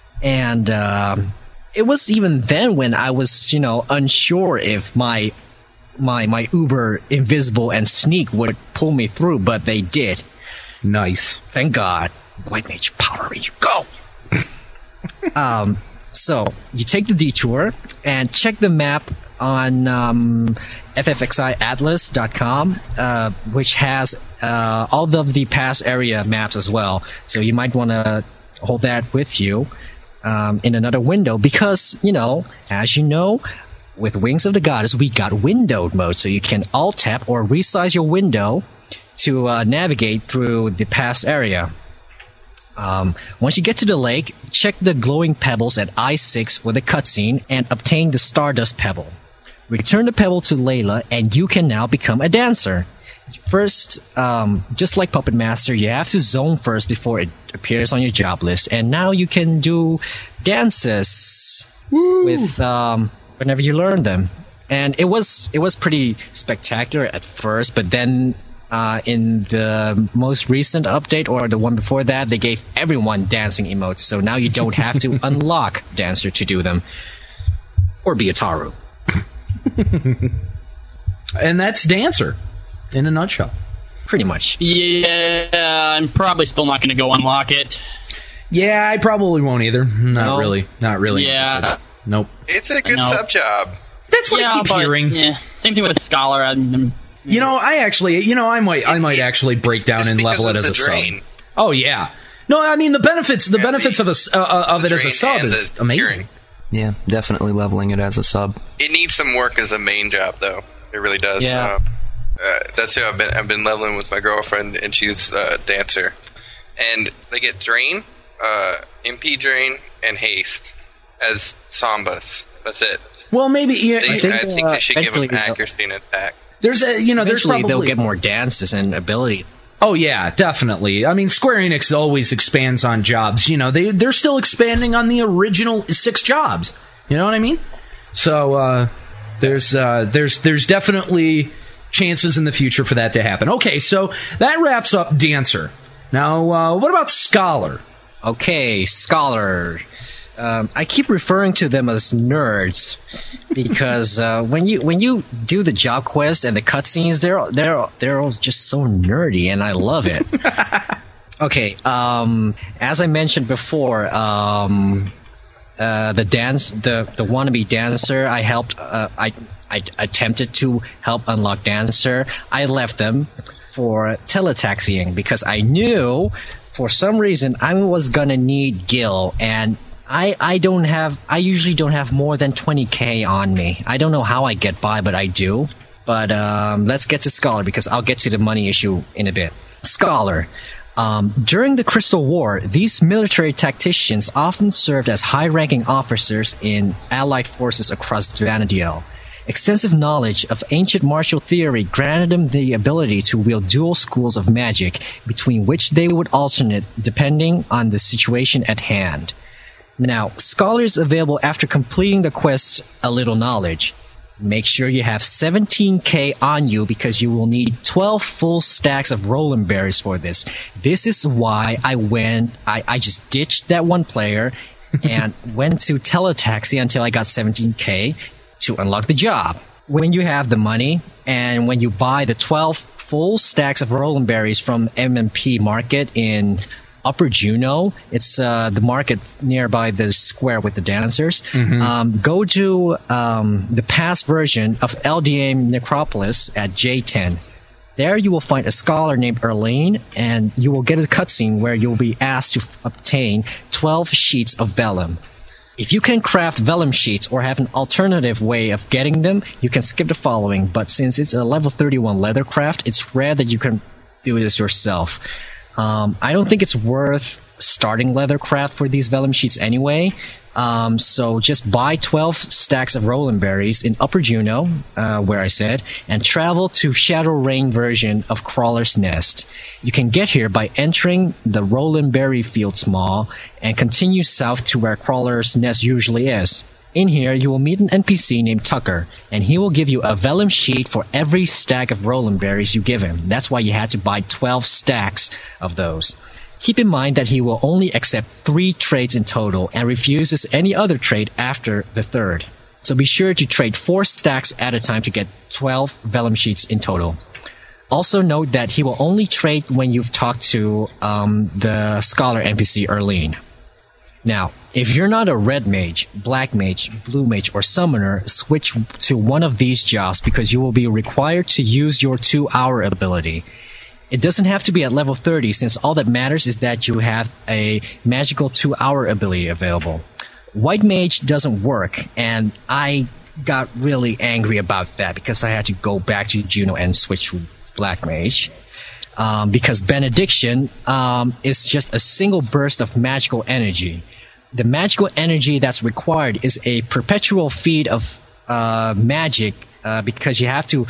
And um, it was even then when I was, you know, unsure if my my my Uber Invisible and Sneak would pull me through, but they did. Nice. Thank God. White Mage Power Ranger, go! um, so you take the detour and check the map on um, F F X I Atlas dot com, uh, which has uh, all of the past area maps as well. So you might want to hold that with you um, in another window because, you know, as you know, with Wings of the Goddess, we got windowed mode, so you can alt-tap or resize your window to uh, navigate through the past area. Um, once you get to the lake, check the glowing pebbles at I six for the cutscene and obtain the Stardust Pebble. Return the pebble to Layla, and you can now become a dancer. First, um, just like Puppet Master, you have to zone first before it appears on your job list. And now you can do dances Woo. with um, whenever you learn them. And it was it was pretty spectacular at first, but then uh, in the most recent update or the one before that, they gave everyone dancing emotes. So now you don't have to unlock Dancer to do them. Or be a Taru. And that's Dancer in a nutshell. Pretty much. Yeah, I'm probably still not going to go unlock it. Yeah, I probably won't either. Not No. really. Not really. Yeah. Nope. It's a good No. sub job. That's what yeah, I keep but, hearing. Yeah. Same thing with Scholar. I'm, I'm, You know, I actually, you know, I might, I might actually break down It's and because level it of as the a drain. sub. Oh yeah. No, I mean the benefits, the Yeah, benefits the- of a s- uh, uh, of the it as a drain sub and is the amazing. curing. Yeah, definitely leveling it as a sub. It needs some work as a main job, though. It really does. Yeah. Uh, uh, that's who I've been. I've been leveling with my girlfriend, and she's a dancer. And they get drain, uh, M P drain, and haste as sambas. That's it. Well, maybe yeah, They, I think, think, uh, they should give eventually them they'll- accuracy and attack. there's a, you know, there's Eventually, probably they'll get more dances and ability. Oh yeah, definitely. I mean, Square Enix always expands on jobs. You know, they they're still expanding on the original six jobs. You know what I mean? So uh, there's uh, there's there's definitely chances in the future for that to happen. Okay, so that wraps up Dancer. Now, uh, what about Scholar? Okay, Scholar. Um, I keep referring to them as nerds because uh, when you when you do the job quest and the cutscenes, they're they're they're all just so nerdy, and I love it. Okay, um, as I mentioned before, um, uh, the dance, the the wannabe dancer, I helped. Uh, I I attempted to help unlock Dancer. I left them for teletaxiing because I knew for some reason I was gonna need Gil, and I, I don't have, I usually don't have more than twenty K on me. I don't know how I get by, but I do. But um, let's get to Scholar because I'll get to the money issue in a bit. Scholar. Um, during the Crystal War, these military tacticians often served as high-ranking officers in allied forces across Vanadiel. Extensive knowledge of ancient martial theory granted them the ability to wield dual schools of magic, between which they would alternate depending on the situation at hand. Now, Scholars available after completing the quest A Little Knowledge. Make sure you have seventeen K on you because you will need twelve full stacks of Roland Berries for this. This is why I went, I, I just ditched that one player and went to Teletaxi until I got seventeen K to unlock the job. When you have the money and when you buy the twelve full stacks of Roland Berries from M M P Market in Upper Juno, it's uh, the market nearby the square with the dancers. Mm-hmm. Um, go to um, the past version of L D A Necropolis at J ten. There you will find a scholar named Erlene, and you will get a cutscene where you will be asked to f- obtain twelve sheets of vellum. If you can craft vellum sheets or have an alternative way of getting them, you can skip the following, but since it's a level thirty-one leathercraft, it's rare that you can do this yourself. Um, I don't think it's worth starting leathercraft for these vellum sheets anyway. Um, so just buy twelve stacks of Roland Berries in Upper Juno, uh, where I said, and travel to Shadow Rain version of Crawler's Nest. You can get here by entering the Roland Berry Fields Mall and continue south to where Crawler's Nest usually is. In here, you will meet an N P C named Tucker, and he will give you a vellum sheet for every stack of Roland Berries you give him. That's why you had to buy twelve stacks of those. Keep in mind that he will only accept three trades in total and refuses any other trade after the third. So be sure to trade four stacks at a time to get twelve vellum sheets in total. Also note that he will only trade when you've talked to um, the Scholar N P C Erlene. Now, if you're not a red mage, black mage, blue mage, or summoner, switch to one of these jobs because you will be required to use your two-hour ability. It doesn't have to be at level thirty since all that matters is that you have a magical two-hour ability available. White mage doesn't work, and I got really angry about that because I had to go back to Juno and switch to black mage. Um, because benediction um, is just a single burst of magical energy. The magical energy that's required is a perpetual feed of uh, magic uh, because you have to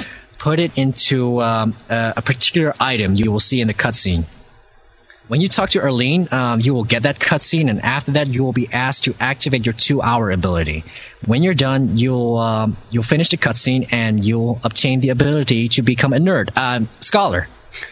put it into um, a, a particular item you will see in the cutscene. When you talk to Erlene, um, you will get that cutscene, and after that, you will be asked to activate your two-hour ability. When you're done, you'll um, you'll finish the cutscene, and you'll obtain the ability to become a nerd, um, scholar.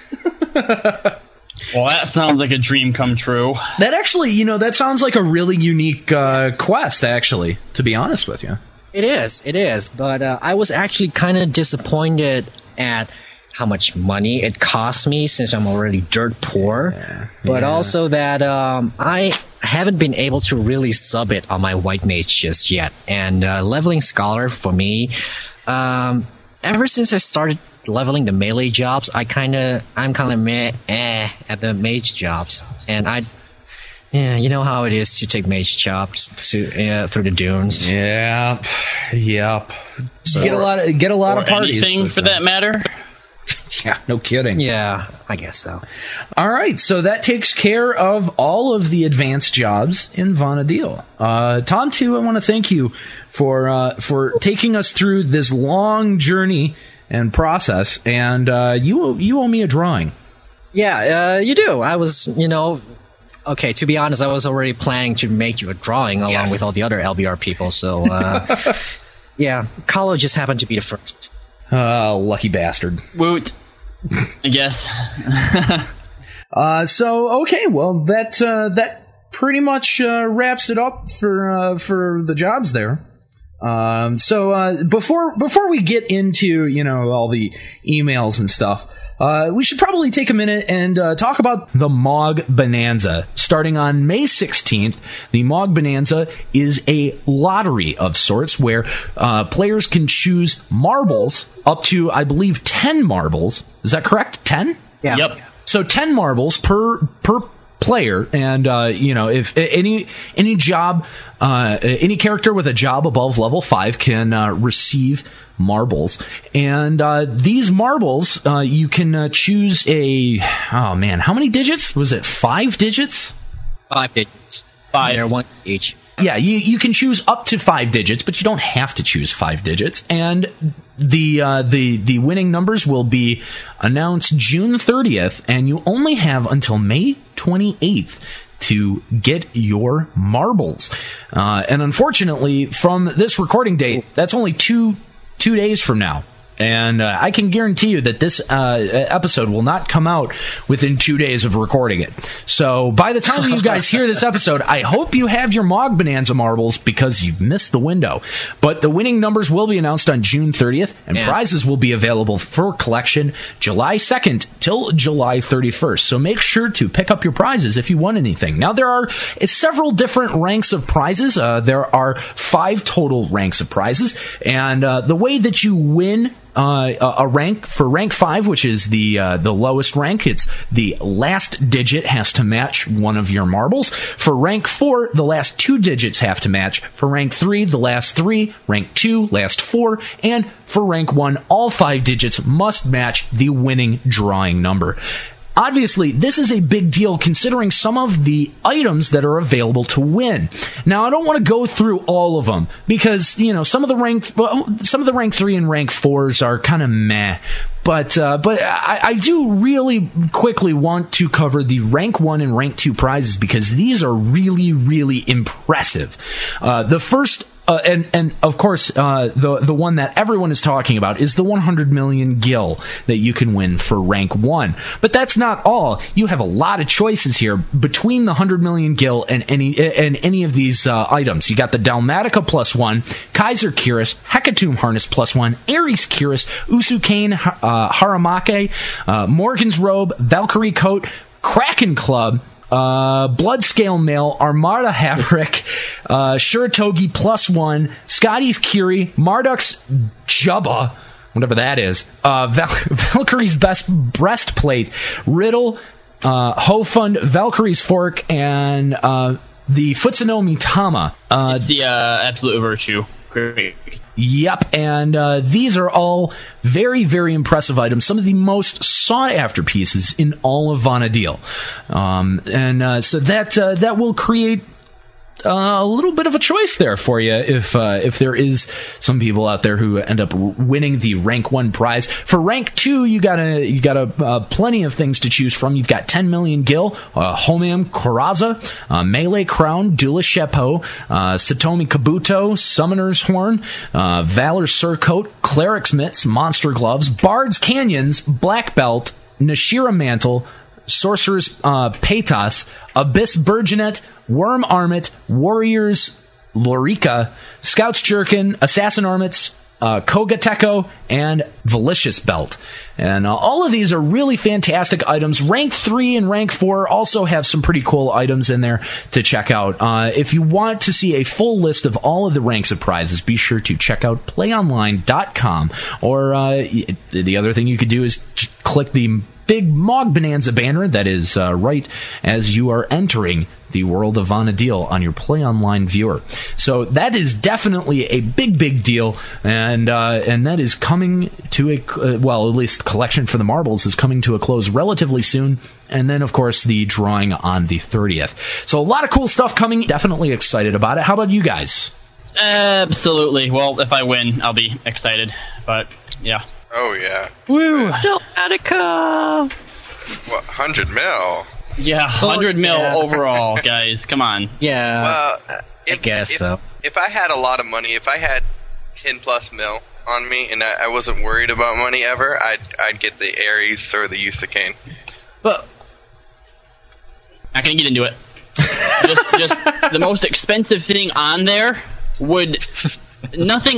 Well, that sounds like a dream come true. That actually, you know, that sounds like a really unique uh, quest, actually, to be honest with you. It is, it is, but uh, I was actually kind of disappointed at how much money it cost me since I'm already dirt poor, yeah, but yeah. also that um, I haven't been able to really sub it on my white mage just yet. And uh, leveling scholar for me, um, ever since I started leveling the melee jobs, I kind of I'm kind of meh eh, at the mage jobs, and I. Yeah, you know how it is to take mage chops to uh, through the dunes. Yeah, yep. So, get a lot of get a lot of parties. Anything for that matter. Yeah, no kidding. Yeah, I guess so. All right, so that takes care of all of the advanced jobs in Vana'diel. Uh, Tom, too, I want to thank you for uh, for taking us through this long journey and process, and uh, you you owe me a drawing. Yeah, uh, you do. I was, you know, okay, to be honest, I was already planning to make you a drawing along yes. with all the other L B R people, so uh, yeah, Kahlo just happened to be the first. Oh, lucky bastard. Woot. I guess. uh, so, okay, well, that uh, that pretty much uh, wraps it up for uh, for the jobs there. Um, so, uh, before before we get into, you know, all the emails and stuff, Uh, we should probably take a minute and uh, talk about the Mog Bonanza. Starting on May sixteenth, the Mog Bonanza is a lottery of sorts where uh, players can choose marbles up to, I believe, ten marbles. Is that correct? ten? Yeah. Yep. So ten marbles per per player, and uh, you know, if any any job, uh, any character with a job above level five can uh, receive marbles, and uh, these marbles, uh, you can uh, choose a. Oh man, how many digits was it? Five digits? Five digits. Five. They're one each. Yeah, you you can choose up to five digits, but you don't have to choose five digits, and the uh, the the winning numbers will be announced June thirtieth, and you only have until May twenty-eighth to get your marbles. Uh, and unfortunately, from this recording date, that's only two two days from now. And uh, I can guarantee you that this uh, episode will not come out within two days of recording it. So by the time you guys hear this episode, I hope you have your Mog Bonanza marbles because you've missed the window. But the winning numbers will be announced on June thirtieth, and yeah. prizes will be available for collection July second till July thirty-first. So make sure to pick up your prizes if you want anything. Now, there are several different ranks of prizes. Uh, there are five total ranks of prizes, and uh, the way that you win Uh, a rank for rank five, which is the uh, the lowest rank, it's the last digit has to match one of your marbles. For rank four, the last two digits have to match. For rank three, the last three. Rank two, last four. And for rank one, all five digits must match the winning drawing number. Obviously, this is a big deal considering some of the items that are available to win. Now, I don't want to go through all of them because, you know, some of the rank, well, some of the rank three and rank fours are kind of meh. But, uh, but I, I do really quickly want to cover the rank one and rank two prizes because these are really, really impressive. Uh, the first Uh, and, and of course, uh, the the one that everyone is talking about is the one hundred million gil that you can win for rank one. But that's not all. You have a lot of choices here between the one hundred million gil and any and any of these uh, items. You got the Dalmatica plus one, Kaiser Cuirass, Hecatomb Harness plus one, Ares Cuirass, Usukane uh, Haramake, uh, Morgan's Robe, Valkyrie Coat, Kraken Club, Uh, Bloodscale Mail, Armada Haverick, uh, Shuratogi plus one, Scotty's Curie, Marduk's Jubba, whatever that is, uh, Val- Valkyrie's Best Breastplate, Riddle, uh, Hofund, Valkyrie's Fork, and, uh, the Futsunomi Tama. Uh, it's the, uh, Absolute Virtue. Great. Yep, and uh, these are all very, very impressive items. Some of the most sought-after pieces in all of Vana'diel, um, and uh, so that uh, that will create uh, a little bit of a choice there for you if uh, if there is some people out there who end up winning the rank one prize. For rank two, you got a you got a uh, plenty of things to choose from. You've got ten million gil, uh, Homam Coraza, uh, Melee Crown, Duelist Sheppo, uh, Satomi Kabuto, Summoner's Horn, uh, Valor Surcoat, Cleric's Mitts, Monster Gloves, Bard's Canyons, Black Belt, Nashira Mantle, Sorcerer's uh, Paytas, Abyss Burgeonet, Worm Armit, Warriors Lorica, Scout's Jerkin, Assassin Armits, uh, Koga Teko, and Valicious Belt. And uh, all of these are really fantastic items. Rank three and Rank four also have some pretty cool items in there to check out. Uh, if you want to see a full list of all of the ranks of prizes, be sure to check out play online dot com. Or uh, the other thing you could do is just click the big Mog Bonanza banner that is uh, right as you are entering the World of Vana'diel on your Play Online viewer. So that is definitely a big, big deal, and uh, and that is coming to a uh, well, at least collection for the marbles is coming to a close relatively soon. And then, of course, the drawing on the thirtieth. So a lot of cool stuff coming. Definitely excited about it. How about you guys? Absolutely. Well, if I win, I'll be excited. But yeah. Oh yeah. Woo! Attica! What, one hundred mil? Yeah, one hundred mil yeah. overall, guys. Come on. Yeah. Well, if, I guess if, so. If I had a lot of money, if I had ten plus mil on me, and I, I wasn't worried about money ever, I'd I'd get the Ares or the Yusukane. But not gonna get into it. just, just the most expensive thing on there would nothing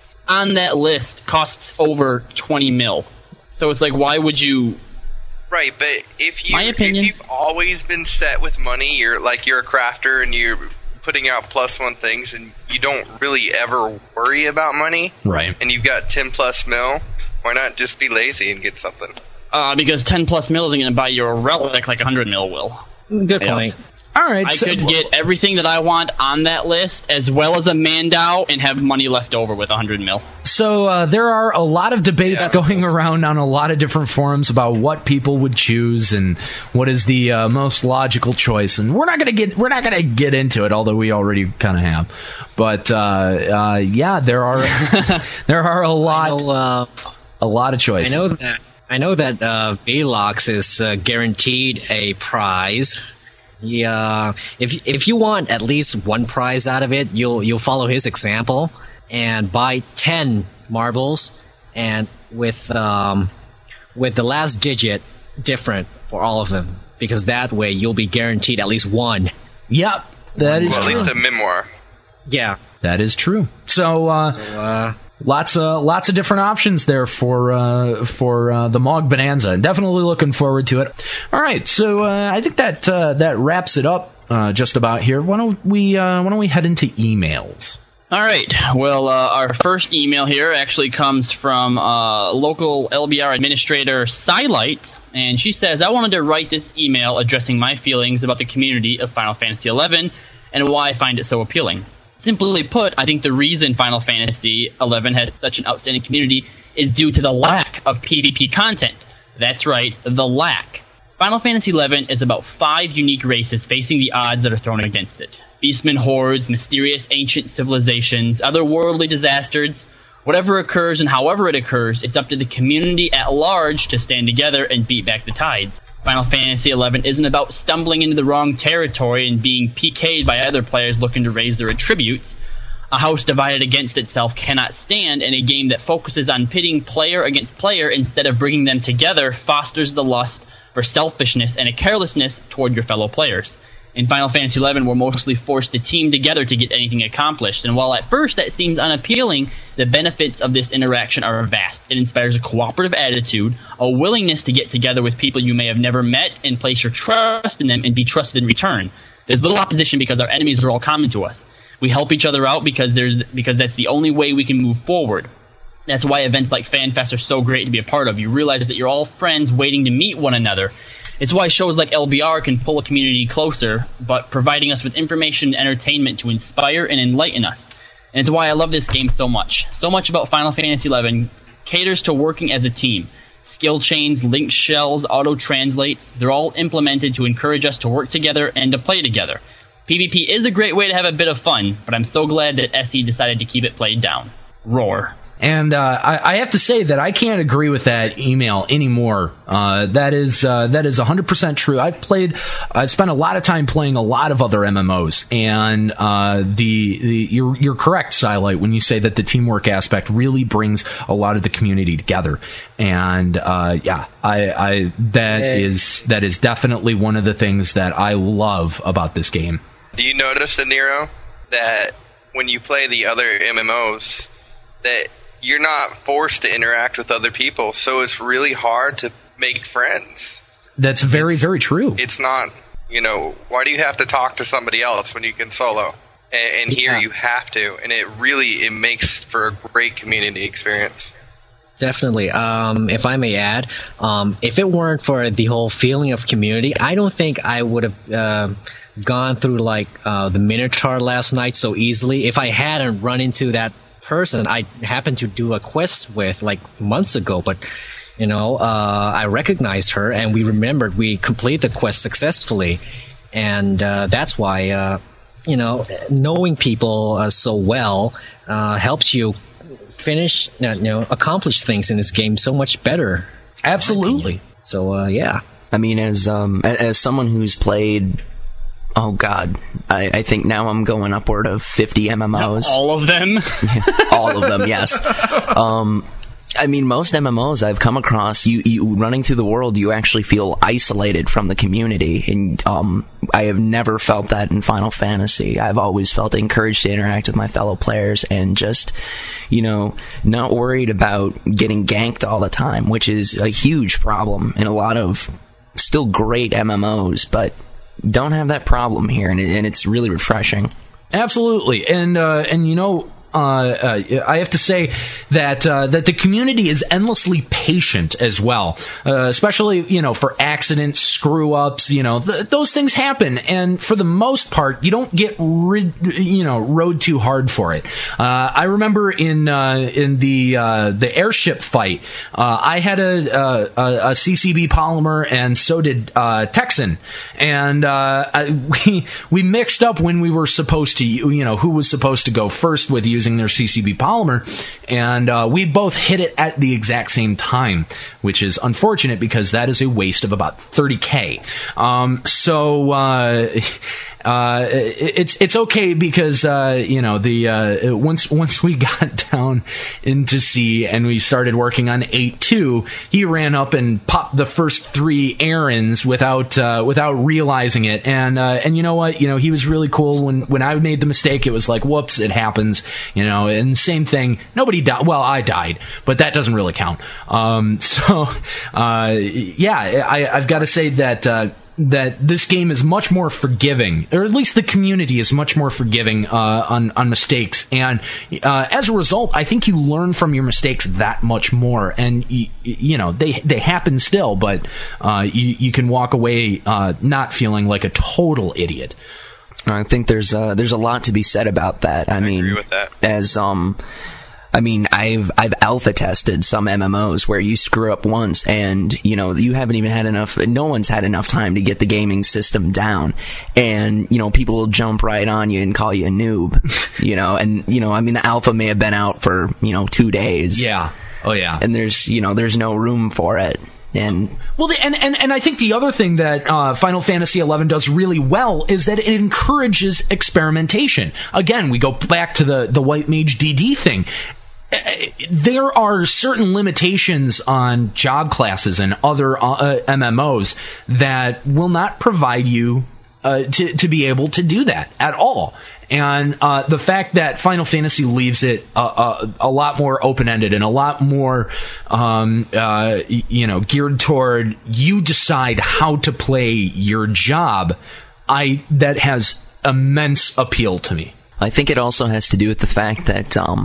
on that list costs over twenty mil. So it's like, why would you? Right, but if you My opinion. if you've always been set with money, you're like you're a crafter and you're putting out plus one things, and you don't really ever worry about money. Right. And you've got ten plus mil. Why not just be lazy and get something? Uh, because ten plus mil isn't going to buy you a relic like one hundred mil will. Good Yeah. point. All right. I so, could get everything that I want on that list, as well as a Mandao, and have money left over with one hundred mil. So uh, there are a lot of debates Yeah. going around on a lot of different forums about what people would choose and what is the uh, most logical choice. And we're not gonna get we're not gonna get into it, although we already kind of have. But uh, uh, yeah, there are there are a lot I know, uh, a lot of choices. I know that I know that uh, Velox is uh, guaranteed a prize. Yeah, if if you want at least one prize out of it, you'll you'll follow his example and buy ten marbles, and with um with the last digit different for all of them, because that way you'll be guaranteed at least one. Yep, that is Well, at true. least a memoir. Yeah. That is true. So. Uh, Uh, Lots of lots of different options there for uh, for uh, the Mog Bonanza, and definitely looking forward to it. All right, so uh, I think that uh, that wraps it up uh, just about here. Why don't we uh, why don't we head into emails? All right. Well, uh, our first email here actually comes from uh, local L B R administrator Scylight, and she says, "I wanted to write this email addressing my feelings about the community of Final Fantasy eleven and why I find it so appealing. Simply put, I think the reason Final Fantasy eleven had such an outstanding community is due to the lack of PvP content. That's right, the lack. Final Fantasy eleven is about five unique races facing the odds that are thrown against it. Beastmen hordes, mysterious ancient civilizations, otherworldly disasters. Whatever occurs and however it occurs, it's up to the community at large to stand together and beat back the tides. Final Fantasy eleven isn't about stumbling into the wrong territory and being P K'd by other players looking to raise their attributes. A house divided against itself cannot stand, and a game that focuses on pitting player against player instead of bringing them together fosters the lust for selfishness and a carelessness toward your fellow players. In Final Fantasy eleven, we're mostly forced to team together to get anything accomplished, and while at first that seems unappealing, the benefits of this interaction are vast. It inspires a cooperative attitude, a willingness to get together with people you may have never met and place your trust in them and be trusted in return. There's little opposition because our enemies are all common to us. We help each other out because there's because that's the only way we can move forward. That's why events like FanFest are so great to be a part of. You realize that you're all friends waiting to meet one another. It's why shows like L B R can pull a community closer, but providing us with information and entertainment to inspire and enlighten us. And it's why I love this game so much. So much about Final Fantasy eleven caters to working as a team. Skill chains, link shells, auto-translates, they're all implemented to encourage us to work together and to play together. PvP is a great way to have a bit of fun, but I'm so glad that S E decided to keep it played down. Roar. And uh, I, I have to say that I can't agree with that email anymore. Uh, that is uh, that is one hundred percent true. I've played, I've spent a lot of time playing a lot of other M M Os, and uh, the, the you're you're correct, Silite, when you say that the teamwork aspect really brings a lot of the community together. And uh, yeah, I, I that Hey. is that is definitely one of the things that I love about this game. Do you notice, Nero, that when you play the other M M Os, that you're not forced to interact with other people, so it's really hard to make friends. That's very It's- very true. It's not, you know, why do you have to talk to somebody else when you can solo? And, and here Yeah. you have to, and it really it makes for a great community experience. Definitely. Um, if I may add, um, if it weren't for the whole feeling of community, I don't think I would have uh, gone through like uh, the Minotaur last night so easily. If I hadn't run into that person I happened to do a quest with like months ago, but you know, uh, I recognized her and we remembered we completed the quest successfully, and uh, that's why uh, you know, knowing people uh, so well uh, helps you finish, uh, you know, accomplish things in this game so much better. Absolutely. So uh, yeah. I mean, as um a- as someone who's played, oh god, I, I think now I'm going upward of fifty M M Os. All of them? All of them, yes. Um, I mean, most M M Os I've come across, you, you running through the world, you actually feel isolated from the community, and um, I have never felt that in Final Fantasy. I've always felt encouraged to interact with my fellow players and just, you know, not worried about getting ganked all the time, which is a huge problem in a lot of still great M M Os, but don't have that problem here, and, it, and it's really refreshing. Absolutely, and uh, and you know, uh, uh, I have to say that uh, that the community is endlessly patient as well, uh, especially you know for accidents, screw ups. You know, th- those things happen, and for the most part, you don't get rid, you know rode too hard for it. Uh, I remember in uh, in the uh, the airship fight, uh, I had a, a, a C C B polymer, and so did uh, Texan, and uh, I, we we mixed up when we were supposed to, you know, who was supposed to go first with using their C C B polymer, and uh, we both hit it at the exact same time, which is unfortunate because that is a waste of about thirty K. Um, so. Uh, Uh, it's it's okay because uh, you know the uh, once once we got down into C and we started working on eight two, he ran up and popped the first three errands without uh, without realizing it, and uh, and you know what, you know he was really cool. When when I made the mistake, it was like, whoops, it happens, you know. And same thing, nobody died. Well, I died, but that doesn't really count. Um, so uh, yeah, I, I've got to say that. Uh, that this game is much more forgiving, or at least the community is much more forgiving uh, on, on mistakes. And uh, as a result, I think you learn from your mistakes that much more. And, you, you know, they they happen still, but uh, you, you can walk away uh, not feeling like a total idiot. I think there's uh, there's a lot to be said about that. I, I mean, agree with that. as um, I mean, I've I've alpha tested some M M Os where you screw up once, and you know you haven't even had enough. No one's had enough time to get the gaming system down, and you know people will jump right on you and call you a noob. You know, and you know, I mean, the alpha may have been out for you know two days. Yeah. Oh yeah. And there's you know there's no room for it. And well, the, and, and and I think the other thing that uh, Final Fantasy eleven does really well is that it encourages experimentation. Again, we go back to the the White Mage D D thing. Uh, there are certain limitations on job classes and other uh, M M Os that will not provide you uh, to to be able to do that at all. And uh, the fact that Final Fantasy leaves it a, a, a lot more open-ended and a lot more, um, uh, you know, geared toward you decide how to play your job, I that has immense appeal to me. I think it also has to do with the fact that um,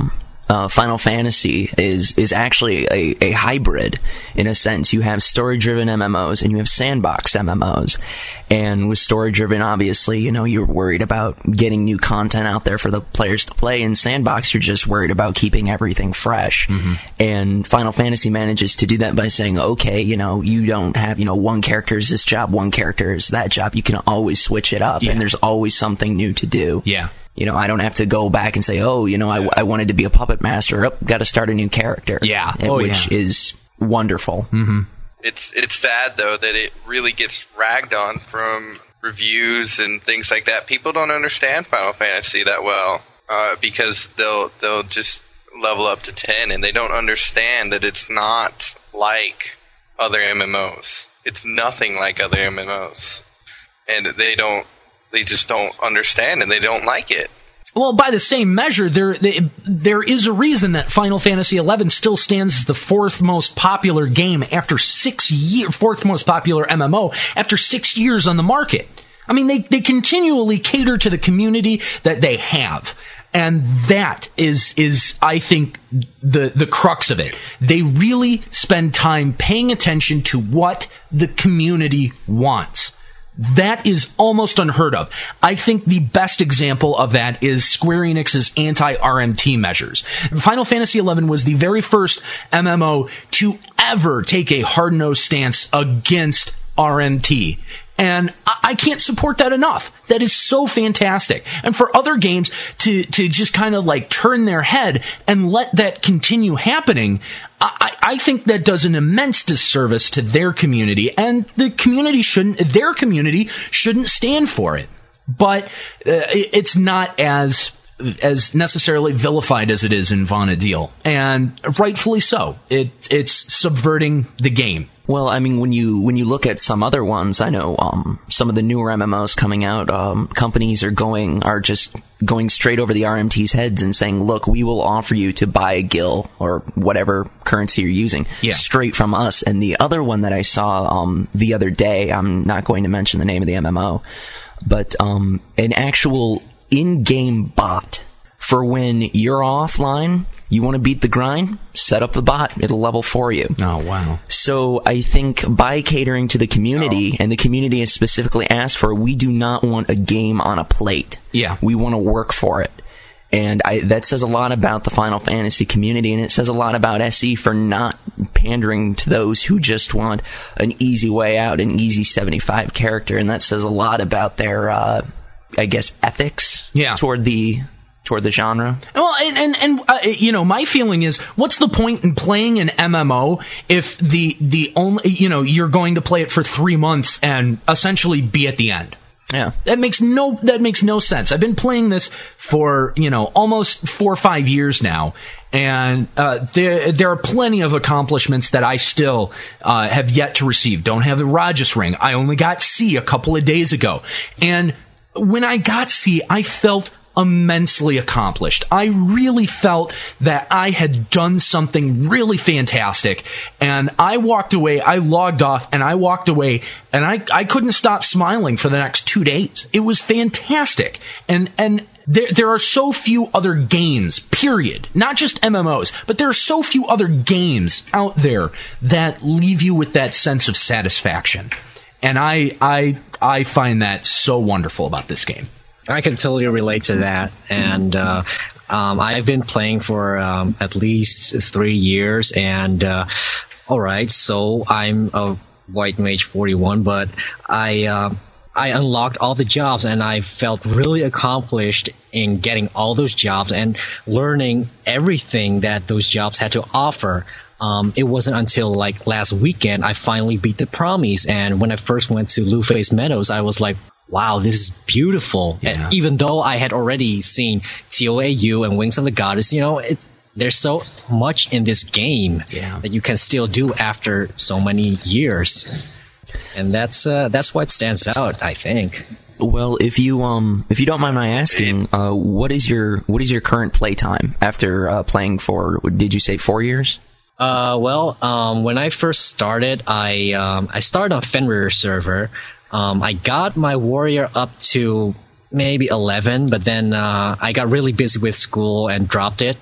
uh, Final Fantasy is is actually a, a hybrid in a sense. You have story-driven M M Os and you have sandbox M M Os. And with story-driven, obviously, you know, you're worried about getting new content out there for the players to play. In sandbox, you're just worried about keeping everything fresh. Mm-hmm. And Final Fantasy manages to do that by saying, okay, you know, you don't have, you know, one character is this job, one character is that job. You can always switch it up, yeah. and there's always something new to do. Yeah. You know, I don't have to go back and say, oh, you know, I, I wanted to be a puppet master. Oh, got to start a new character. Yeah. And, oh, which yeah. is wonderful. Mm-hmm. It's it's sad though that it really gets ragged on from reviews and things like that. People don't understand Final Fantasy that well uh, because they'll they'll just level up to ten and they don't understand that it's not like other M M Os. It's nothing like other M M Os, and they don't they just don't understand and they don't like it. Well, by the same measure, there there is a reason that Final Fantasy eleven still stands as the fourth most popular game after six years, fourth most popular M M O after six years on the market. I mean, they, they continually cater to the community that they have. And that is, is, I think, the, the crux of it. They really spend time paying attention to what the community wants. That is almost unheard of. I think the best example of that is Square Enix's anti-R M T measures. Final Fantasy eleven was the very first M M O to ever take a hard-nosed stance against R M T. And I can't support that enough. That is so fantastic. And for other games to, to just kind of like turn their head and let that continue happening, I, I think that does an immense disservice to their community, and the community shouldn't, their community shouldn't stand for it. But uh, it's not as as necessarily vilified as it is in Vana'diel, and rightfully so. It it's subverting the game. Well, I mean, when you when you look at some other ones, I know um, some of the newer M M Os coming out, um, companies are going are just going straight over the R M T's heads and saying, "Look, we will offer you to buy a gil or whatever currency you're using yeah. straight from us." And the other one that I saw um, the other day, I'm not going to mention the name of the M M O, but um, an actual in-game bot for when you're offline. You want to beat the grind? Set up the bot. It'll level for you. Oh, wow. So I think by catering to the community, oh. and the community has specifically asked for, we do not want a game on a plate. Yeah. We want to work for it. And I, that says a lot about the Final Fantasy community, and it says a lot about S E for not pandering to those who just want an easy way out, an easy seventy-five character. And that says a lot about their, uh, I guess, ethics yeah. toward the... toward the genre. Well, and, and, and uh, you know, my feeling is, what's the point in playing an M M O if the, the only, you know, you're going to play it for three months and essentially be at the end? Yeah. That makes no, that makes no sense. I've been playing this for, you know, almost four or five years now. And, uh, there, there are plenty of accomplishments that I still, uh, have yet to receive. Don't have the Rajas ring. I only got C a couple of days ago. And when I got C, I felt immensely accomplished. I really felt that I had done something really fantastic, and I walked away, I logged off, and I walked away, and I, I couldn't stop smiling for the next two days. It was fantastic. And, and there, there are so few other games, period, not just M M Os, but there are so few other games out there that leave you with that sense of satisfaction. And I, I, I find that so wonderful about this game. I can totally relate to that, and uh, um, I've been playing for um, at least three years, and uh, all right, so I'm a White Mage forty-one, but I uh, I unlocked all the jobs, and I felt really accomplished in getting all those jobs and learning everything that those jobs had to offer. Um, it wasn't until like last weekend I finally beat the Promise, and when I first went to Luface Meadows, I was like, wow, this is beautiful. Yeah. Even though I had already seen T O A U and Wings of the Goddess, you know, it's, there's so much in this game yeah. that you can still do after so many years. And that's uh, that's what stands out, I think. Well, if you um if you don't mind my asking, uh, what is your what is your current play time after uh, playing for? Did you say four years? Uh, well, um, when I first started, I um, I started on Fenrir server. Um, I got my warrior up to maybe eleven, but then uh, I got really busy with school and dropped it.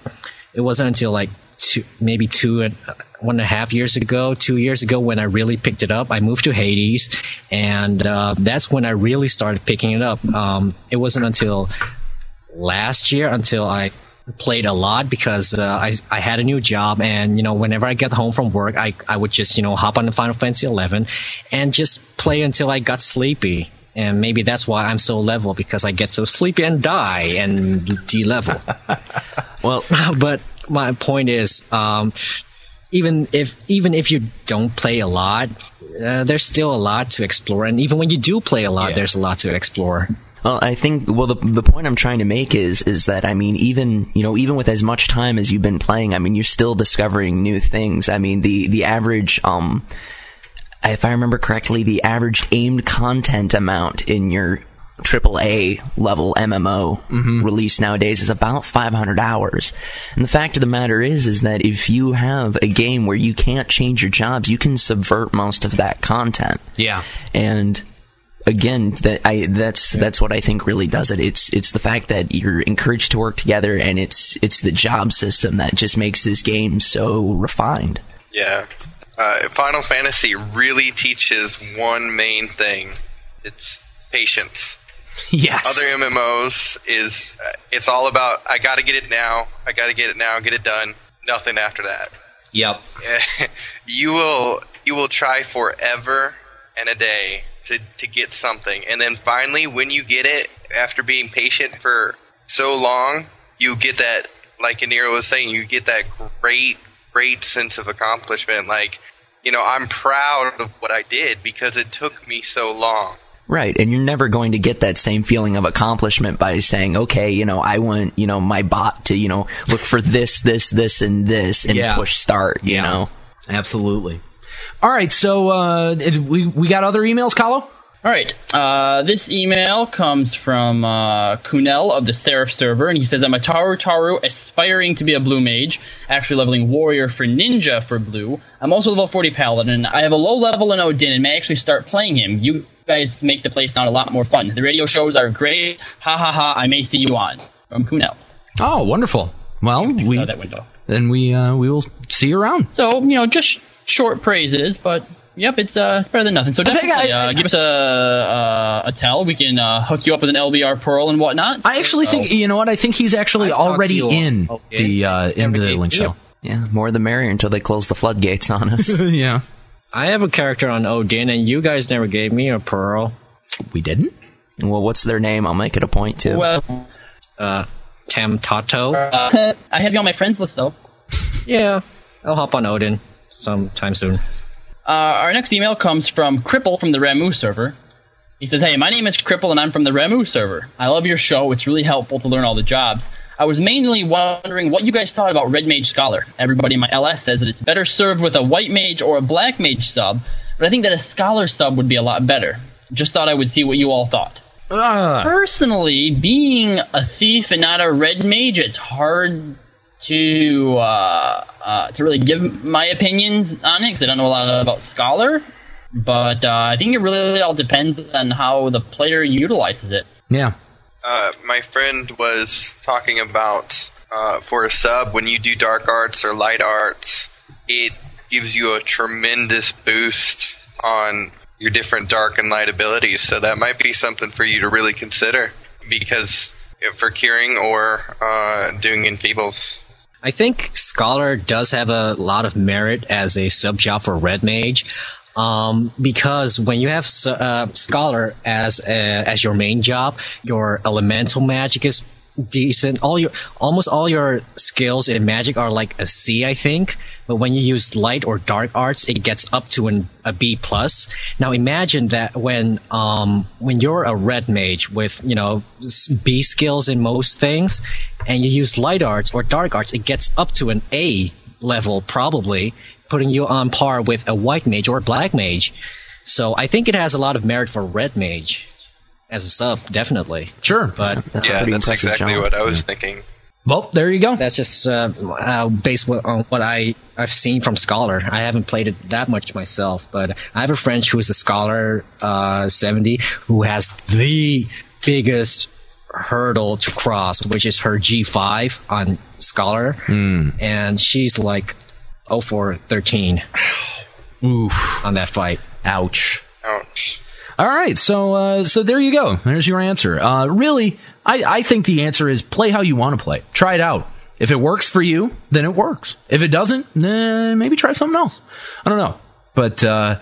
it wasn't until like two, maybe two and one and a half years ago, two years ago when I really picked it up. I moved to Hades, and uh, that's when I really started picking it up. Um, it wasn't until last year until I played a lot because uh, I I had a new job, and you know whenever I get home from work, I I would just you know hop on the Final Fantasy eleven and just play until I got sleepy. And maybe that's why I'm so level, because I get so sleepy and die and de-level. Well, but my point is, um, even if even if you don't play a lot, uh, there's still a lot to explore. And even when you do play a lot, Yeah. there's a lot to explore. Well, I think, well, the the point I'm trying to make is, is that, I mean, even, you know, even with as much time as you've been playing, I mean, you're still discovering new things. I mean, the, the average, um, if I remember correctly, the average aimed content amount in your triple A level M M O Mm-hmm. release nowadays is about five hundred hours. And the fact of the matter is, is that if you have a game where you can't change your jobs, you can subvert most of that content. Yeah. And again, that I that's that's what I think really does it. It's it's the fact that you're encouraged to work together, and it's it's the job system that just makes this game so refined. Yeah. Uh, Final Fantasy really teaches one main thing. It's patience. Yes. Other M M Os is, uh, it's all about, I gotta get it now, I gotta get it now, get it done. Nothing after that. Yep. you will you will try forever and a day to, to get something. And then finally, when you get it, after being patient for so long, you get that, like Anira was saying, you get that great, great sense of accomplishment. Like, you know, I'm proud of what I did because it took me so long. Right, and you're never going to get that same feeling of accomplishment by saying, okay, you know, I want, you know, my bot to, you know, look for this, this, this, and this, and Yeah. push start, you Yeah. know? Absolutely. All right, so uh, it, we we got other emails, Kahlo? All right. Uh, this email comes from uh, Kunel of the Seraph server, and he says, I'm a Taru Taru aspiring to be a blue mage, actually leveling warrior for ninja for blue. I'm also level forty paladin. I have a low level in Odin and may actually start playing him. You guys make the play sound a lot more fun. The radio shows are great. Ha ha ha, I may see you on. From Kunel. Oh, wonderful. Well, we Out that window. then we uh, we will see you around. So, you know, just short praises, but... Yep, it's uh, better than nothing. So definitely I- uh, give us a uh, a tell. We can uh, hook you up with an L B R Pearl and whatnot. I actually think, you know what, I think he's actually I talked already to you in all- the uh, into the Link show. Yeah, more the merrier until they close the floodgates on us. Yeah. I have a character on Odin, and you guys never gave me a pearl. We didn't? Well, what's their name? I'll make it a point to. Well, Uh, Tam Tato. uh, I have you on my friends list, though. Yeah, I'll hop on Odin sometime soon. Uh, our next email comes from Cripple from the Ramu server. He says, hey, my name is Cripple and I'm from the Ramu server. I love your show. It's really helpful to learn all the jobs. I was mainly wondering what you guys thought about Red Mage Scholar. Everybody in my L S says that it's better served with a White Mage or a Black Mage sub, but I think that a Scholar sub would be a lot better. Just thought I would see what you all thought. Uh, Personally, being a thief and not a Red Mage, it's hard to uh, uh, to really give my opinions on it because I don't know a lot about Scholar. But uh, I think it really all depends on how the player utilizes it. yeah. Uh, my friend was talking about uh, for a sub, when you do dark arts or light arts, it gives you a tremendous boost on your different dark and light abilities. So that might be something for you to really consider, because for curing or uh, doing enfeebles. I think Scholar does have a lot of merit as a sub job for Red Mage, um, because when you have uh, Scholar as a, as your main job, your elemental magic is decent. All your almost all your skills in magic are like a C, I think. But when you use light or dark arts, it gets up to an, a B plus. Now imagine that when um when you're a red mage with you know B skills in most things, and you use light arts or dark arts, it gets up to an A level probably, putting you on par with a white mage or a black mage. So I think it has a lot of merit for red mage as a sub, definitely. Sure. But That's a Yeah, pretty that's impressive exactly job. what I was thinking. Well, there you go. that's just uh, uh, based on what I, I've seen from Scholar. I haven't played it that much myself, but I have a friend who's a Scholar uh, seventy who has the biggest hurdle to cross, which is her G five on Scholar, mm. and she's like oh for thirteen Oof. on that fight. Ouch. Ouch. All right, so uh, so there you go. There's your answer. Uh, really, I, I think the answer is play how you want to play. Try it out. If it works for you, then it works. If it doesn't, then maybe try something else. I don't know, but uh,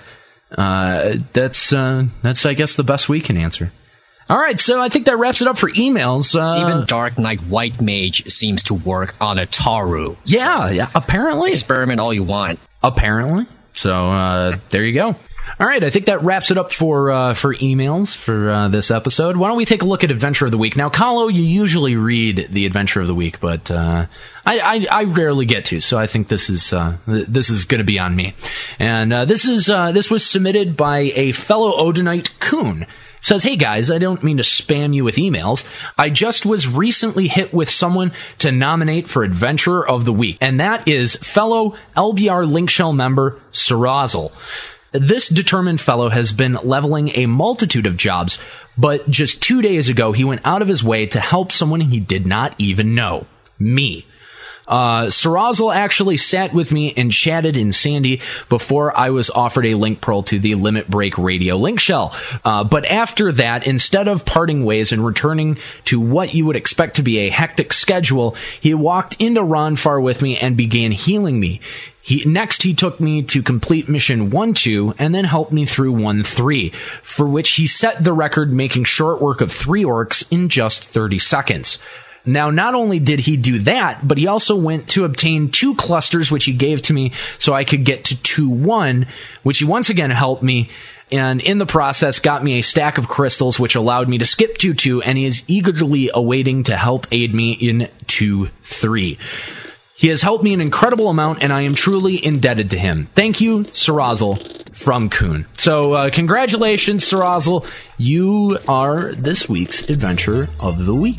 uh, that's uh, that's I guess the best we can answer. All right, so I think that wraps it up for emails. Uh, Even Dark Knight White Mage seems to work on a Taru. Yeah, yeah. Apparently, experiment all you want. Apparently, so uh, there you go. All right, I think that wraps it up for uh, for emails for uh, this episode. Why don't we take a look at Adventure of the Week? Now, Kahlo, you usually read the Adventure of the Week, but uh, I, I I rarely get to, so I think this is uh, this is going to be on me. And uh, this is uh, this was submitted by a fellow Odinite, Kuhn. Says, hey guys, I don't mean to spam you with emails. I just was recently hit with someone to nominate for Adventure of the Week, and that is fellow L B R Linkshell member Sarazel. This determined fellow has been leveling a multitude of jobs, but just two days ago he went out of his way to help someone he did not even know. Me. Uh, Sarazel actually sat with me and chatted in Sandy before I was offered a link pearl to the Limit Break Radio link shell. Uh, but after that, instead of parting ways and returning to what you would expect to be a hectic schedule, he walked into Ronfar with me and began healing me. He, next, he took me to complete mission one two and then helped me through one three, for which he set the record making short work of three orcs in just thirty seconds. Now, not only did he do that, but he also went to obtain two clusters, which he gave to me so I could get to two one, which he once again helped me, and in the process got me a stack of crystals, which allowed me to skip two two, and he is eagerly awaiting to help aid me in two three. He has helped me an incredible amount, and I am truly indebted to him. Thank you, Sarazel, from Kuhn. So, uh, congratulations, Sarazel. You are this week's Adventure of the Week.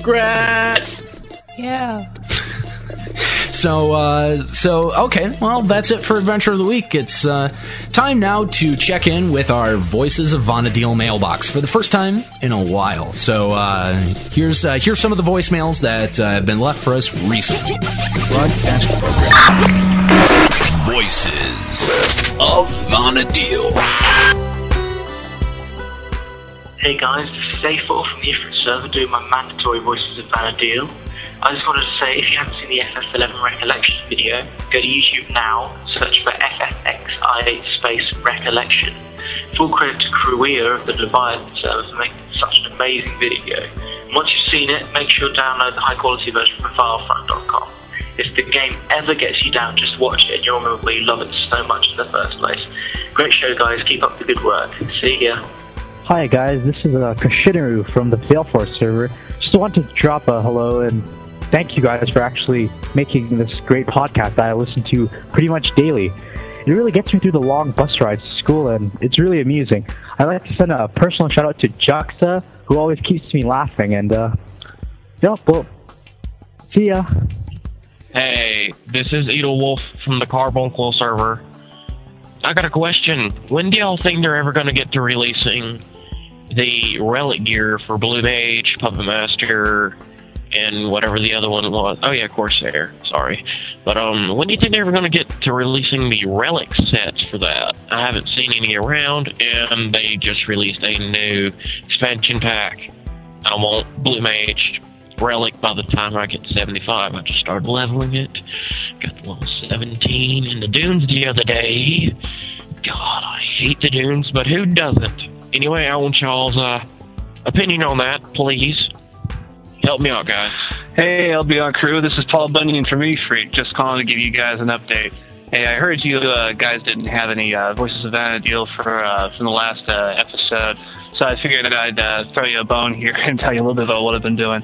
Congrats! Yeah. So, uh, so, okay, well, that's it for Adventure of the Week. It's uh, time now to check in with our Voices of Vana'diel mailbox for the first time in a while. So, uh, here's uh, here's some of the voicemails that uh, have been left for us recently. Broadcast program. Voices of Vana'diel. Hey guys, this is A four from the Ifrit server doing my mandatory Voices of Vana'diel. I just wanted to say, if you haven't seen the F F eleven Recollection video, go to YouTube now, search for F F X I eight space Recollection. Full credit to Cruia of the Leviathan server for making such an amazing video. And once you've seen it, make sure to download the high quality version from filefront dot com. If the game ever gets you down, just watch it and you'll remember why you love it so much in the first place. Great show guys, keep up the good work. See ya. Hi guys, this is uh, Kashineru from the Failforce server. Just wanted to drop a hello and thank you guys for actually making this great podcast that I listen to pretty much daily. It really gets me through the long bus rides to school, and it's really amusing. I'd like to send a personal shout out to Juxta, who always keeps me laughing, and uh, yeah, well, see ya. Hey, this is Edel Wolf from the Carbuncle server. I got a question. When do y'all think they're ever going to get to releasing the relic gear for Blue Mage, Puppet Master, and whatever the other one was? Oh yeah, Corsair. Sorry. But um, when do you think they're ever going to get to releasing the relic sets for that? I haven't seen any around, and they just released a new expansion pack. I want Blue Mage relic by the time I get seventy-five. I just started leveling it. Got the level seventeen in the dunes the other day. God, I hate the dunes, but who doesn't? Anyway, I want y'all's uh, opinion on that, please. Help me out, guys. Hey, L B R crew, this is Paul Bunyan from eFreak, just calling to give you guys an update. Hey, I heard you uh, guys didn't have any uh, Voices of Vana'diel for uh, from the last uh, episode, so I figured that I'd uh, throw you a bone here and tell you a little bit about what I've been doing.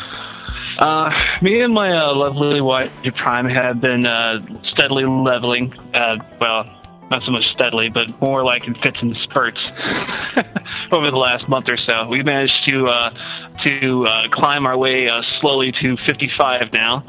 Uh, me and my uh, lovely wife, Prime, have been uh, steadily leveling, uh, well, not so much steadily, but more like in fits and spurts over the last month or so. We managed to uh, to uh, climb our way uh, slowly to fifty-five now.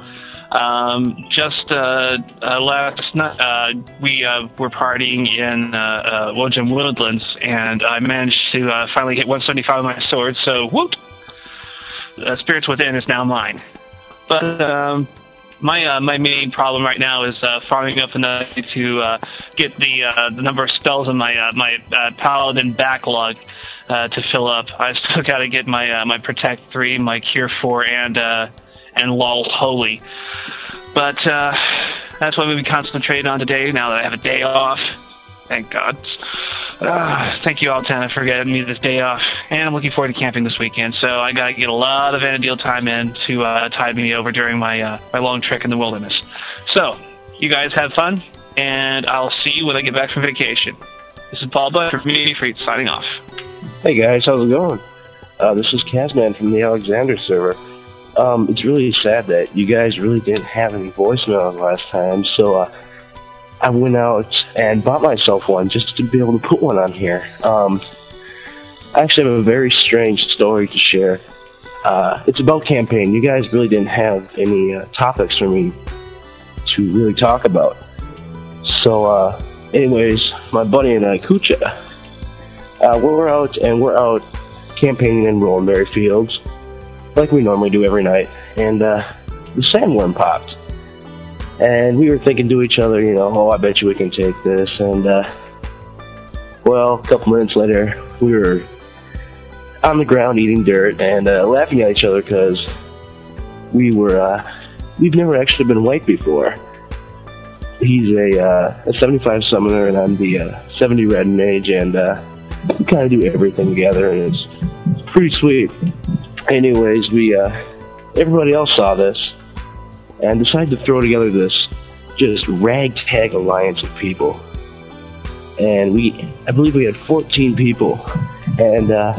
Um, just uh, uh, last night, uh, we uh, were partying in uh, uh, Wojum Woodlands, and I managed to uh, finally hit one seventy-five with my sword, so whoop! uh, Spirits Within is now mine. But um, my uh, my main problem right now is uh, farming up enough to uh, get the uh, the number of spells in my uh, my uh, Paladin backlog uh, to fill up. I still got to get my uh, my Protect three, my Cure four, and uh, and Lull Holy. But uh, that's what we'll be concentrating on today. Now that I have a day off, thank God. Uh, thank you, Altana, for getting me this day off. And I'm looking forward to camping this weekend. So I got to get a lot of Vanadil time in to uh, tide me over during my uh, my long trek in the wilderness. So you guys have fun, and I'll see you when I get back from vacation. This is Paul Butt from Community Freak signing off. Hey guys, how's it going? Uh, this is Kazman from the Alexander server. Um, it's really sad that you guys really didn't have any voicemails last time, so uh, I went out and bought myself one just to be able to put one on here. Um, I actually have a very strange story to share. Uh, it's about campaign. You guys really didn't have any uh, topics for me to really talk about. So, uh, anyways, my buddy and I, Kucha, uh, we're out and we're out campaigning in Rollenberry Fields, like we normally do every night, and uh, the sandworm popped. And we were thinking to each other, you know, oh, I bet you we can take this. And, uh, well, a couple minutes later, we were on the ground eating dirt and uh, laughing at each other because we were, uh, we've never actually been white before. He's a, uh, a seventy-five summoner, and I'm the uh, seventy red mage, and uh, we kind of do everything together, and it's, it's pretty sweet. Anyways, we, uh, everybody else saw this and decided to throw together this just ragtag alliance of people. And we, I believe we had fourteen people, and uh,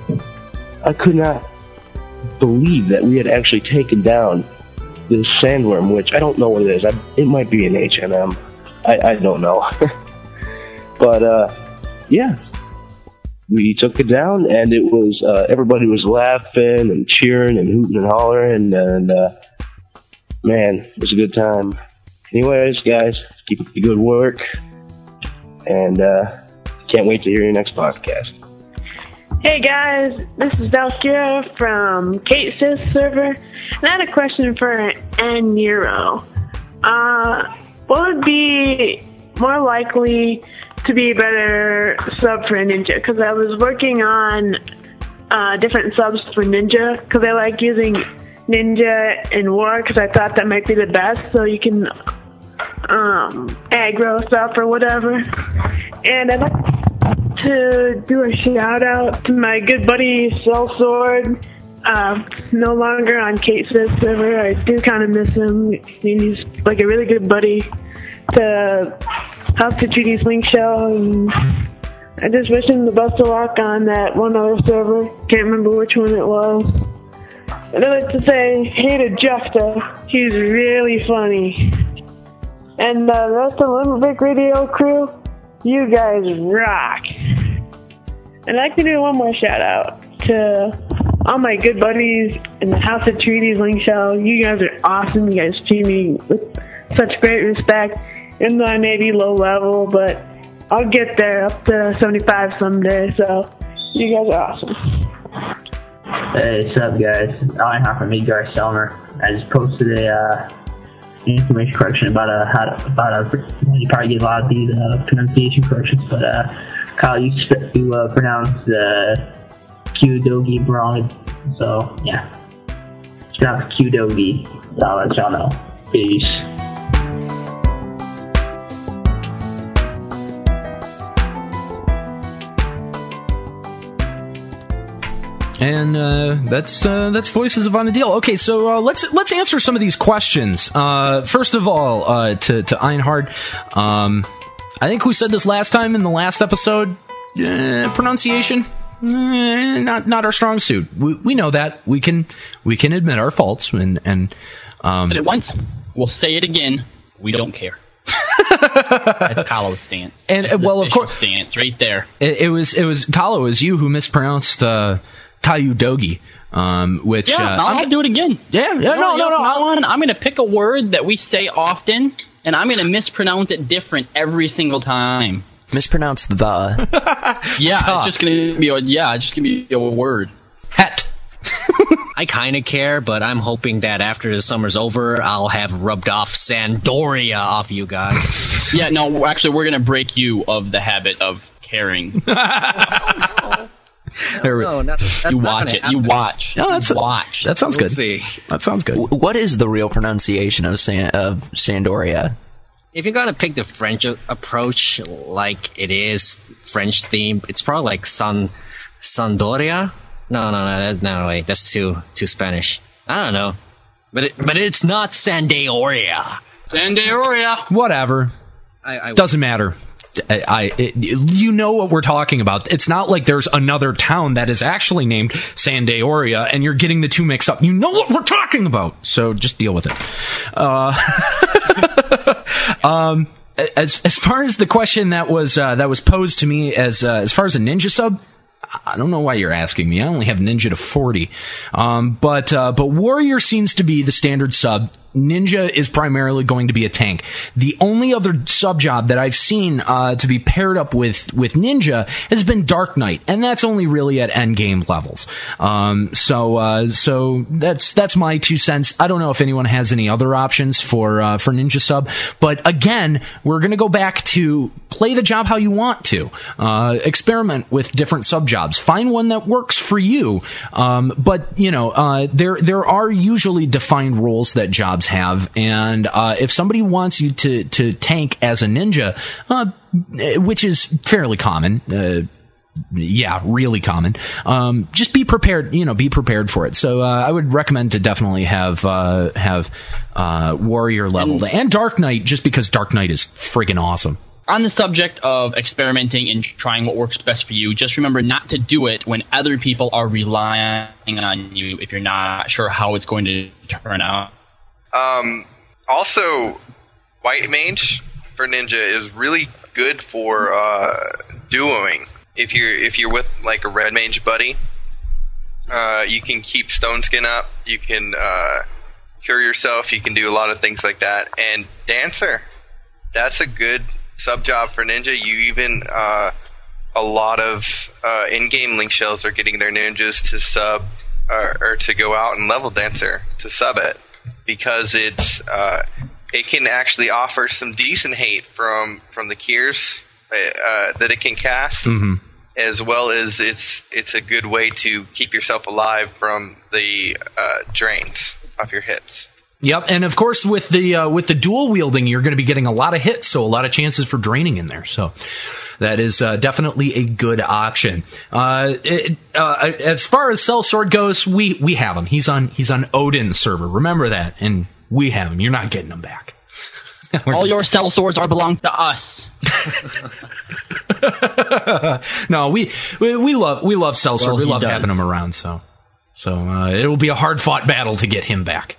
I could not believe that we had actually taken down this sandworm, which I don't know what it is. I, it might be an H M M. I, I don't know. But, uh, yeah. We took it down, and it was, uh, everybody was laughing and cheering and hooting and hollering, and, uh, man, it was a good time. Anyways, guys, keep up the good work, and, uh, can't wait to hear your next podcast. Hey guys, this is Valkyria from Kate Sith server, and I had a question for Nero. Uh, what would be more likely to be a better sub for Ninja? Because I was working on uh, different subs for Ninja, because I like using Ninja in War, because I thought that might be the best, so you can um, aggro stuff or whatever. And I'd like to do a shout out to my good buddy Sellsword, uh, no longer on Kate Smith's server. I do kind of miss him. He's like a really good buddy to House Atreides Link Shell, and I just wish him the best of luck on that one other server. Can't remember which one it was. And I'd like to say hey to Jefta. He's really funny. And uh, the rest of the Limerick Radio crew, you guys rock. And I'd like to do one more shout out to all my good buddies in the House Atreides Link Shell. You guys are awesome. You guys treat me with such great respect. Even though I may be low level, but I'll get there up to seventy-five someday, so you guys are awesome. Hey, what's up guys? I have from Midgar Selmer. I just posted a uh, information correction about uh, how to, about uh, you probably get a lot of these uh, pronunciation corrections, but uh, Kyle used to uh, pronounce uh, Q-Dogi wrong, so yeah. It's pronounced Q-Dogi, so I'll let y'all know. Peace. And uh, that's uh, that's Voices of Vana'diel. Okay, so uh, let's let's answer some of these questions. Uh, first of all, uh, to to Einhard, um, I think we said this last time in the last episode. Uh, pronunciation, eh, not not our strong suit. We, we know that. We can we can admit our faults, and and um, said it once. We'll say it again. We don't care. That's Kahlo's stance. And That's well, of course, stance right there. It, it was it was Kahlo. It was you who mispronounced. Uh, Caillou Dogi, um, which yeah, uh, I'll do it again. Yeah, yeah, no, no, no. no. On, I'm going to pick a word that we say often, and I'm going to mispronounce it different every single time. Mispronounce the. yeah, it's just going to be a, yeah, it's just going to be a word. Het. I kind of care, but I'm hoping that after the summer's over, I'll have rubbed off Sandoria off you guys. Yeah, no, actually, we're going to break you of the habit of caring. No, no, not, that's you not watch gonna it. happen. You watch. No, that's you watch. That sounds We'll good. see. That sounds good. W- What is the real pronunciation of San- of Sandoria? If you're gonna pick the French a- approach, like it is French themed, it's probably like San Sandoria. No, no, no, that, no, wait, that's too too Spanish. I don't know, but it, but it's not Sandoria. Sandoria. Whatever. I, I Doesn't matter. I, I it, you know what we're talking about. It's not like there's another town that is actually named Sandoria, and you're getting the two mixed up. You know what we're talking about, so just deal with it. Uh, um, as as far as the question that was uh, that was posed to me, as uh, as far as a ninja sub, I don't know why you're asking me. I only have ninja to forty, um, but uh, but warrior seems to be the standard sub. Ninja is primarily going to be a tank. The only other sub job that I've seen uh, to be paired up with with Ninja has been Dark Knight, and that's only really at end game levels. Um, so uh, so that's that's my two cents. I don't know if anyone has any other options for uh, for Ninja sub, but again, we're going to go back to play the job how you want to. Uh, experiment with different sub jobs. Find one that works for you. Um, but you know, uh, there there are usually defined rules that jobs have, and uh, if somebody wants you to to tank as a ninja, uh, which is fairly common, uh, yeah, really common, um, just be prepared. You know, be prepared for it. So uh, I would recommend to definitely have uh, have uh, warrior leveled and, and Dark Knight, just because Dark Knight is friggin' awesome. On the subject of experimenting and trying what works best for you, just remember not to do it when other people are relying on you if you're not sure how it's going to turn out. Um, also, White Mage for Ninja is really good for uh, duoing. If you're if you're with like a Red Mage buddy, uh, you can keep Stone Skin up. You can uh, cure yourself. You can do a lot of things like that. And Dancer, that's a good sub job for Ninja. You even uh, a lot of uh, in-game Link Shells are getting their ninjas to sub or, or to go out and level Dancer to sub it. Because it's uh, it can actually offer some decent hate from from the cures uh, that it can cast, mm-hmm. as well as it's it's a good way to keep yourself alive from the uh, drains off your hits. Yep, and of course with the uh, with the dual wielding, you're going to be getting a lot of hits, so a lot of chances for draining in there. So that is uh, definitely a good option. Uh, it, uh, as far as Sellsword goes, we we have him. He's on he's on Odin's server. Remember that, and we have him. You're not getting him back. All your cell swords are belong to us. No, we, we we love we love Sellsword. Well, we he love does. having him around. So so uh, it will be a hard fought battle to get him back.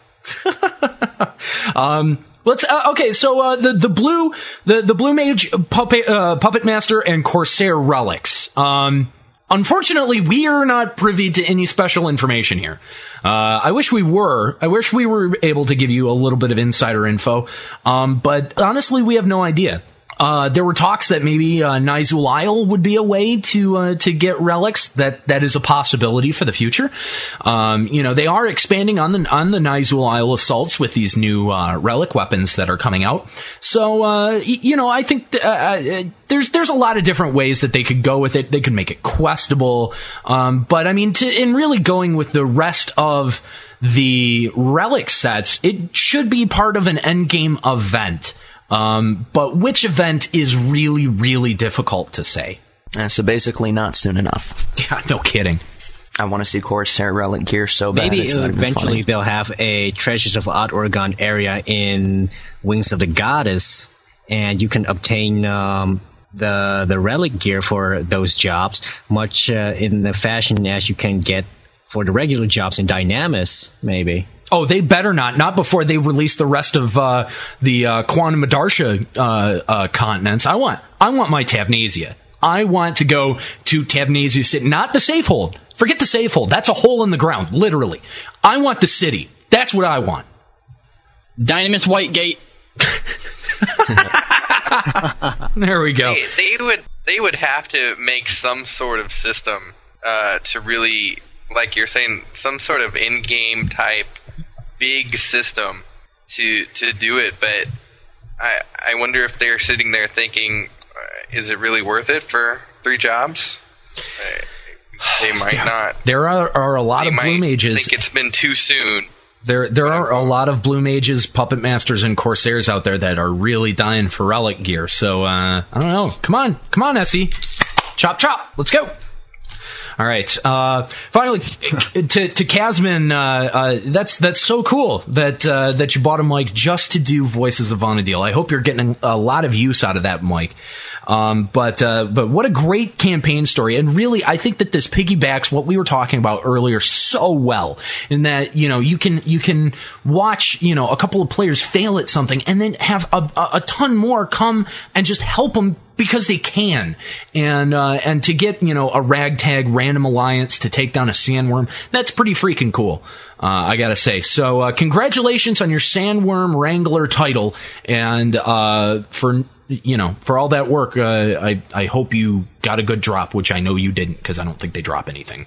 um. Let's uh, okay. So uh, the the blue the the blue mage puppet uh, puppet master and corsair relics. Um, unfortunately, we are not privy to any special information here. Uh, I wish we were. I wish we were able to give you a little bit of insider info. Um, but honestly, we have no idea. Uh, there were talks that maybe uh, Nizul Isle would be a way to uh, to get relics. That that is a possibility for the future. Um, you know, they are expanding on the on the Nizul Isle assaults with these new uh, relic weapons that are coming out. So uh, y- you know, I think th- uh, uh, there's there's a lot of different ways that they could go with it. They could make it questable, um, but I mean, to, in really going with the rest of the relic sets, it should be part of an endgame event. Um, but which event is really, really difficult to say. Uh, so basically not soon enough. Yeah, no kidding. I want to see Corsair Relic gear so bad. Maybe it's not even eventually funny. they'll have a Treasures of Odd Oregon area in Wings of the Goddess, and you can obtain um, the the relic gear for those jobs, much uh, in the fashion as you can get for the regular jobs in Dynamis, maybe. Oh, they better not. Not before they release the rest of uh, the uh, Quantum Madarsha uh, uh, continents. I want, I want my Tavnasia. I want to go to Tavnasia City, not the safe hold. Forget the safe hold. That's a hole in the ground, literally. I want the city. That's what I want. Dynamis Whitegate. There we go. They, they would they would have to make some sort of system uh, to really like you're saying, some sort of in-game type big system to to do it, but I I wonder if they're sitting there thinking, uh, is it really worth it for three jobs? Uh, they might Yeah. not. There are, are a lot They of Blue might Mages. think it's been too soon. There, there are a lot of Blue Mages, Puppet Masters, and Corsairs out there that are really dying for relic gear. So, uh, I don't know. Come on. Come on, Essie. Chop, chop. Let's go. All right. Uh, finally, to, to Casman, uh, uh, that's, that's so cool that, uh, that you bought a mic just to do Voices of Vana'diel. I hope you're getting a lot of use out of that mic. Um, but, uh, but what a great campaign story. And really, I think that this piggybacks what we were talking about earlier so well in that, you know, you can, you can watch, you know, a couple of players fail at something and then have a, a, a ton more come and just help them because they can. And, uh, and to get, you know, a ragtag random alliance to take down a sandworm, that's pretty freaking cool. Uh, I gotta say. So, uh, congratulations on your Sandworm Wrangler title. And, uh, for, you know, for all that work, uh, I, I hope you got a good drop, which I know you didn't, because I don't think they drop anything.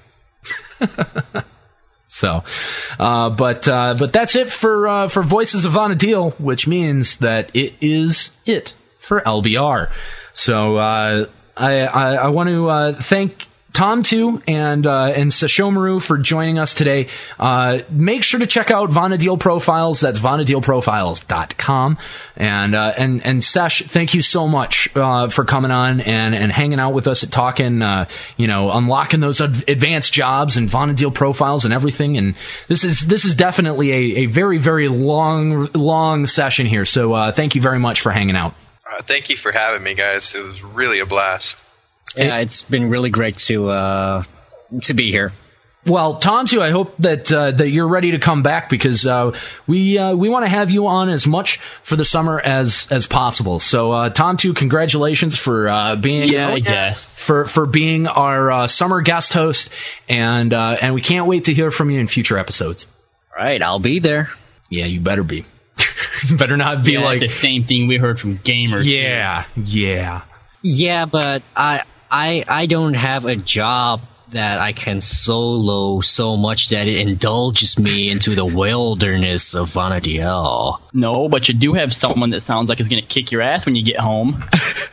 So, uh, but, uh, but that's it for, uh, for Voices of Vana'diel, which means that it is it for L B R. So, uh, I, I, I want to, uh, thank Tom too and uh and Sashomaru for joining us today. Uh make sure to check out Vana'diel Profiles. That's vana'diel profiles dot com. And uh and and Sash, thank you so much uh for coming on and and hanging out with us and talking uh you know, unlocking those ad- advanced jobs and Vana'diel Profiles and everything. And this is this is definitely a a very very long long session here. So uh thank you very much for hanging out. Uh, thank you for having me, guys. It was really a blast. Yeah, it's been really great to uh, to be here. Well, Tom, too, I hope that uh, that you're ready to come back because uh, we uh, we want to have you on as much for the summer as as possible. So, uh, Tom, too, congratulations for uh, being Yeah, I guess. for for being our uh, summer guest host, and uh, and we can't wait to hear from you in future episodes. All right, I'll be there. Yeah, you better be. You better not be Yeah, like the same thing we heard from gamers. Yeah, yeah. Yeah, but I I I don't have a job that I can solo so much that it indulges me into the wilderness of Vana'diel. No, but you do have someone that sounds like it's going to kick your ass when you get home.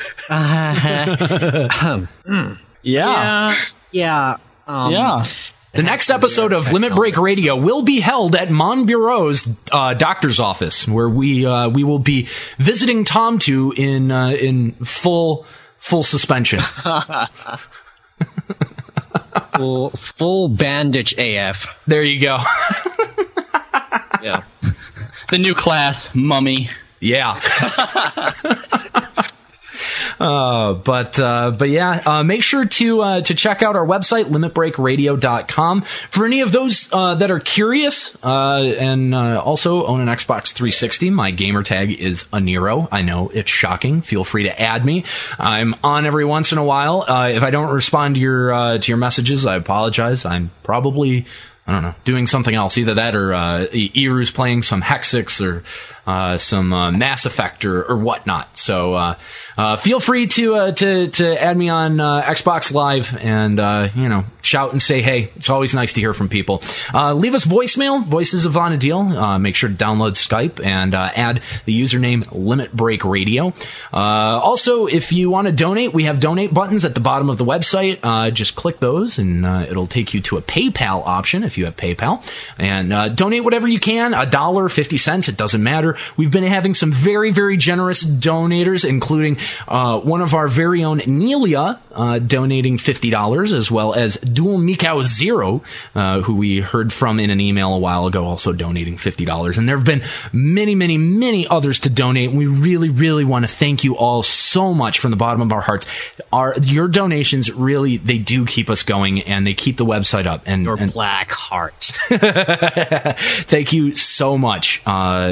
uh, Yeah. Yeah. Yeah. Um, yeah. The next episode of Limit Break Radio will be held at Mon Bureau's uh, doctor's office, where we uh, we will be visiting Tom two in uh, in full full suspension. full full bandage A F. There you go. Yeah. The new class, Mummy. Yeah. Uh, but, uh, but yeah, uh, make sure to, uh, to check out our website, limit break radio dot com. For any of those, uh, that are curious, uh, and, uh, also own an Xbox three sixty, my gamer tag is Aniro. I know it's shocking. Feel free to add me. I'm on every once in a while. Uh, if I don't respond to your, uh, to your messages, I apologize. I'm probably, I don't know, doing something else. Either that or, uh, Iru's playing some Hexix or, uh, some, uh, Mass Effect or, or whatnot. So, uh, uh, feel free to, uh, to, to add me on, uh, Xbox Live and, uh, you know, shout and say, hey, it's always nice to hear from people. Uh, leave us voicemail, Voices of Vana'diel. Uh, make sure to download Skype and, uh, add the username Limit Break Radio. Uh, also, if you want to donate, we have donate buttons at the bottom of the website. Uh, just click those and, uh, it'll take you to a PayPal option if you have PayPal. And, uh, donate whatever you can, a dollar, fifty cents, it doesn't matter. We've been having some very, very generous donators, including uh, one of our very own Nelia uh, donating fifty dollars, as well as Dual Mikau Zero, uh, who we heard from in an email a while ago, also donating fifty dollars. And there have been many, many, many others to donate. And we really, really want to thank you all so much from the bottom of our hearts. Our Your donations really, they do keep us going, and they keep the website up. And Your and black heart. Thank you so much. Uh, it's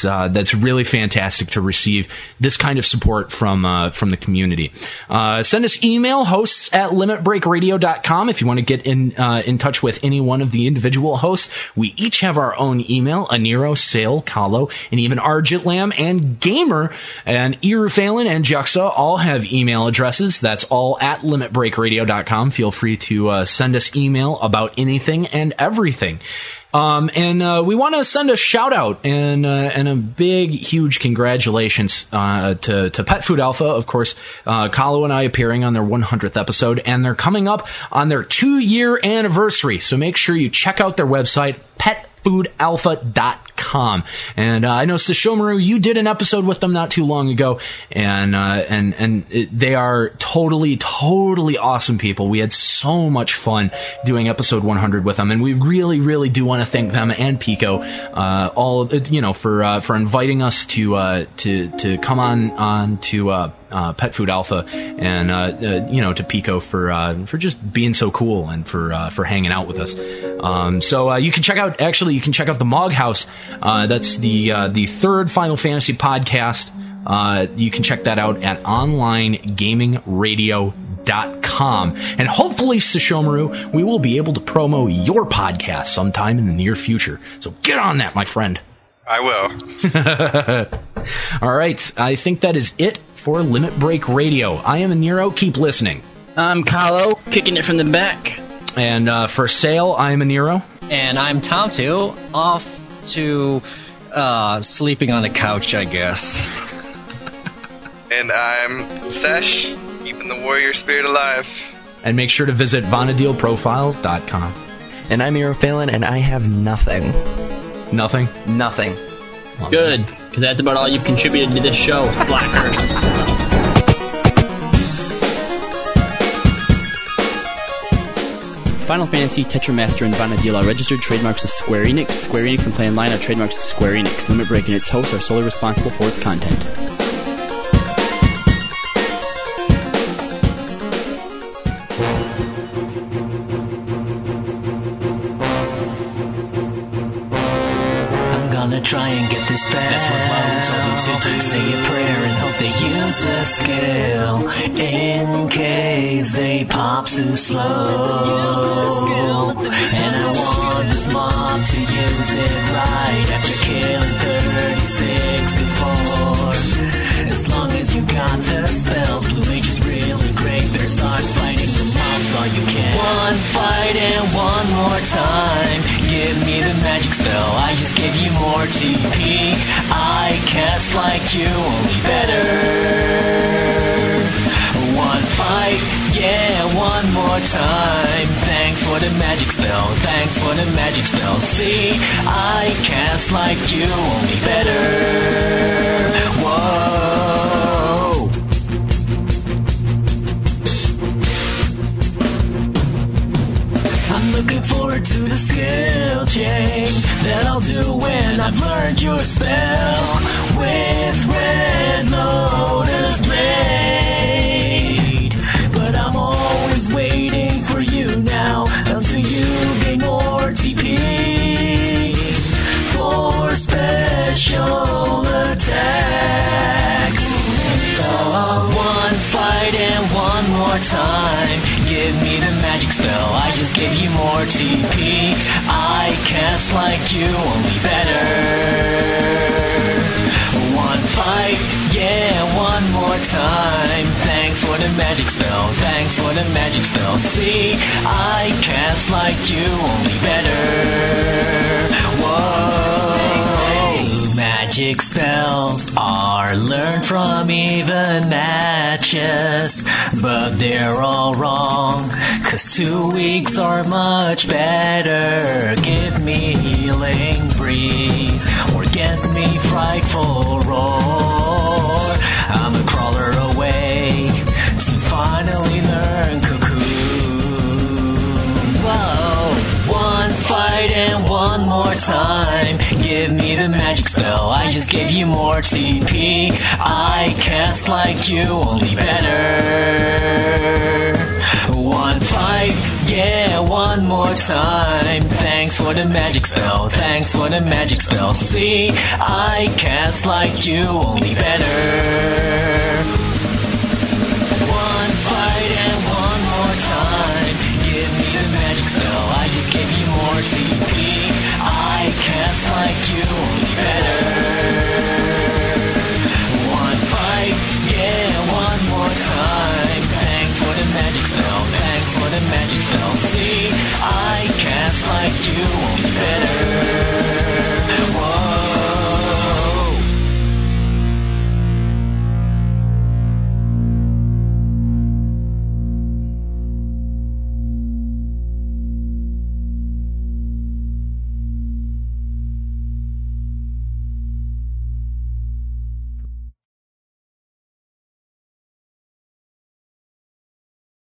that's uh, that's really fantastic to receive this kind of support from uh, from the community. Uh, send us email, hosts at limit break radio dot com, if you want to get in uh, in touch with any one of the individual hosts. We each have our own email. Aniro, Sale, Kahlo, and even Argit Lamb and Gamer and Irufalin and Juxa all have email addresses. That's all at limit break radio dot com. Feel free to uh, send us email about anything and everything. Um, and, uh, we want to send a shout out and, uh, and a big, huge congratulations, uh, to, to Pet Food Alpha. Of course, uh, Kahlo and I appearing on their one hundredth episode, and they're coming up on their two year anniversary. So make sure you check out their website, pet food alpha dot com. And, uh, I know, Sashomaru, you did an episode with them not too long ago, and, uh, and, and it, they are totally, totally awesome people. We had so much fun doing episode one hundred with them, and we really, really do want to thank them and Pico, uh, all, you know, for, uh, for inviting us to, uh, to, to come on, on to, uh, Uh, Pet Food Alpha, and uh, uh, you know, to Pico for uh, for just being so cool and for uh, for hanging out with us. Um, so uh, you can check out actually you can check out the Mog House. Uh, that's the uh, the third Final Fantasy podcast. Uh, you can check that out at online gaming radio dot com, and hopefully, Sashomaru, we will be able to promo your podcast sometime in the near future. So get on that, my friend. I will. All right, I think that is it for Limit Break Radio. I am Aniro. Keep listening. I'm Kahlo, kicking it from the back. And uh, for Sale, I'm Aniro. And I'm Tamtu, off to uh, sleeping on the couch, I guess. And I'm Sesh, keeping the warrior spirit alive. And make sure to visit Vanadil Profiles dot com. And I'm Irufalin, and I have nothing. Nothing? Nothing. Good, because that's about all you've contributed to this show, slacker. Final Fantasy, Tetramaster, and Vanadil are registered trademarks of Square Enix. Square Enix and Play Online are trademarks of Square Enix. Limit Break and its hosts are solely responsible for its content. Try and get this back. That's what Mom told me to do. Say a prayer and hope they use the skill in case they pop too slow. And I want this mob to use it right after killing thirty-six before. As long as you got the spells, Blue Mage is really great. Better start fighting the mobs while you can. One fight and one more time. Give me the magic spell. I just gave you more T P. I cast like you, only better. One fight, yeah, one more time. Thanks, what a magic spell. Thanks, what a magic spell. See, I cast like you, only better. Whoa. I'm looking forward to the skill chain that I'll do when I've learned your spell with Red Lotus Blade. But I'm always waiting for you now until you gain more T P for special attacks. Oh, one fight and one more time. Give me the magic spell. I just gave you more T P. I cast like you, only better. One fight, yeah, one more time. Thanks, what a magic spell. Thanks, what a magic spell. See, I cast like you, only better. Whoa. Magic spells are learned from even matches, but they're all wrong, cause two weeks are much better. Give me healing breeze, or get me frightful roar. I'm a crawler away to finally learn Cocoon. Whoa, one fight and one more time. Give me the magic spell. I just gave you more T P. I cast like you, only better. One fight, yeah, one more time. Thanks, Thanks for the magic spell. Thanks for the magic spell. See, I cast like you, only better.